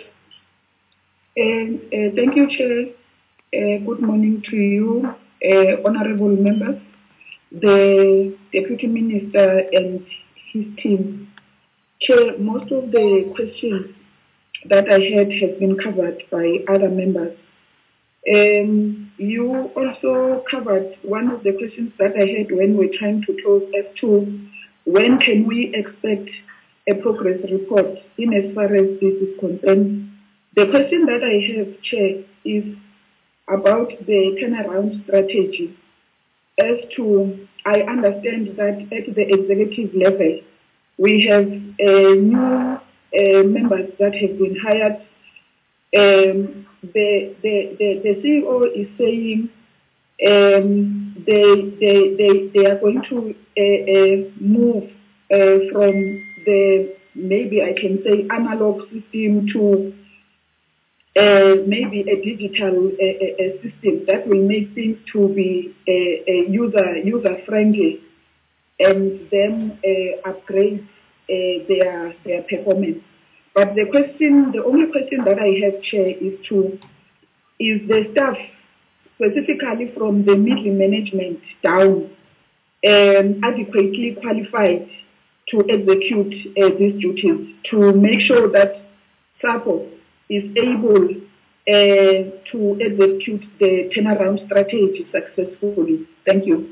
Uh, uh, thank you, Chair. Uh, good morning to you, uh, honorable members, the Deputy Minister and his team. Chair, most of the questions that I had have been covered by other members. Um, you also covered one of the questions that I had when we we're trying to close as to when can we expect a progress report in as far as this is concerned. The question that I have, Chair, is about the turnaround strategy. As to, I understand that at the executive level, we have uh, new uh, members that have been hired. Um, the, the, the, the C E O is saying um, they, they, they, they are going to uh, uh, move uh, from the, maybe I can say, analog system to Uh, maybe a digital uh, uh, system that will make things to be uh, uh, user user friendly, and then uh, upgrade uh, their their performance. But the question, the only question that I have, Chair, is to is the staff, specifically from the middle management down, um, adequately qualified to execute uh, these duties, to make sure that SAPO is able uh, to execute the turnaround strategy successfully. Thank you.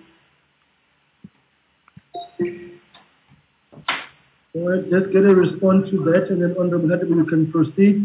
All right, let's get a response to that, and then Honorable Hadebe, you can proceed.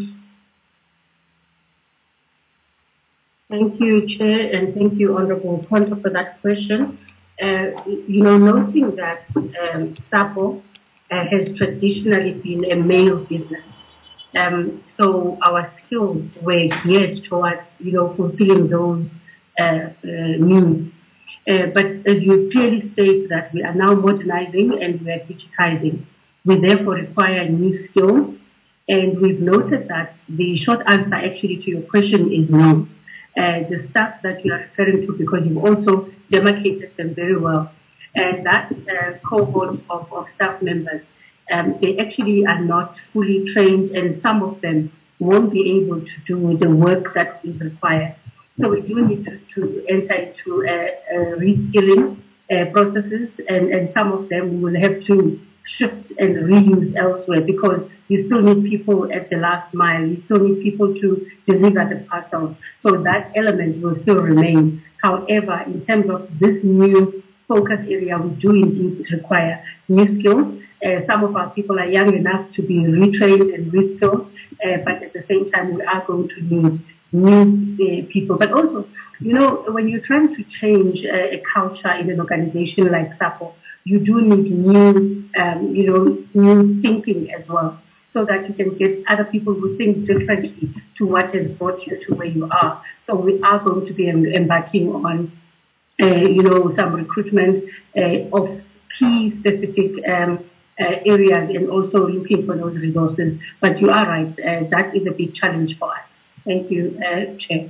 Thank you, Chair, and thank you, Honorable Mkhonto, for that question. Uh, you know, noting that um, SAPO uh, has traditionally been a male business. Um, so our skills were geared towards, you know, fulfilling those uh, uh, needs. Uh, but as you clearly state that we are now modernizing and we are digitizing, we therefore require new skills. And we've noted that the short answer actually to your question is no. Uh, the staff that you are referring to, because you've also demarcated them very well, and that uh, cohort of, of staff members, Um, they actually are not fully trained, and some of them won't be able to do the work that is required. So we do need to, to enter into uh, uh, reskilling uh, processes, and, and some of them will have to shift and reuse elsewhere, because you still need people at the last mile. You still need people to deliver the parcels. So that element will still remain. However, in terms of this new focus area, we do indeed require new skills. Uh, some of our people are young enough to be retrained and reskilled, uh, but at the same time, we are going to need new uh, people. But also, you know, when you're trying to change uh, a culture in an organization like SAPO, you do need new, um, you know, new thinking as well, so that you can get other people who think differently to what has brought you to where you are. So we are going to be embarking on, uh, you know, some recruitment uh, of key specific um, Uh, areas, and also looking for those resources. But you are right, uh, that is a big challenge for us. Thank you, uh, Chair.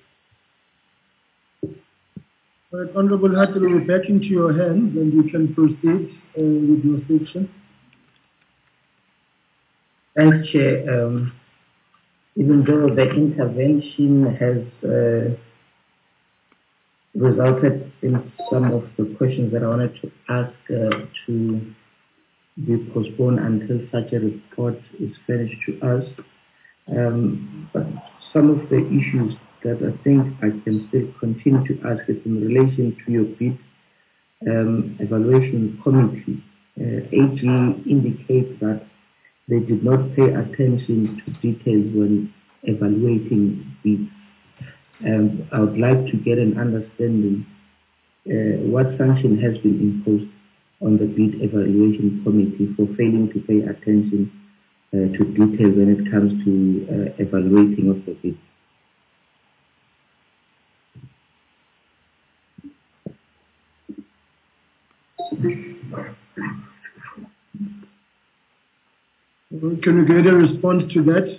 Right, Honorable Hadebe, we're back into your hands, and you can proceed uh, with your section. Thanks, Chair. Um, even though the intervention has uh, resulted in some of the questions that I wanted to ask uh, to be postponed until such a report is furnished to us, Um, but some of the issues that I think I can still continue to ask is in relation to your bid um, evaluation committee. Uh, A G indicates that they did not pay attention to details when evaluating bids. Um, I would like to get an understanding uh, what sanction has been imposed on the bid evaluation committee for failing to pay attention uh, to details when it comes to uh, evaluating of the bid. Can you get a response to that?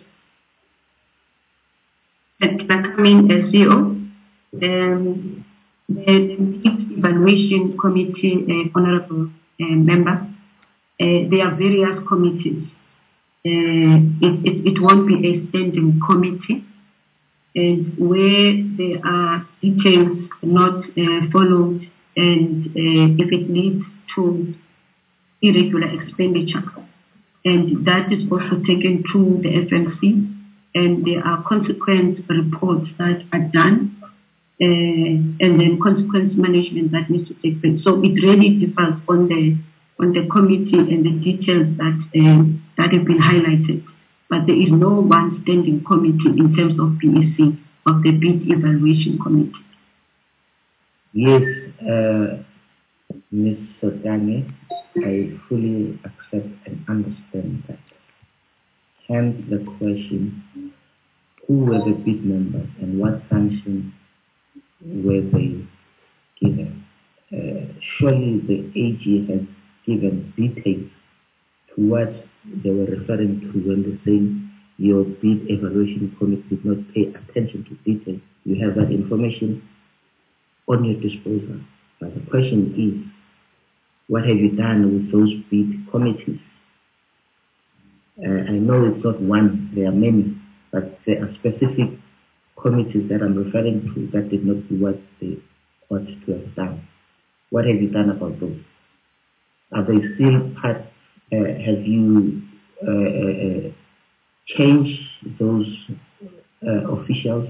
Can I come in as C E O? Um, the bid evaluation committee, uh, honorable uh, member, uh, there are various committees. Uh, it, it, it won't be a standing committee, and where there are details not uh, followed, and uh, if it leads to irregular expenditure, and that is also taken to the F M C, and there are consequence reports that are done, uh, and then consequence management that needs to take place. So it really differs on the on the committee and the details that uh, that have been highlighted. But there is no one standing committee in terms of B E C, of the bid evaluation committee. Yes, uh, Miz Sotane, I fully accept and understand that. Hence the question, who were the bid members and what sanctions were they given? Uh, surely the A G has given details to what they were referring to when they saying your bid evaluation committee did not pay attention to details. You have that information on your disposal. But the question is, what have you done with those bid committees? Uh, I know it's not one, there are many, but there are specific committees that I'm referring to that did not do what they ought to have done. What have you done about those? Are they still part, uh, have you uh, uh, changed those uh, officials?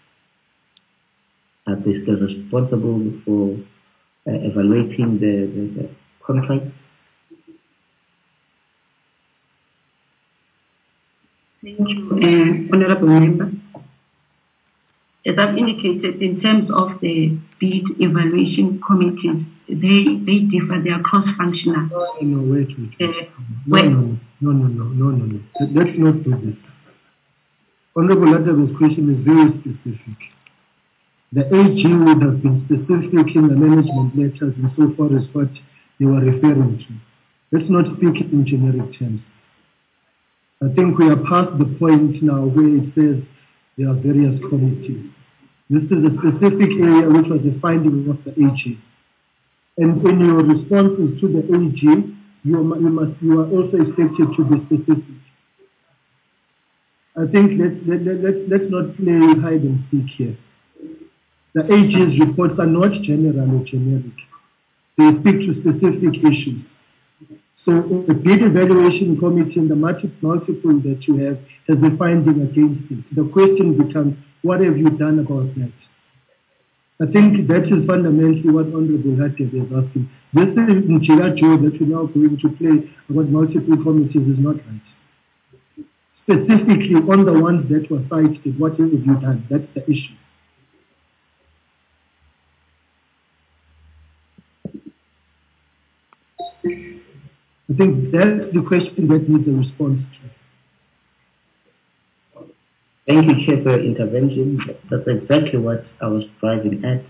Are they still responsible for uh, evaluating the, the, the contracts? Thank you, uh, Honorable Member. As I've indicated, in terms of the bid evaluation committees, they they differ, they are cross-functional. No, no, wait, wait. wait. Uh, no, no, no, no, no, no, no, no. Let's not do this. Honorable Adaba's question is very specific. The A G would have been specific in the management letters insofar as what they were referring to. Let's not speak in generic terms. I think we are past the point now where it says there are various committees. This is a specific area which was a finding of the A G. And in your responses to the A G, you, you, must, you are also expected to be specific. I think let's, let, let, let's, let's not play hide and seek here. The A G's reports are not general or generic. They speak to specific issues. So the bid evaluation committee and the multiple that you have has a finding against it. The question becomes, what have you done about that? I think that is fundamentally what Honorable Hatib is asking. This is in Chila Joe that we're now going to play about multiple committees is not right. Specifically on the ones that were cited, what have you done? That's the issue. I think that's the question that needs a response to. Thank you, Chair, for your intervention. That's exactly what I was driving at.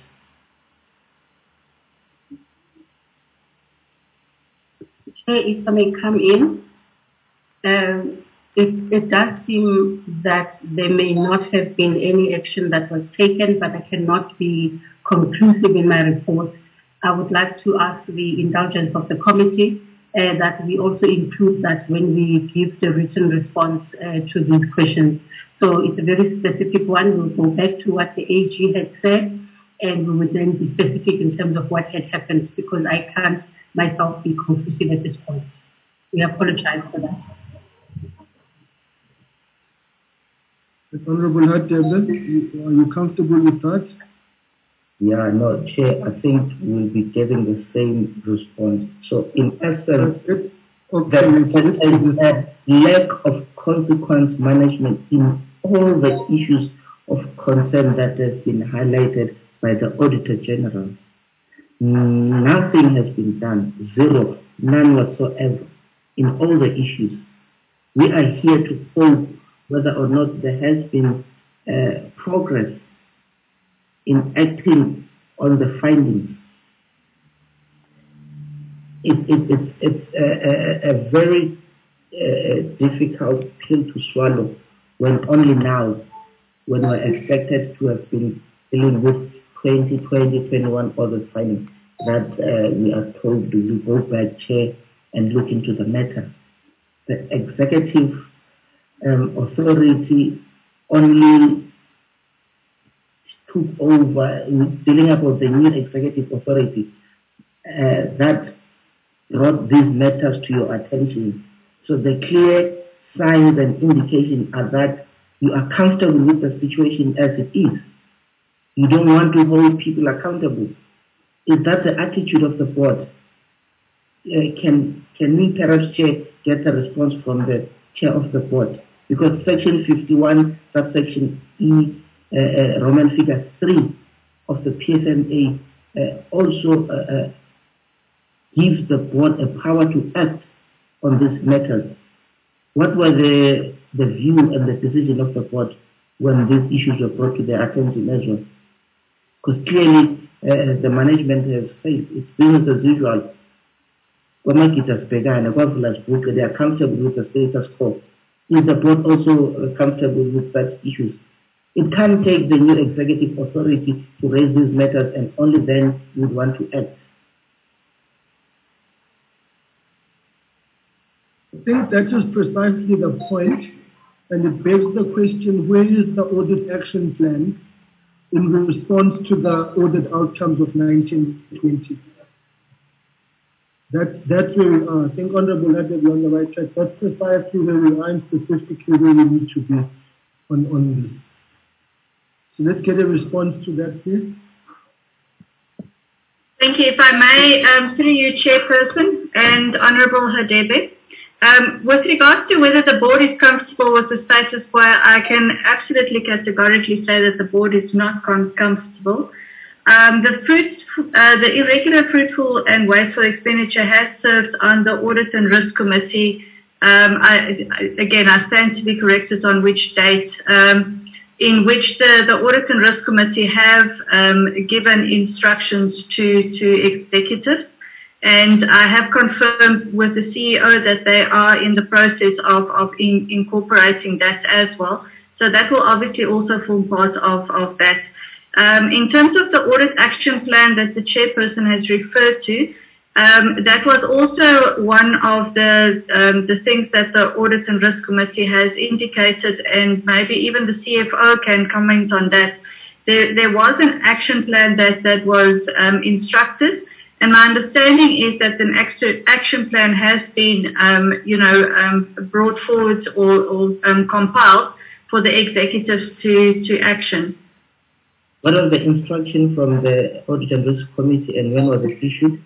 Chair, if I may come in, um, it, it does seem that there may not have been any action that was taken, but I cannot be conclusive in my report. I would like to ask the indulgence of the committee Uh, that we also include that when we give the written response uh, to these questions. So it's a very specific one. We'll go back to what the A G had said, and we would then be specific in terms of what had happened, because I can't myself be conclusive at this point. We apologize for that. Honorable Hadebe, are you comfortable with that? Yeah, no, Chair, I think we'll be getting the same response. So in essence, okay, there is a lack of consequence management in all the issues of concern that has been highlighted by the Auditor General. Nothing has been done, zero, none whatsoever, in all the issues. We are here to probe whether or not there has been uh, progress in acting on the findings. It, it, it's it's a, a, a very uh, difficult pill to swallow when only now, when we're expected to have been dealing with twenty twenty, twenty-one other findings, that uh, we are told to go back, Chair, and look into the matter. The executive um, authority only took over, dealing about the new executive authority, uh, that brought these matters to your attention. So the clear signs and indications are that you are comfortable with the situation as it is. You don't want to hold people accountable. Is that the attitude of the board? Uh, can can we perhaps, Chair, get a response from the chair of the board? Because Section fifty-one, subsection E, uh, uh, Roman figure three of the P S M A uh, also uh, uh, gives the board a power to act on these matters. What were the the view and the decision of the board when these issues were brought to their attention as well? Because clearly uh, the management has failed. It's business as usual. They are comfortable with the status quo. Is the board also uh, comfortable with such issues? It can't take the new executive authority to raise these matters and only then you would want to act. I think that is precisely the point, and it begs the question, where is the audit action plan in response to the audit outcomes of nineteen twenty? That, that's where we are. I think Honorable Hadebe, on the right track. That's precisely where we are and specifically where we need to be on, on this. So let's get a response to that, please. Thank you. If I may, um, through you, Chairperson and Honorable Hadebe, um, with regards to whether the board is comfortable with the status quo, I can absolutely categorically say that the board is not com comfortable. Um, the fruit, uh, the irregular, fruitful and wasteful expenditure has served on the Audit and Risk Committee. Um, I, I, again, I stand to be corrected on which date, um, in which the, the Audit and Risk Committee have um, given instructions to, to executives. And I have confirmed with the C E O that they are in the process of, of in, incorporating that as well. So that will obviously also form part of, of that. Um, in terms of the audit action plan that the chairperson has referred to, um, that was also one of the um, the things that the Audit and Risk Committee has indicated, and maybe even the C F O can comment on that. There, there was an action plan that, that was um, instructed, and my understanding is that an action plan has been, um, you know, um, brought forward or, or um, compiled for the executives to, to action. What was the instruction from the Audit and Risk Committee and when was it issued?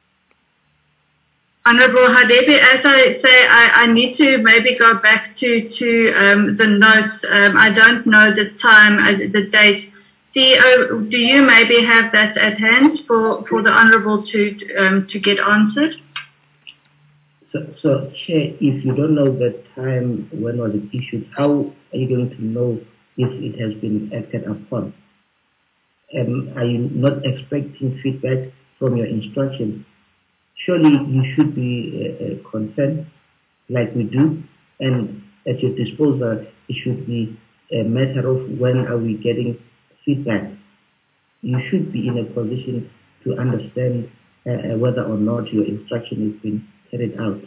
Honorable Hadebe, as I say, I, I need to maybe go back to, to um, the notes. Um, I don't know the time, uh, the date. C E O, do you maybe have that at hand for, for the Honorable to, um, to get answered? So, so, Chair, if you don't know the time when was it issued, how are you going to know if it has been acted upon? Um, are you not expecting feedback from your instructions? Surely you should be uh, uh, concerned, like we do, and at your disposal, it should be a matter of when are we getting feedback. You should be in a position to understand uh, whether or not your instruction is being carried out.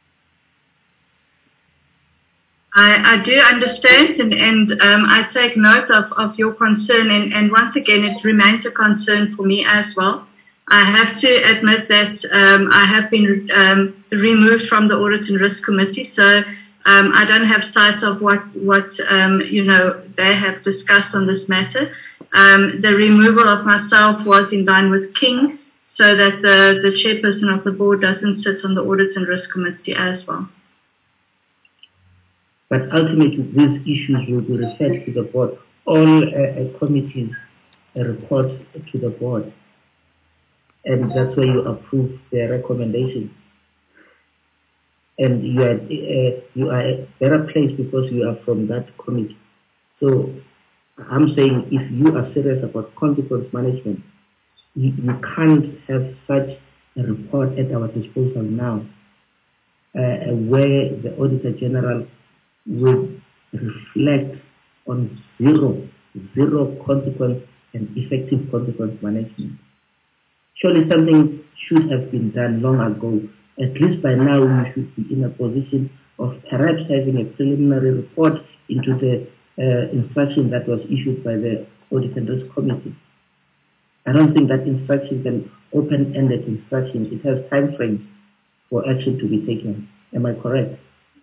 I, I do understand, and, and um, I take note of, of your concern, and, and once again, it remains a concern for me as well. I have to admit that um, I have been um, removed from the Audit and Risk Committee, so Um, I don't have sight of what, what um, you know, they have discussed on this matter. Um, the removal of myself was in line with King, so that the, the chairperson of the board doesn't sit on the Audit and Risk Committee as well. But ultimately, these issues will be referred to the board. All uh, uh, committees uh, report to the board, and that's where you approve their recommendations. And you are uh, you are better placed because you are from that committee. So I'm saying, if you are serious about consequence management, you, you can't have such a report at our disposal now, uh, where the Auditor General will reflect on zero, zero consequence and effective consequence management. Surely something should have been done long ago. At least by now we should be in a position of perhaps having a preliminary report into the uh, instruction that was issued by the Audit and Risk Committee. I don't think that instruction is an open-ended instruction. It has time frames for action to be taken. Am I correct?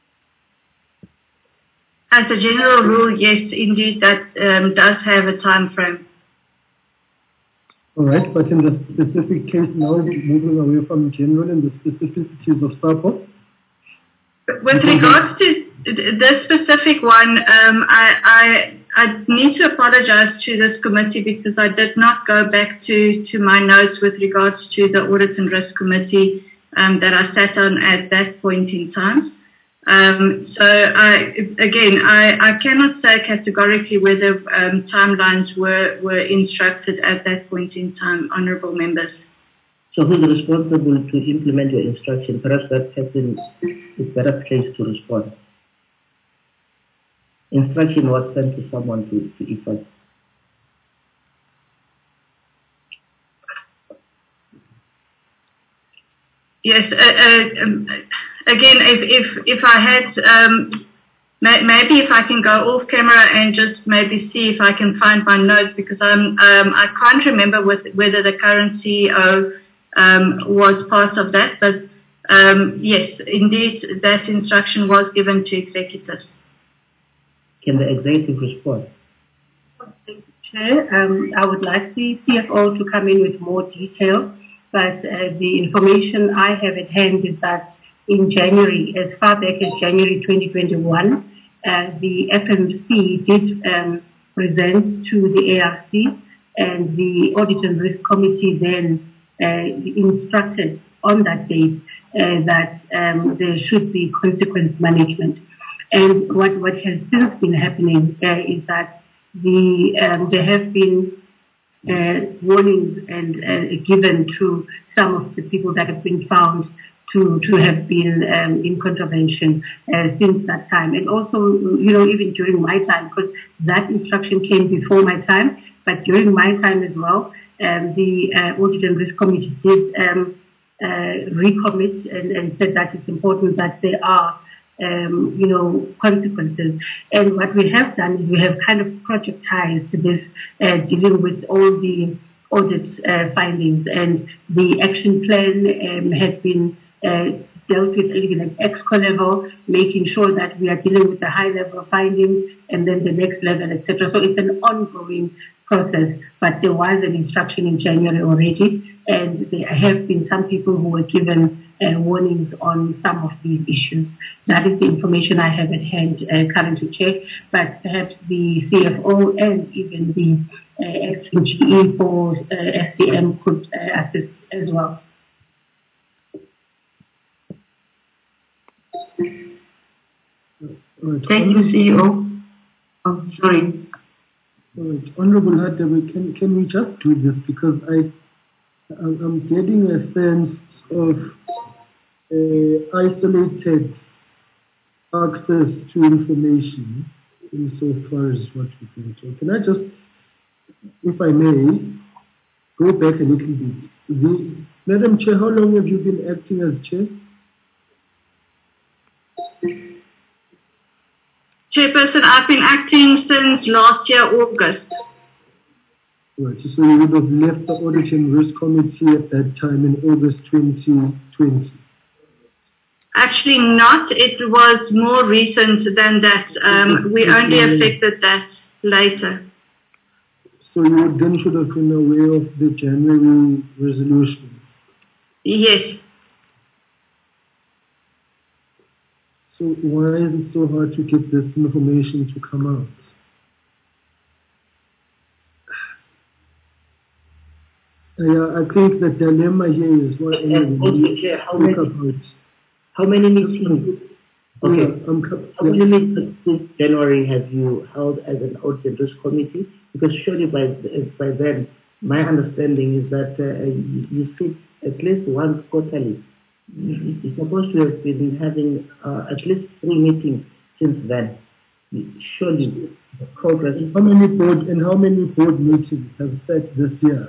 As a general rule, yes, indeed, that um, does have a time frame. All right, but in the specific case now, moving away from general and the specificities of SAPO. With regards to this specific one, um, I, I I need to apologize to this committee because I did not go back to, to my notes with regards to the Audit and Risk Committee um, that I sat on at that point in time. Um, so, I, again, I, I cannot say categorically whether um, timelines were, were instructed at that point in time, honourable members. So who's responsible to implement your instruction? Perhaps that person is better placed to respond. Instruction was sent to someone to, to effect. Yes, uh, uh, um, again, if, if, if I had, um, may, maybe if I can go off camera and just maybe see if I can find my notes, because I'm, um, I can't remember with, whether the current C E O um, was part of that, but um, yes, indeed, that instruction was given to executives. Can the executive respond? Thank you, Chair. Um, I would like the C F O to come in with more detail, but uh, the information I have at hand is that in January, as far back as January twenty twenty-one, uh, the F M C did um, present to the A R C, and the Audit and Risk Committee then uh, instructed on that date uh, that um, there should be consequence management. And what, what has since been happening uh, is that the um, there have been uh, warnings and uh, given to some of the people that have been found to, to have been um, in contravention uh, since that time. And also, you know, even during my time, because that instruction came before my time, but during my time as well, um, the uh, Audit and Risk Committee did um, uh, recommit and, and said that it's important that there are Um, you know, consequences. And what we have done is we have kind of projectized this, uh, dealing with all the audit uh, findings, and the action plan um, has been uh, dealt with even at ExCo level, making sure that we are dealing with the high level findings and then the next level, et cetera. So it's an ongoing process, but there was an instruction in January already, and there have been some people who were given uh, warnings on some of these issues. That is the information I have at hand uh, currently, Chair, but perhaps the C F O and even the uh, acting G E for uh, S D M could uh, assist as well. Thank you, C E O. Oh, sorry. Right. Honorable Hadebe, can, can we just do this, because I, I'm getting a sense of uh, isolated access to information insofar as what we can do. Can I just, if I may, go back a little bit? The, Madam Chair, how long have you been acting as Chair? Chairperson, I've been acting since last year, August. Right, so you would have left the Audit and Risk Committee at that time in August twenty twenty. Actually not. It was more recent than that. Um, we only affected that later. So you then should have been aware of the January resolution? Yes. So why is it so hard to get this information to come out? Yeah, I think the dilemma here is what And also, Chair, how many, about. how many meetings? Okay, Yeah, I'm, how many meetings since January have you held as an audit and risk committee? Because surely by by then, my understanding is that uh, you, you sit at least once quarterly. You- You're supposed to have been having uh, at least three meetings since then. Surely, the progress. How many board and how many board meetings have set this year?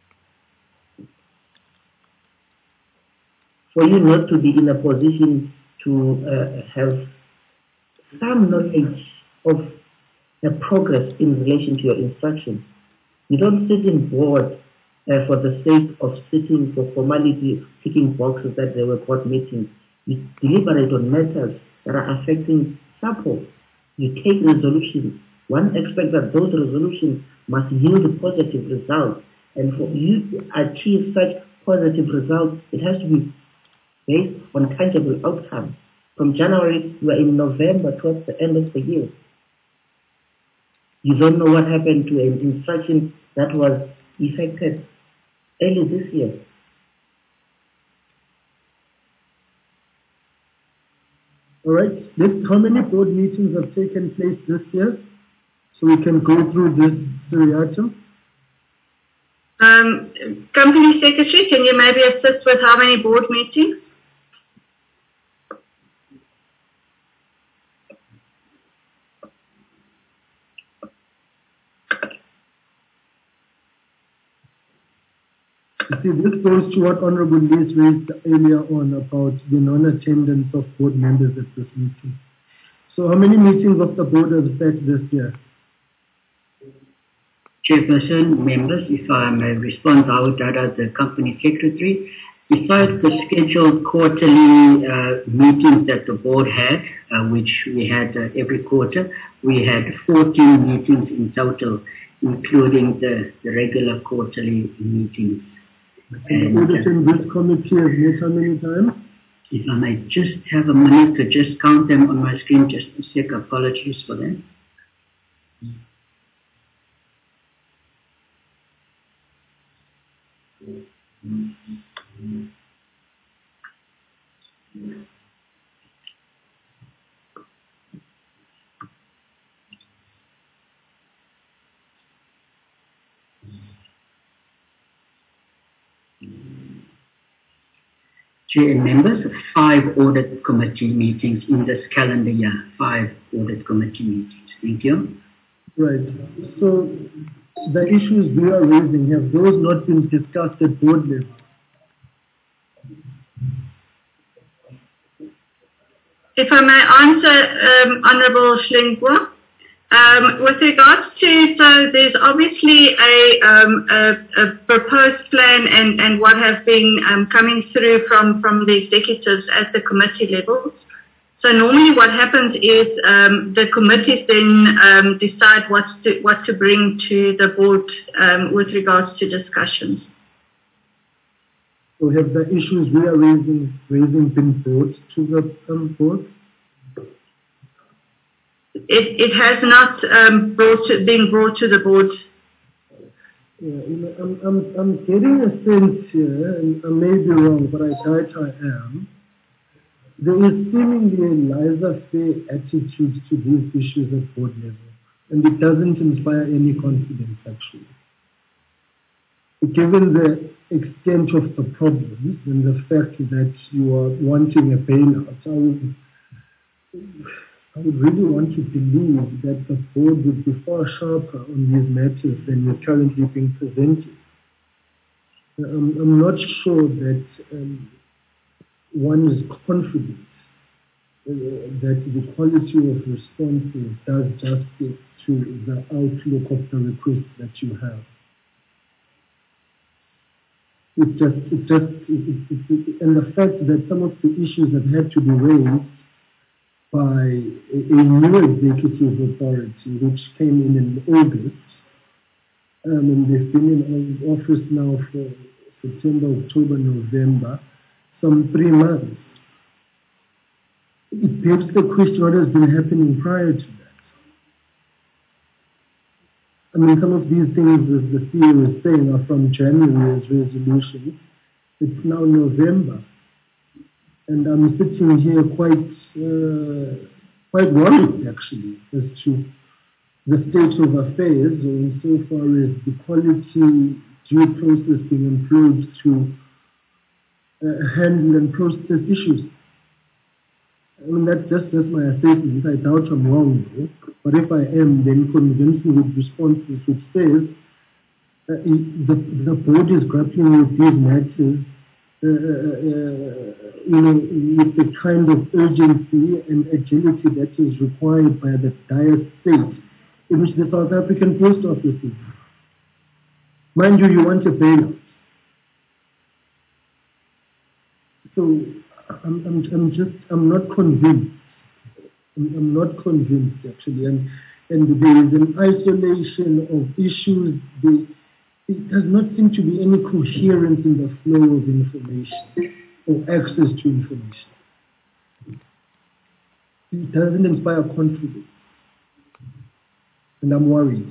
For you not to be in a position to uh, have some knowledge of the progress in relation to your instructions. You don't sit in board uh, for the sake of sitting for formality, ticking boxes that there were board meetings. You deliberate on matters that are affecting SAPO. You take resolutions. One expects that those resolutions must yield positive results. And for you to achieve such positive results, it has to be based on tangible outcomes. From January, we are in November towards the end of the year. You don't know what happened to an instruction that was effected early this year. All right, let's, how many board meetings have taken place this year? So we can go through this seriatim. Um, Company Secretary, can you maybe assist with how many board meetings? You see, this goes to what Honorable Lees raised earlier on about the non-attendance of board members at this meeting. So how many meetings of the board have set this year? Chairperson, members, if I may respond out as the company secretary, besides the scheduled quarterly uh, meetings that the board had, uh, which we had uh, every quarter, we had fourteen meetings in total, including the, the regular quarterly meetings. And the Audit and Risk Committee has met how many times? If I may just have a minute to just count them on my screen, just a sec, apologies for that. Chair and members, five audit committee meetings in this calendar year, five audit committee meetings. Thank you. Right. So the issues we are raising, have those not been discussed at board level? If I may answer, um, Honourable Schlingwa, um, with regards to, so there's obviously a, um, a, a proposed plan and, and what have been um, coming through from, from the executives at the committee levels. So normally what happens is um, the committees then um, decide what to, what to bring to the board um, with regards to discussions. So have the issues we are raising, raising been brought to the um, board? It, it has not um, brought to, been brought to the board. Yeah, you know, I'm, I'm, I'm getting a sense here, and I may be wrong, but I doubt I am. There is seemingly a laissez-faire attitude to these issues at board level, and it doesn't inspire any confidence, actually. Given the extent of the problems and the fact that you are wanting a bailout, I would, I would really want to believe that the board would be far sharper on these matters than is currently being presented. I'm, I'm not sure that um, one is confident uh, that the quality of responses does justice to the outlook of the request that you have. It's just, it's just, it, it, it, and the fact that some of the issues that had to be raised by a, a new executive authority, which came in in August, um, and they've been in office now for September, October, November, some three months. It begs the question, what has been happening prior to that? I mean, some of these things, as the C E O is saying, are from January's resolution. It's now November. And I'm sitting here quite, uh, quite worried, actually, as to the state of affairs, insofar as the quality due process being employed to uh, handle and process issues. I mean, that's just, just my assessment. I doubt I'm wrong, though. But if I am, then convince me with responses which says uh, the, the board is grappling with these matters uh, uh, you know, with the kind of urgency and agility that is required by the dire state in which the South African Post Office is. Mind you, you want a bailout. So I'm, I'm, I'm just, I'm not convinced. I'm, I'm not convinced, actually. And, and there is an isolation of issues. There, it does not seem to be any coherence in the flow of information or access to information. It doesn't inspire confidence. And I'm worried.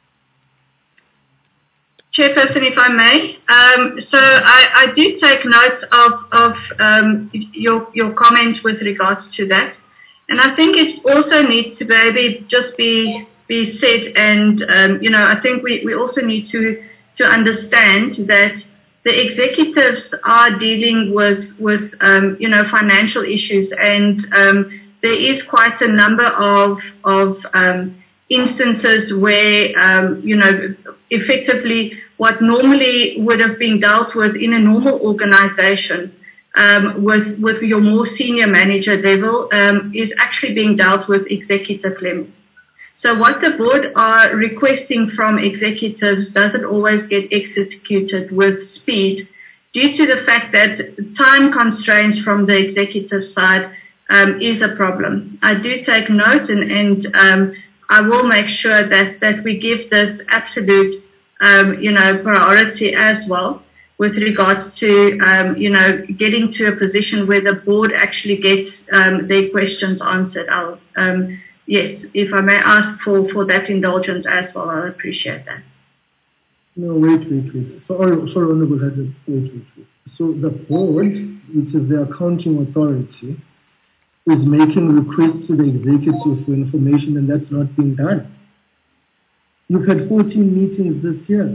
Chairperson, if I may. Um, so I, I do take note of, of um, your, your comments with regards to that. And I think it also needs to maybe just be, be said, and, um, you know, I think we, we also need to, to understand that the executives are dealing with, with um, you know, financial issues, and um, there is quite a number of, of um, instances where, um, you know, effectively what normally would have been dealt with in a normal organization um, with, with your more senior manager level um, is actually being dealt with executive level. So what the board are requesting from executives doesn't always get executed with speed due to the fact that time constraints from the executive side um, is a problem. I do take note, and, and um, I will make sure that, that we give this absolute, um, you know, priority as well with regards to, um, you know, getting to a position where the board actually gets um, their questions answered. I'll, um, yes, if I may ask for, for that indulgence as well, I'll appreciate that. No, wait, wait, wait. Sorry, sorry, Honorable Head. Wait, wait, wait. So the board, which is the accounting authority, is making requests to the executive for information, and that's not being done. You've had fourteen meetings this year.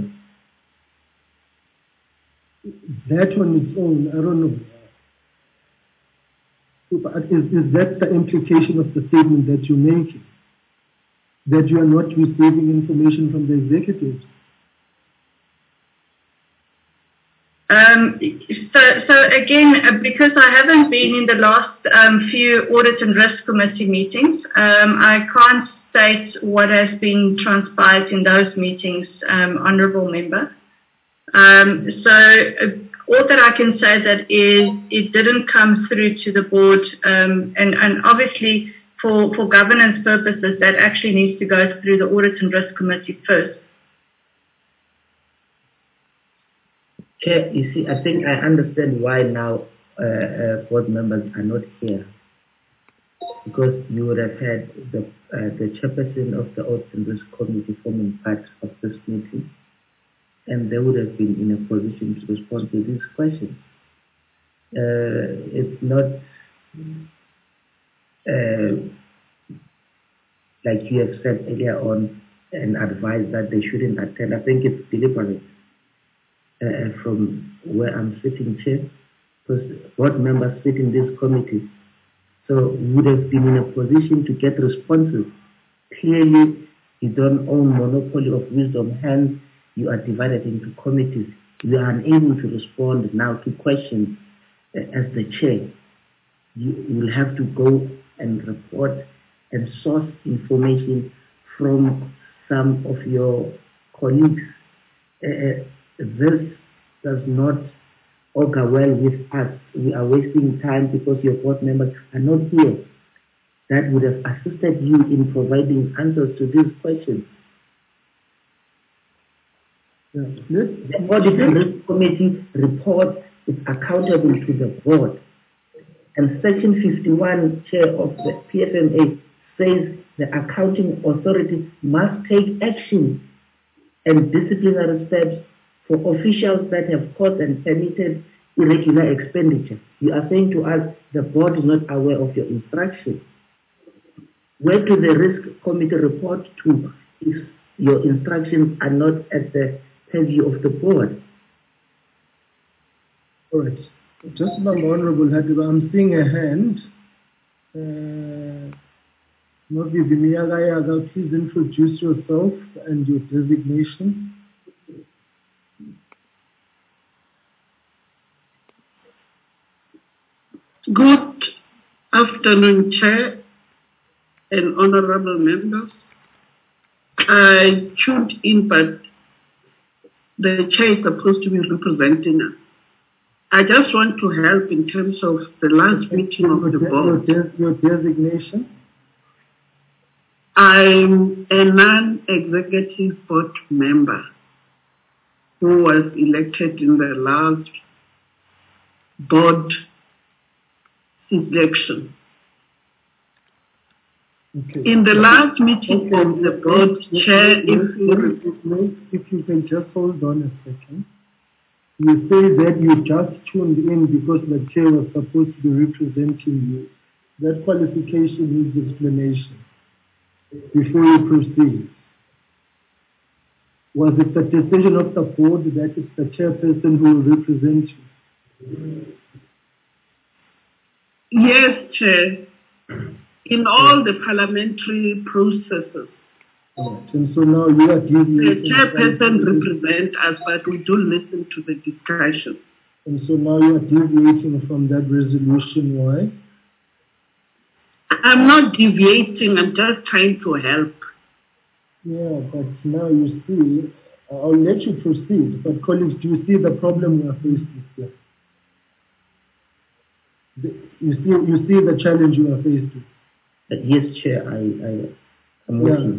That on its own, I don't know. Is, is that the implication of the statement that you're making? That you are not receiving information from the executives? Um, so, so again, because I haven't been in the last um, few audit and risk committee meetings, um, I can't state what has been transpired in those meetings, um, honourable member. Um, so uh, all that I can say that is it didn't come through to the board, um, and, and obviously for, for governance purposes that actually needs to go through the audit and risk committee first. Chair, you see, I think I understand why now uh, uh, board members are not here, because you would have had the uh, the chairperson of the Audit and Risk Committee forming part of this meeting, and they would have been in a position to respond to these questions. Uh, it's not uh, like you have said earlier on and advised that they shouldn't attend. I think it's deliberate. Uh, from where I'm sitting, Chair, because board members sit in this committee, so would have been in a position to get responses. Clearly, you don't own monopoly of wisdom, hence you are divided into committees. You are unable to respond now to questions uh, as the chair. You will have to go and report and source information from some of your colleagues. Uh, This does not augur well with us. We are wasting time because your board members are not here. That would have assisted you in providing answers to these questions. Yeah. Let's, the Audit and Risk Committee report is accountable to the board. And Section fifty-one, Chair of the P F M A, says the accounting authority must take action and disciplinary steps for officials that have caused and permitted irregular expenditure. You are saying to us the board is not aware of your instructions. Where do the Risk Committee report to if your instructions are not at the purview of the board? All right. Just about Honorable Hadiba, I'm seeing a hand. Uh, Novi Vimiyaga, please introduce yourself and your designation. Good afternoon, Chair and honorable members. I tuned in, but the Chair is supposed to be representing us. I just want to help in terms of the last meeting of the board. Your, your designation? I'm a non-executive board member who was elected in the last board election. Okay. In the last meeting okay. of the board, yes, Chair, yes, if yes, yes, if you can just hold on a second. You say that you just tuned in because the chair was supposed to be representing you. That qualification needs explanation before you proceed. Was it the decision of the board that it's the chairperson who will represent you? Yes, Chair. In all the parliamentary processes, right. And so now you are deviating. The chairperson represents us, but we do listen to the discussion. And so now you are deviating from that resolution. Why? I'm not deviating. I'm just trying to help. Yeah, but now you see, I'll let you proceed. But colleagues, do you see the problem we are faced with here? You see, you see the challenge you are faced with. Uh, yes, Chair, I, I, I'm with yeah. you.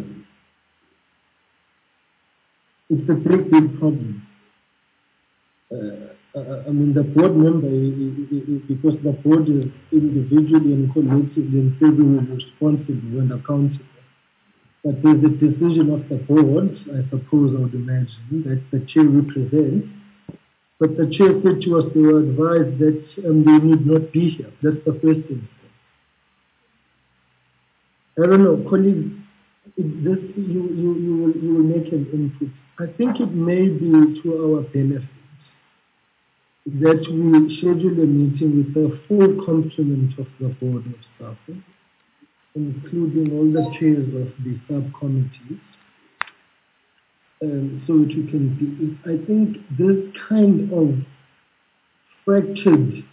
It's a very big problem. Uh, I mean, the board member, because the board is individually and collectively and federally responsible and accountable. But there's a decision of the board, I suppose I would imagine, that the chair represents. But the chair said to us they were advised that um, they need not be here. That's the first thing. I don't know, colleagues, it, this, you, you, you, will, you will make an input. I think it may be to our benefit that we schedule a meeting with a full complement of the board of staff, including all the chairs of the subcommittees, um, so that we can be. I think this kind of fractured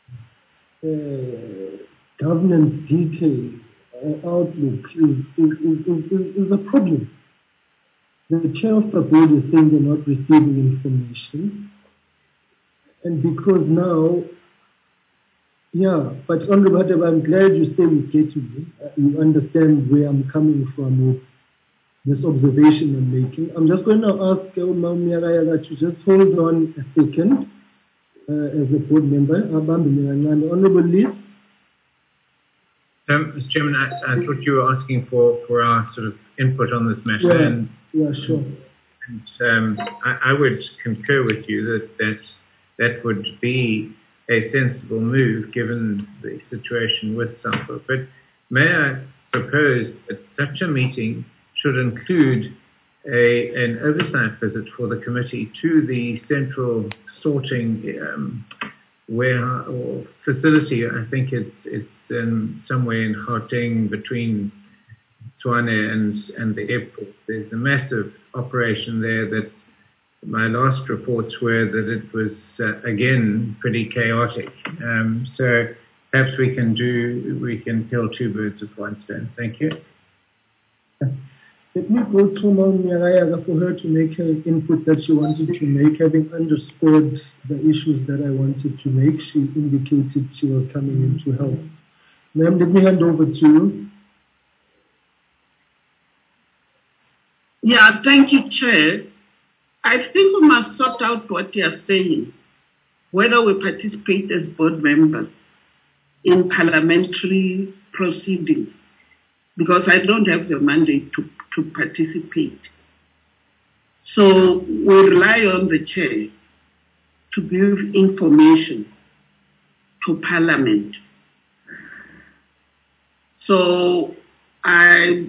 uh, governance detail uh, outlook is, is, is, is, is a problem. The chair of the board is saying they're not receiving information. And because now, yeah, but Honorable Hadiba, I'm glad you say you get me. Uh, you understand where I'm coming from with this observation I'm making. I'm just going to ask Umam Yarayaga to just hold on a second uh, as a board member. Honorable Liz. Um, Mister Chairman, I, I thought you were asking for, for our sort of input on this matter. Yeah, and, yeah sure. And um, I, I would concur with you that, that that would be a sensible move given the situation with SAPO. But may I propose that such a meeting should include a, an oversight visit for the committee to the central sorting um, warehouse or facility. I think it's, it's in somewhere in Gauteng between Tshwane and, and the airport. There's a massive operation there that my last reports were that it was, uh, again, pretty chaotic. Um, so perhaps we can do, we can kill two birds with one stone. Thank you. Let me go to Mom Nyagayaga for her to make her input that she wanted to make, having underscored the issues that I wanted to make. She indicated she was coming in to help. Ma'am, let me hand over to you. Yeah, thank you, Chair. I think we must sort out what you are saying, whether we participate as board members in parliamentary proceedings, because I don't have the mandate to, to participate. So we rely on the chair to give information to Parliament. So I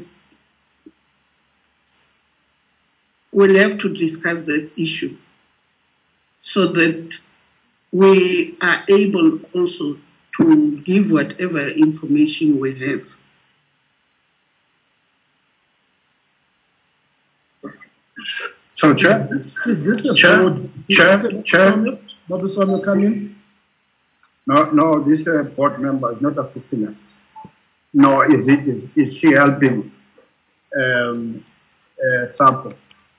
will have to discuss that issue so that we are able also to give whatever information we have. So, Chair, Is this a Chair, board? Chair, Chair. Babu Swami, come in. No, no, this uh, board member is not assisting us. No, is, it, is, is she helping um, uh, Sapo?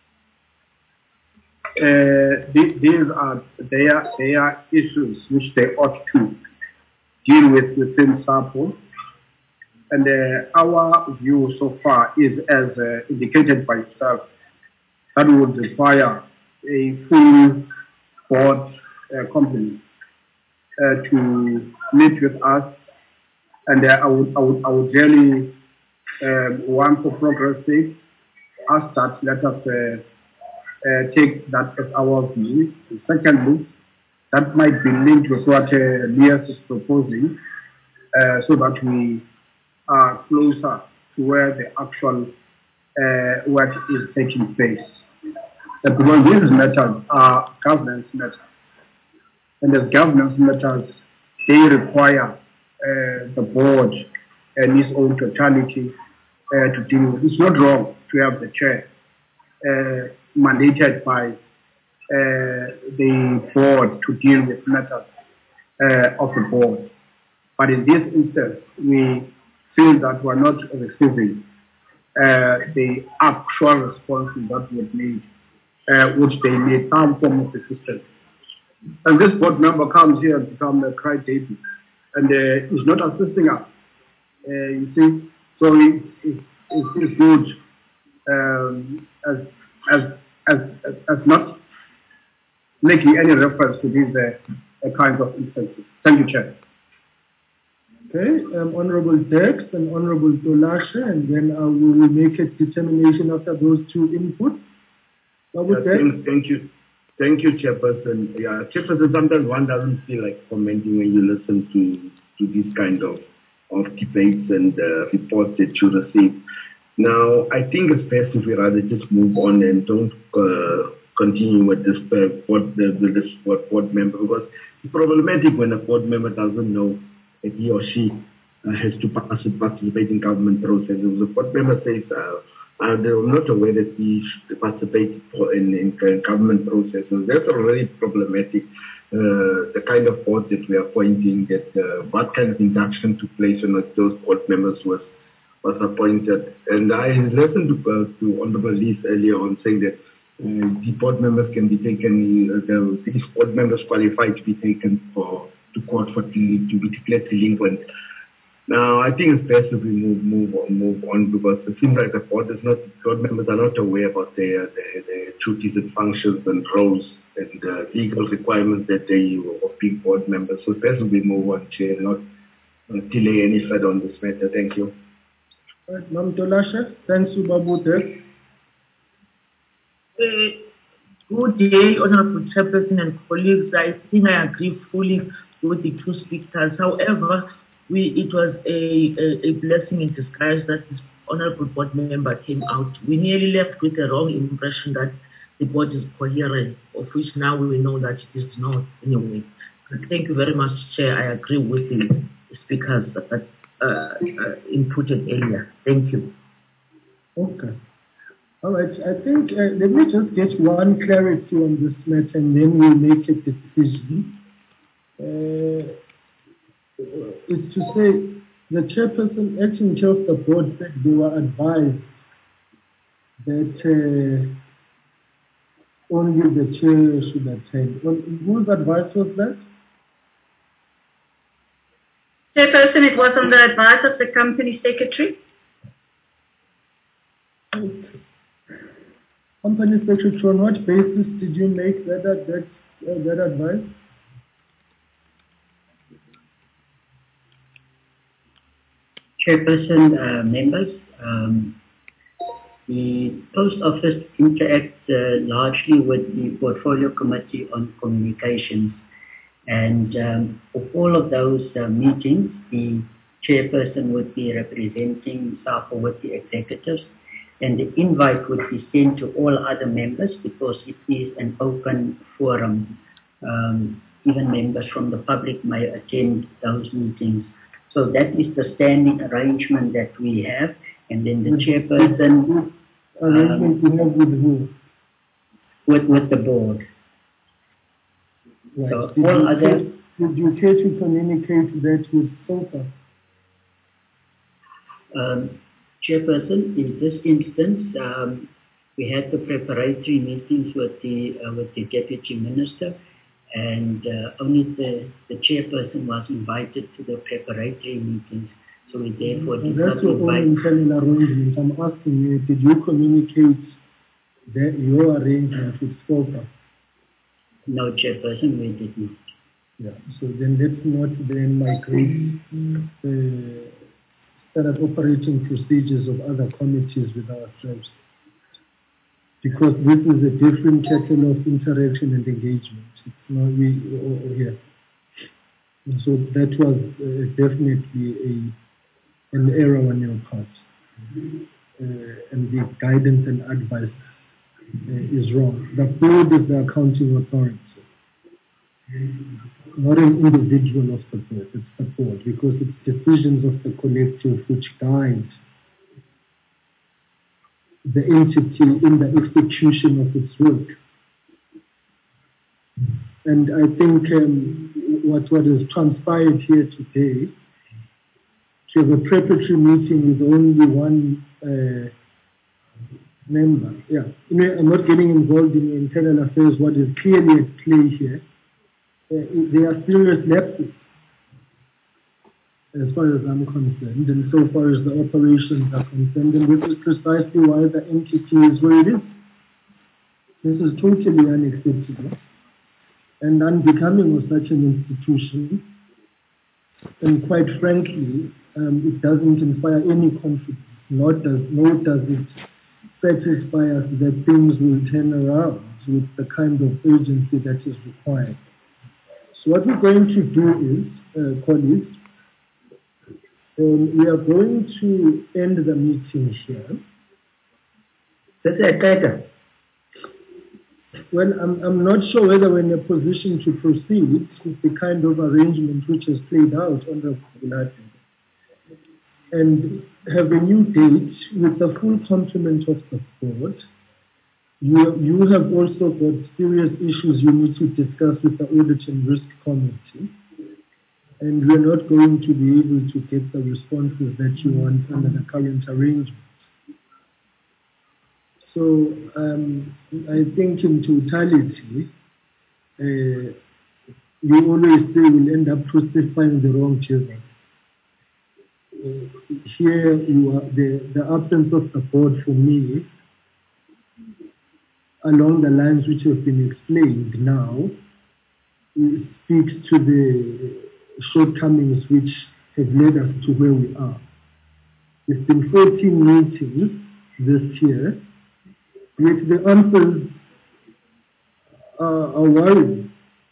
Uh, th these are their, their issues which they ought to deal with within Sapo. And uh, our view so far is, as uh, indicated by staff, that would require a full board uh, complement uh, to meet with us. And uh, I, would, I, would, I would really, um, one for progress sake, ask that let us uh, uh, take that as our view. Secondly, that might be linked with what uh, Lias is proposing, uh, so that we are closer to where the actual uh, work is taking place. Uh, because these matters are governance matters. And as governance matters, they require uh, the board and its own totality uh, to deal with. It's not wrong to have the chair uh, mandated by uh, the board to deal with matters uh, of the board. But in this instance, we feel that we're not receiving uh, the actual responses that were made, uh, which they need some form of assistance. And this board member comes here and becomes a crybaby and uh, is not assisting us. Uh, you see, so it, it, it's good um, as, as, as, as not making any reference to these uh, kinds of instances. Thank you, Chair. Okay, um, Honorable Dex and Honorable Tolashe, and then uh, we will make a determination after those two inputs. Yeah, thank, thank you. Thank you, Chairperson. Yeah, Chairperson, sometimes one doesn't feel like commenting when you listen to, to these kind of, of debates and uh, reports that you receive. Now, I think it's best if we rather just move on and don't uh, continue with this uh, board, the, this board, board member, because it's problematic when a board member doesn't know that he or she uh, has to participate in government processes. The board member says, uh, uh, they're not aware that he should participate in, in government processes. That's already problematic. Uh, the kind of board that we are appointing, that uh, what kind of induction took place when those board members was was appointed. And I listened to, uh, to Honorable Lees earlier on saying that uh, the board members can be taken, uh, the, these board members qualified to be taken for to court for to, to be declared delinquent. Now, I think it's best if we move move on, move on because it seems like the board is not, board members are not aware about their, their, their duties and functions and roles and uh, legal requirements that they of being board members. So it's best if we move on, Chair, not uh, delay any further on this matter. Thank you. Right, Ma'am Tolashe, thanks to Babu Dex. Uh, good day, Honorable Chairperson and colleagues. I think I agree fully with the two speakers. However, we, it was a, a, a blessing in disguise that this honorable board member came out. We nearly left with a wrong impression that the board is coherent, of which now we know that it is not anyway. Thank you very much, Chair. I agree with the speakers that uh, uh, inputted earlier. Thank you. Okay. All right. I think uh, let me just get one clarity on this matter and then we'll make a decision. Uh, is to say the chairperson, acting chair of the board, said they were advised that uh, only the chair should attend. Well, whose advice was that? Chairperson, it was on the advice of the company secretary. Okay. Company secretary, on what basis did you make that that uh, that advice? Chairperson, uh, members, um, the Post Office interacts uh, largely with the Portfolio Committee on Communications. And um, for all of those uh, meetings, the chairperson would be representing SAPO with the executives, and the invite would be sent to all other members because it is an open forum. Um, even members from the public may attend those meetings. So that is the standing arrangement that we have, and then the chairperson arrangement um, you have with who? With with the board. Right. So did, all you other care, did you care to communicate that with SOFA? Um, Chairperson, in this instance, um, we had the preparatory meetings with the uh, with the Deputy Minister, and uh, only the, the chairperson was invited to the preparatory meetings. So we therefore did That's not your own invite. internal arrangement. I'm asking you, did you communicate that your arrangement with SOFA? No, Chairperson, we did not. Yeah, so then let's not then migrate uh, standard operating procedures of other committees with ourselves. Because this is a different kettle of interaction and engagement. It's not we or here. And so that was uh, definitely a an error on your part, uh, and the guidance and advice uh, is wrong. The board is the accounting authority, not an individual of the board. It's the board because it's decisions of the collective which guide the entity in the execution of its work. And I think um, what, what has transpired here today, to have a preparatory meeting with only one uh, member. Yeah, you know, I'm not getting involved in internal affairs. What is clearly at play here, uh, there are serious lapses as far as I'm concerned, and so far as the operations are concerned, and this is precisely why the entity is where it is. This is totally unacceptable and unbecoming of such an institution, and quite frankly, um, it doesn't inspire any confidence, nor does, nor does it satisfy us that things will turn around with the kind of urgency that is required. So what we're going to do is, uh, colleagues, Um, we are going to end the meeting here. That's it, Well, I'm, I'm not sure whether we're in a position to proceed with the kind of arrangement which has played out on the Gulati, and have a new date with the full complement of the board. You, you have also got serious issues you need to discuss with the Audit and Risk Committee. And we're not going to be able to get the responses that you want under the current arrangement. So um, I think in totality, uh, you always say we'll end up crucifying the wrong children. Uh, here, you are, the, the absence of the board for me, along the lines which have been explained now, speaks to the shortcomings which have led us to where we are. It's been fourteen meetings this year, yet the answers are, are worrying.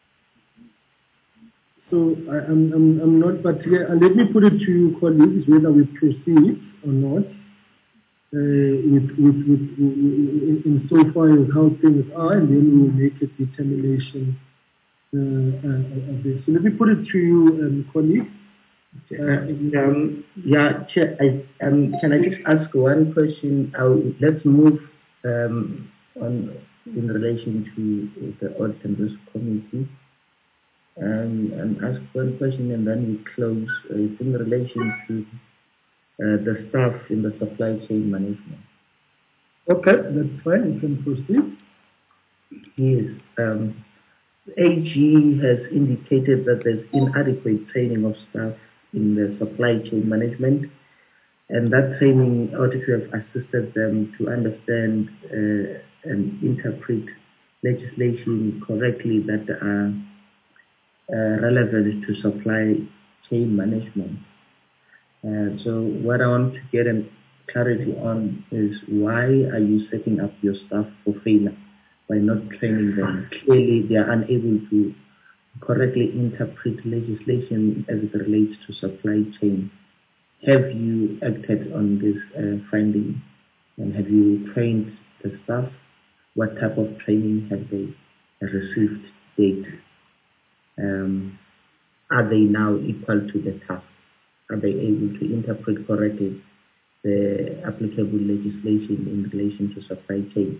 So I, I'm, I'm, I'm not, but uh, let me put it to you, colleagues, whether we proceed or not, uh, with, with, with, in, in so far as how things are, and then we will make a determination. Uh, uh, of this. So let me put it to you, um, colleague. Uh, um, yeah, Chair, I, um, can I just ask one question? I'll, let's move um, on in relation to the Audit and Risk Committee, um, and ask one question and then we close. Uh, it's in relation to uh, the staff in the supply chain management. Okay, that's fine. You can proceed. Yes. Um, A G has indicated that there's inadequate training of staff in the supply chain management, and that training ought to have assisted them to understand uh, and interpret legislation correctly that are uh, relevant to supply chain management. Uh, so what I want to get an clarity on is, why are you setting up your staff for failure by not training them? Clearly, they are unable to correctly interpret legislation as it relates to supply chain. Have you acted on this uh, finding, and have you trained the staff? What type of training have they received to date? Um, are they now equal to the task? Are they able to interpret correctly the applicable legislation in relation to supply chain?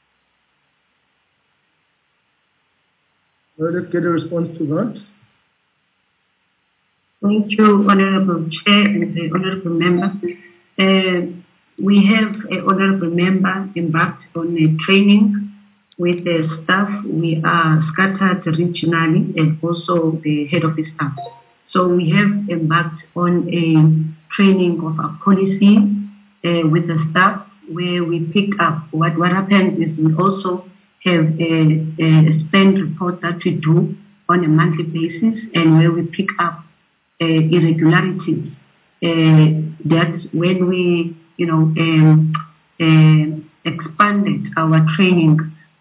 Well, let's get a response to that. Thank you, Honorable Chair and the Honorable Member. Uh, we have an Honorable Member embarked on a training with the staff. We are scattered regionally and also the head of the staff. So we have embarked on a training of our policy uh, with the staff, where we pick up what, what happens is we also have a, a spend report that we do on a monthly basis, and where we pick up uh, irregularities. Uh, that's when we, you know, um, uh, expanded our training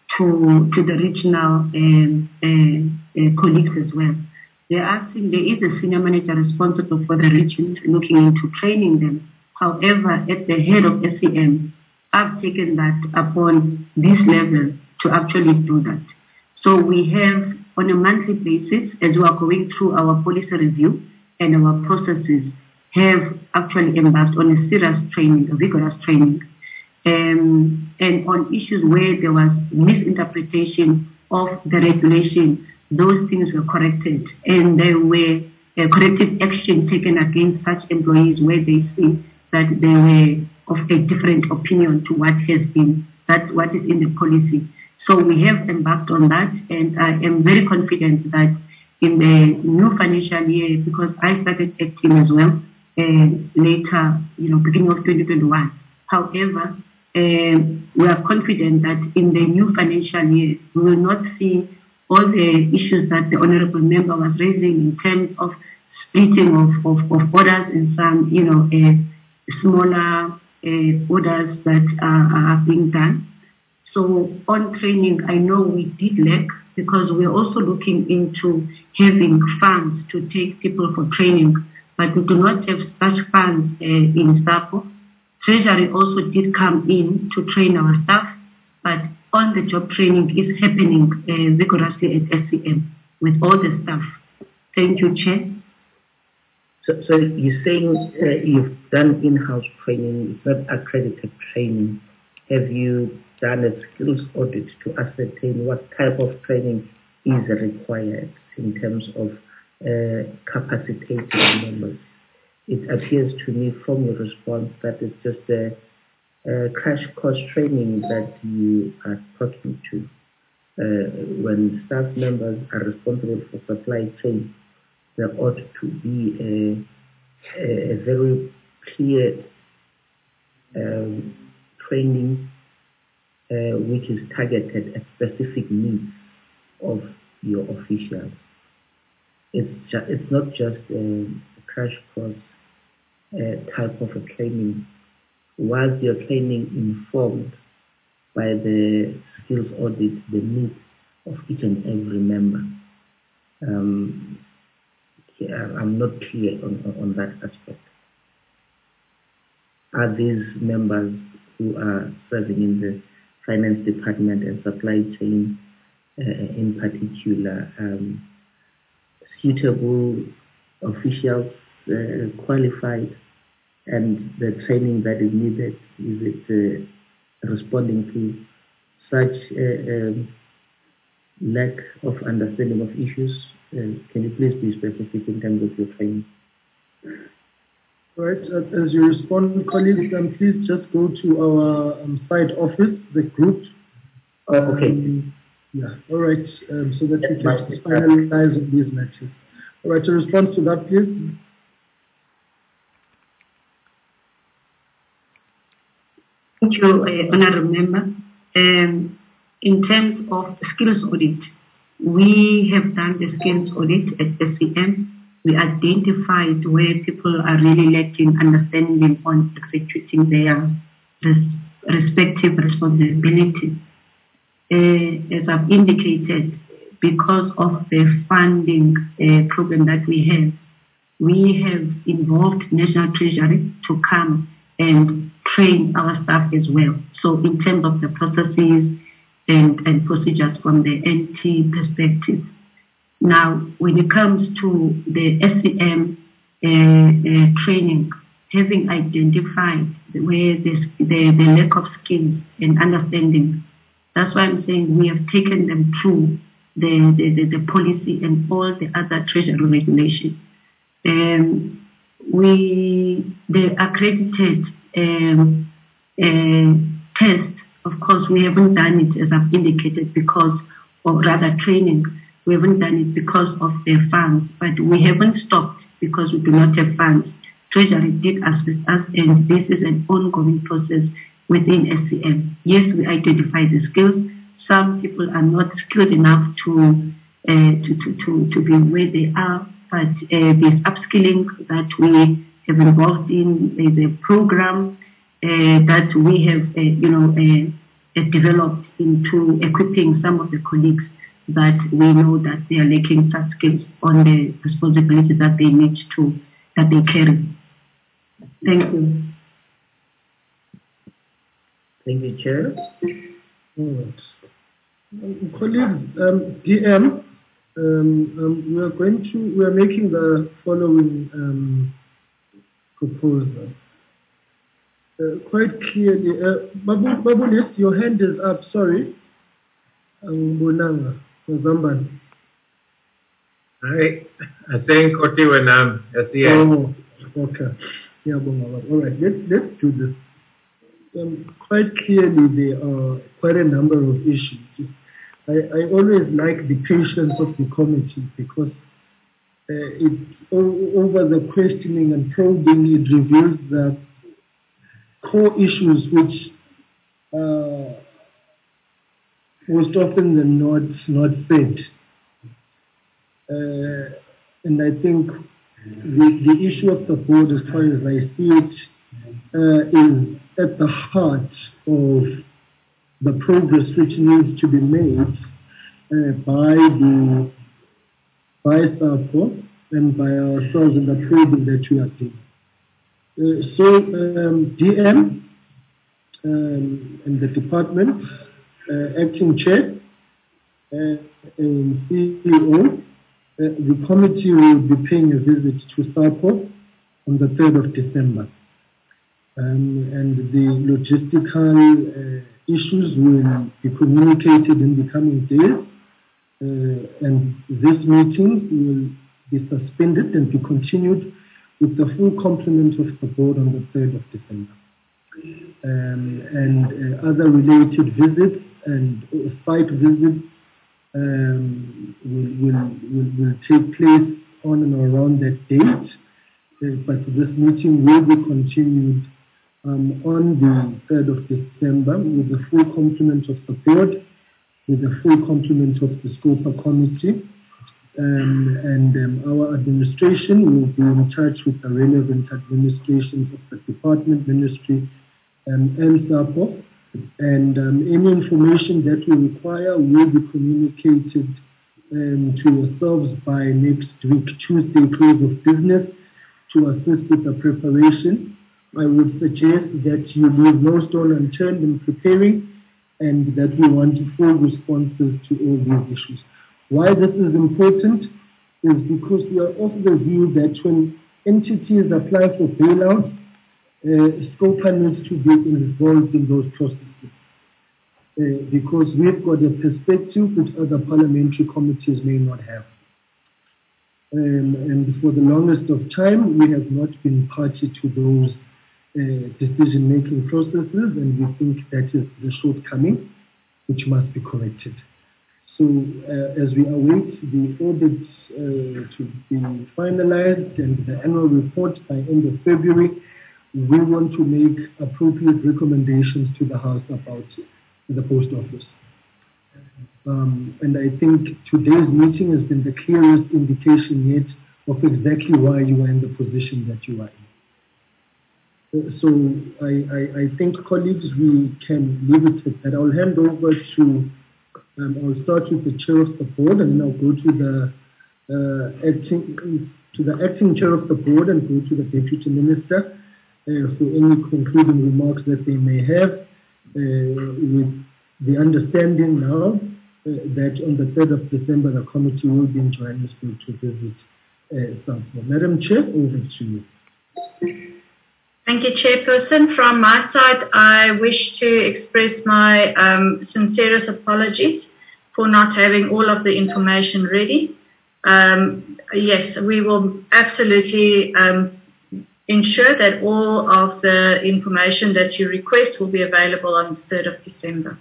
to to the regional um, uh, uh, colleagues as well. They're asking, there is a senior manager responsible for the region looking into training them. However, at the head of S E M, I've taken that upon this level to actually do that. So we have, on a monthly basis, as we are going through our policy review and our processes, have actually embarked on a serious training, a vigorous training. Um, and on issues where there was misinterpretation of the regulation, those things were corrected, and there were uh, corrective action taken against such employees where they see that they were of a different opinion to what has been, that what is in the policy. So we have embarked on that, and I am very confident that in the new financial year, because I started acting as well uh, later, you know, beginning of twenty twenty-one. However, uh, we are confident that in the new financial year, we will not see all the issues that the Honorable Member was raising in terms of splitting of, of, of orders and some, you know, uh, smaller uh, orders that are, are being done. So on training, I know we did lack, because we're also looking into having funds to take people for training, but we do not have such funds uh, in SAPO. Treasury also did come in to train our staff, but on-the-job training is happening uh, vigorously at S C M with all the staff. Thank you, Chair. So, so you're saying uh, you've done in-house training, it's not accredited training. Have you done a skills audit to ascertain what type of training is required in terms of uh, capacitating members? It appears to me from your response that it's just a Uh, crash course training that you are talking to. Uh, when staff members are responsible for supply chain, there ought to be a, a, a very clear um, training uh, which is targeted at specific needs of your officials. It's, ju- it's not just a, a crash course uh, type of a training. Was your training informed by the skills audit, the needs of each and every member? Um, yeah, I'm not clear on, on that aspect. Are these members who are serving in the finance department and supply chain uh, in particular um, suitable officials, uh, qualified? And the training that is needed, is it uh, responding to such uh, um, lack of understanding of issues? Uh, can you please be specific in terms of your training? All right, uh, as you respond, colleagues, um, please just go to our um, site office, the group. Oh, okay. Um, yeah, all right, um, so that we That's can finalize on these matters. All right, a response to that, please. Thank you, uh, Honourable Member. Um, in terms of skills audit, we have done the skills audit at S C M. We identified where people are really lacking understanding on executing their res respective responsibilities. Uh, as I've indicated, because of the funding uh, program that we have, we have involved National Treasury to come and train our staff as well. So in terms of the processes and, and procedures from the N T perspective. Now, when it comes to the S C M uh, uh, training, having identified where the, the, the lack of skills and understanding, that's why I'm saying we have taken them through the, the, the, the policy and all the other treasury regulations. Um, we, the accredited um, uh, test, of course, we haven't done it as I've indicated because, or rather training, we haven't done it because of the funds, but we haven't stopped because we do not have funds. Treasury did assist us, and this is an ongoing process within S C M. Yes, we identify the skills. Some people are not skilled enough to uh, to, to, to, to be where they are, but uh, this upskilling that we have involved in is a program uh, that we have, uh, you know, uh, uh, developed into equipping some of the colleagues that we know that they are lacking such skills on the responsibilities that they need to, that they carry. Thank you. Thank you, Chair. All right. Um, colleagues, um, D M, um, um, we are going to, we are making the following um, proposal. Uh, quite clearly, uh, Babu, Babulis, your hand is up, sorry. Um, Bonanga, Mozambique. Hi, I think Koti Wenam at the end. Oh, okay. Yeah, all right, let's, let's do this. Um, quite clearly, there are quite a number of issues. I, I always like the patience of the committee because uh, it, over the questioning and probing, it reveals that core issues which uh, most often than not not said. Uh, and I think the, the issue of the board, as far as I see it, uh, is at the heart of the progress which needs to be made uh, by the by SAPO and by ourselves in the probing that we are doing. Uh, so um, D M um, and the department, uh, acting chair uh, and C E O, uh, the committee will be paying a visit to SAPO on the third of December. Um, and the logistical uh, issues will be communicated in the coming days, uh, and this meeting will be suspended and be continued with the full complement of the board on the third of December. Um, and uh, other related visits and uh, site visits um, will, will, will, will take place on and around that date, uh, but this meeting will be continued Um, on the third of December with the full complement of the board, with the full complement of the SCOPA committee, um, and um, our administration will be in touch with the relevant administrations of the department, ministry, um, and SAPO, and um, any information that we require will be communicated um, to yourselves by next week, Tuesday, close of business, to assist with the preparation. I would suggest that you leave no stone unturned in preparing and that we want full responses to all these issues. Why this is important is because we are of the view that when entities apply for bailouts, uh, SCOPA needs to be involved in those processes uh, because we've got a perspective which other parliamentary committees may not have. Um, and for the longest of time, we have not been party to those uh, decision-making processes, and we think that is the shortcoming, which must be corrected. So uh, as we await the audit uh, to be finalized and the annual report by end of February, we want to make appropriate recommendations to the House about the post office. Um, and I think today's meeting has been the clearest indication yet of exactly why you are in the position that you are in. Uh, so I, I, I think, colleagues, we can leave it at that. I'll hand over to, um, I'll start with the chair of the board, and then I'll go to the uh, acting to the acting chair of the board and go to the deputy minister uh, for any concluding remarks that they may have, uh, with the understanding now Uh, that on the third of December, the committee will be in Johannesburg to visit uh, Southport. Madam Chair, over to you. Thank you, Chairperson. From my side, I wish to express my um, sincerest apologies for not having all of the information ready. Um, yes, we will absolutely um, ensure that all of the information that you request will be available on the third of December.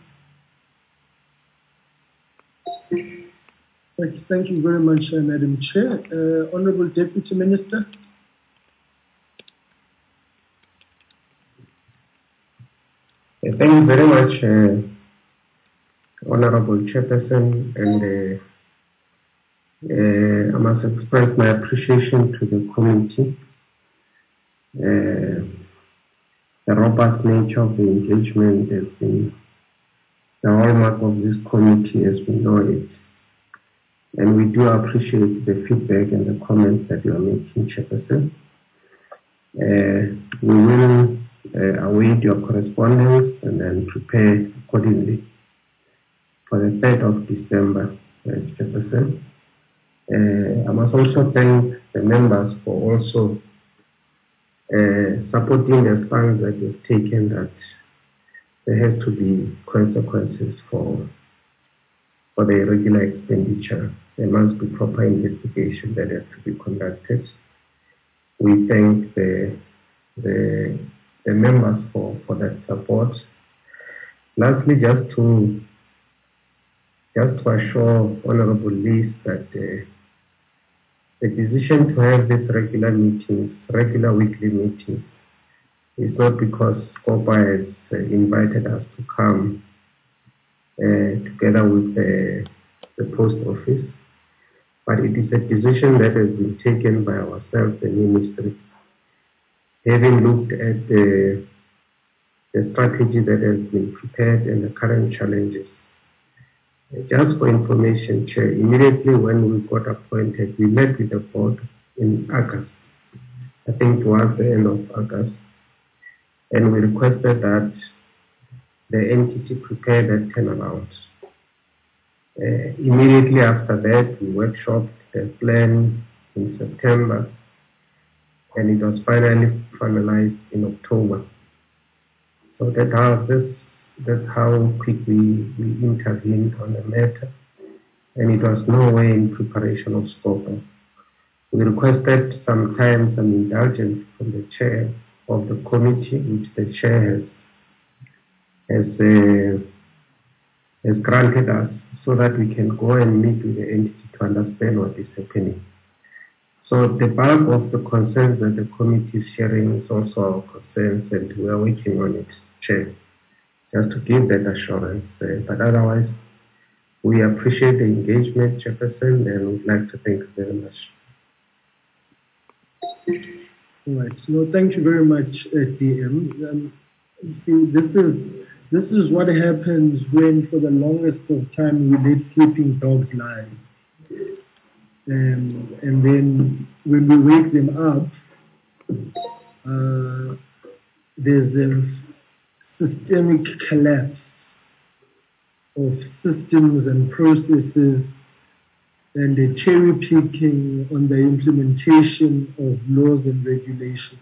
Thank you very much, uh, Madam Chair. Uh, Honourable Deputy Minister. Uh, thank you very much, uh, Honourable Chairperson, and uh, uh, I must express my appreciation to the committee. Uh, the robust nature of the engagement has been the hallmark of this committee as we know it. And we do appreciate the feedback and the comments that you are making, Chairperson. Uh, we will uh, await your correspondence and then prepare accordingly for the third of December, uh, Chairperson. Uh, I must also thank the members for also uh, supporting the stance that you've taken, that there has to be consequences for for the irregular expenditure. There must be proper investigation that has to be conducted. We thank the the, the members for, for that support. Lastly, just to just to assure Honourable Lees that uh, the decision to have these regular meetings, regular weekly meetings, is not because SCOPA has uh, invited us to come uh, together with the, the post office, but it is a decision that has been taken by ourselves, the ministry, having looked at the, the strategy that has been prepared and the current challenges. Just for information, Chair, immediately when we got appointed, we met with the board in August, I think towards the end of August, and we requested that the entity prepare that turnaround. Uh, immediately after that, we workshopped the plan in September, and it was finally finalized in October. So that how this that's how quickly we intervened on the matter, and it was no way in preparation of SCOPA. We requested some time, some indulgence from the chair of the committee, which the chair has has, uh, has granted us, so that we can go and meet with the entity to understand what is happening. So the bulk of the concerns that the committee is sharing is also our concerns, and we are working on it, Chair, just to give that assurance. Uh, but otherwise, we appreciate the engagement, Chairperson, and we'd like to thank you very much. All right. So thank you very much, uh, D M. Um, see, this is this is what happens when, for the longest of time, we let sleeping dogs lie. Um, and then when we wake them up, uh, there's a systemic collapse of systems and processes, and a cherry picking on the implementation of laws and regulations.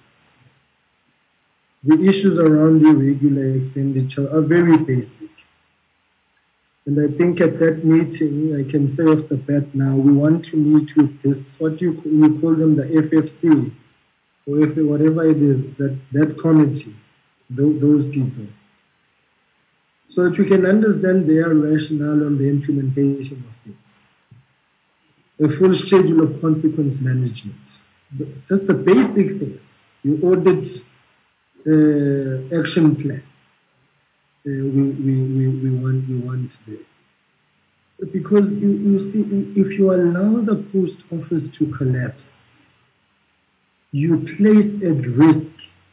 The issues around irregular expenditure are very basic. And I think at that meeting, I can say off the bat now, we want to meet with this, what you, you call them, the F F C, or if whatever it is, that, that committee, those, those people. So that we can understand their rationale on the implementation of it. A full schedule of consequence management. Just the basic things. You audit uh, action plan. Uh, we, we, we, we want we want there. Because you, you see, if you allow the post office to collapse, you place at risk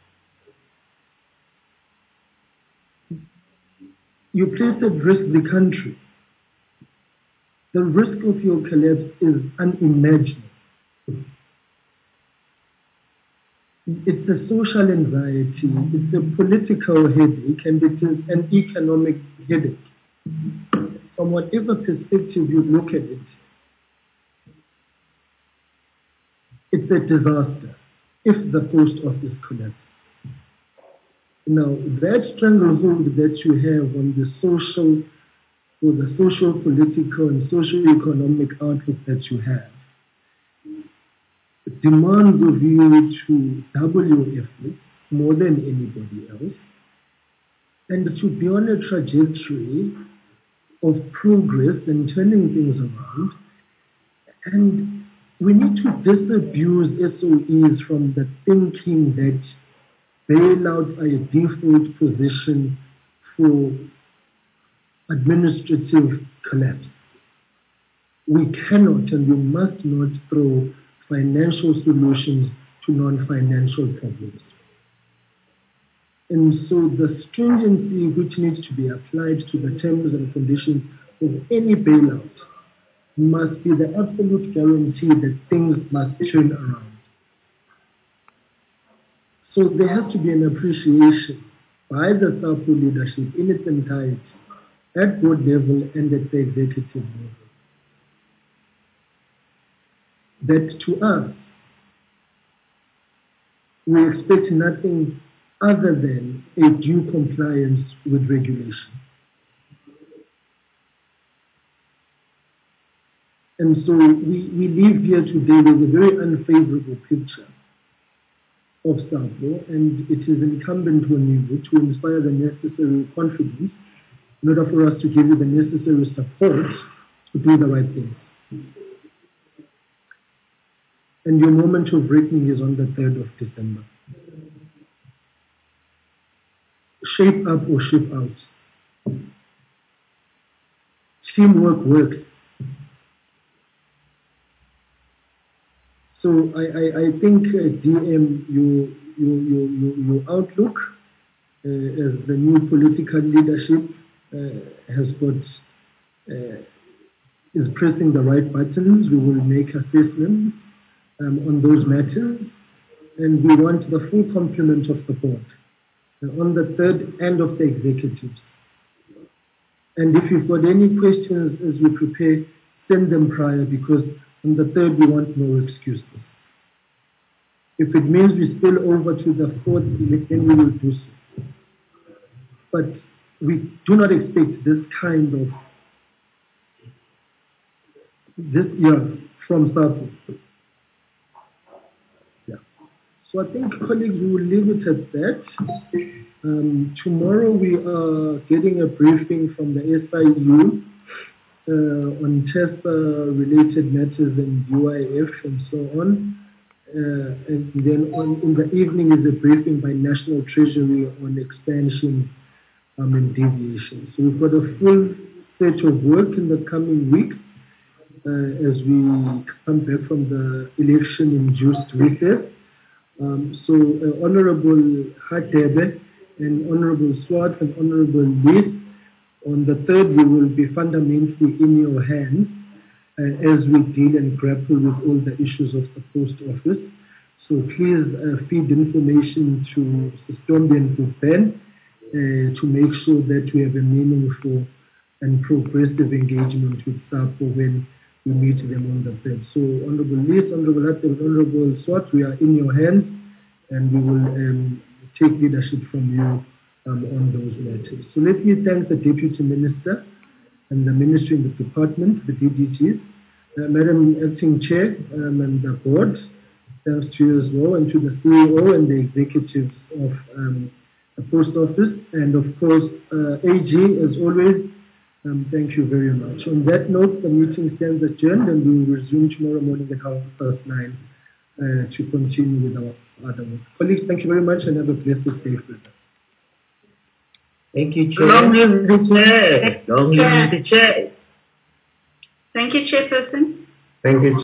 you place at risk the country. The risk of your collapse is unimaginable. It's a social anxiety, it's a political headache, and it is an economic headache. From whatever perspective you look at it, it's a disaster if the post office collapses. Now, that stranglehold that you have on the social, or the social, political, and socio-economic outlook that you have, demands of you to double your efforts more than anybody else, and to be on a trajectory of progress and turning things around. And we need to disabuse S O Es from the thinking that bailouts are a default position for administrative collapse. We cannot and we must not throw financial solutions to non-financial problems. And so the stringency which needs to be applied to the terms and conditions of any bailout must be the absolute guarantee that things must turn around. So there has to be an appreciation by the SAPO leadership in its entirety, at board level and at the executive level, that to us, we expect nothing other than a due compliance with regulation. And so we, we leave here today with a very unfavorable picture of SAPO, and it is incumbent on you to inspire the necessary confidence in order for us to give you the necessary support to do the right thing. And your moment of reckoning is on the third of December. Shape up or shape out. Teamwork works. So I, I, I think uh, D M, your, your, your, your, your outlook uh, as the new political leadership uh, has got, uh, is pressing the right buttons. We will make assessments um, on those matters, and we want the full complement of the board uh, on the third and of the executives. And if you've got any questions as we prepare, send them prior, because on the third we want no excuses. If it means we spill over to the fourth, then we will do so. But we do not expect this kind of this year from SAPO. Yeah. So I think, colleagues, we will leave it at that. Um, tomorrow we are getting a briefing from the S I U uh, on TESA-related matters and U I F and so on. Uh, and then on, in the evening is a briefing by National Treasury on expansion um, and deviation. So we've got a full set of work in the coming weeks uh, as we come back from the election-induced recess. Um, so uh, Honorable Hadebe and Honorable Swart and Honorable Leith, on the third we will be fundamentally in your hands uh, as we deal and grapple with all the issues of the post office. So please uh, feed information to Stombi and Ben uh, to make sure that we have a meaningful and progressive engagement with SAPO when we meet them on the third. So Honorable Leith, Honorable Hadebe, Honorable Swart, we are in your hands, and we will um, take leadership from you um, on those matters. So let me thank the Deputy Minister and the Ministry and the Department, the D D Gs. Uh, Madam Acting Chair um, and the Board, thanks to you as well, and to the C E O and the executives of um, the Post Office, and of course, uh, A G, as always, um, thank you very much. On that note, the meeting stands adjourned, and we will resume tomorrow morning at half past nine uh, to continue with our other work. Colleagues, thank you very much, and have a blessed day further. Thank you, Chair. Long live the Chair. Long live the Chair. Thank you, Chairperson. Thank you.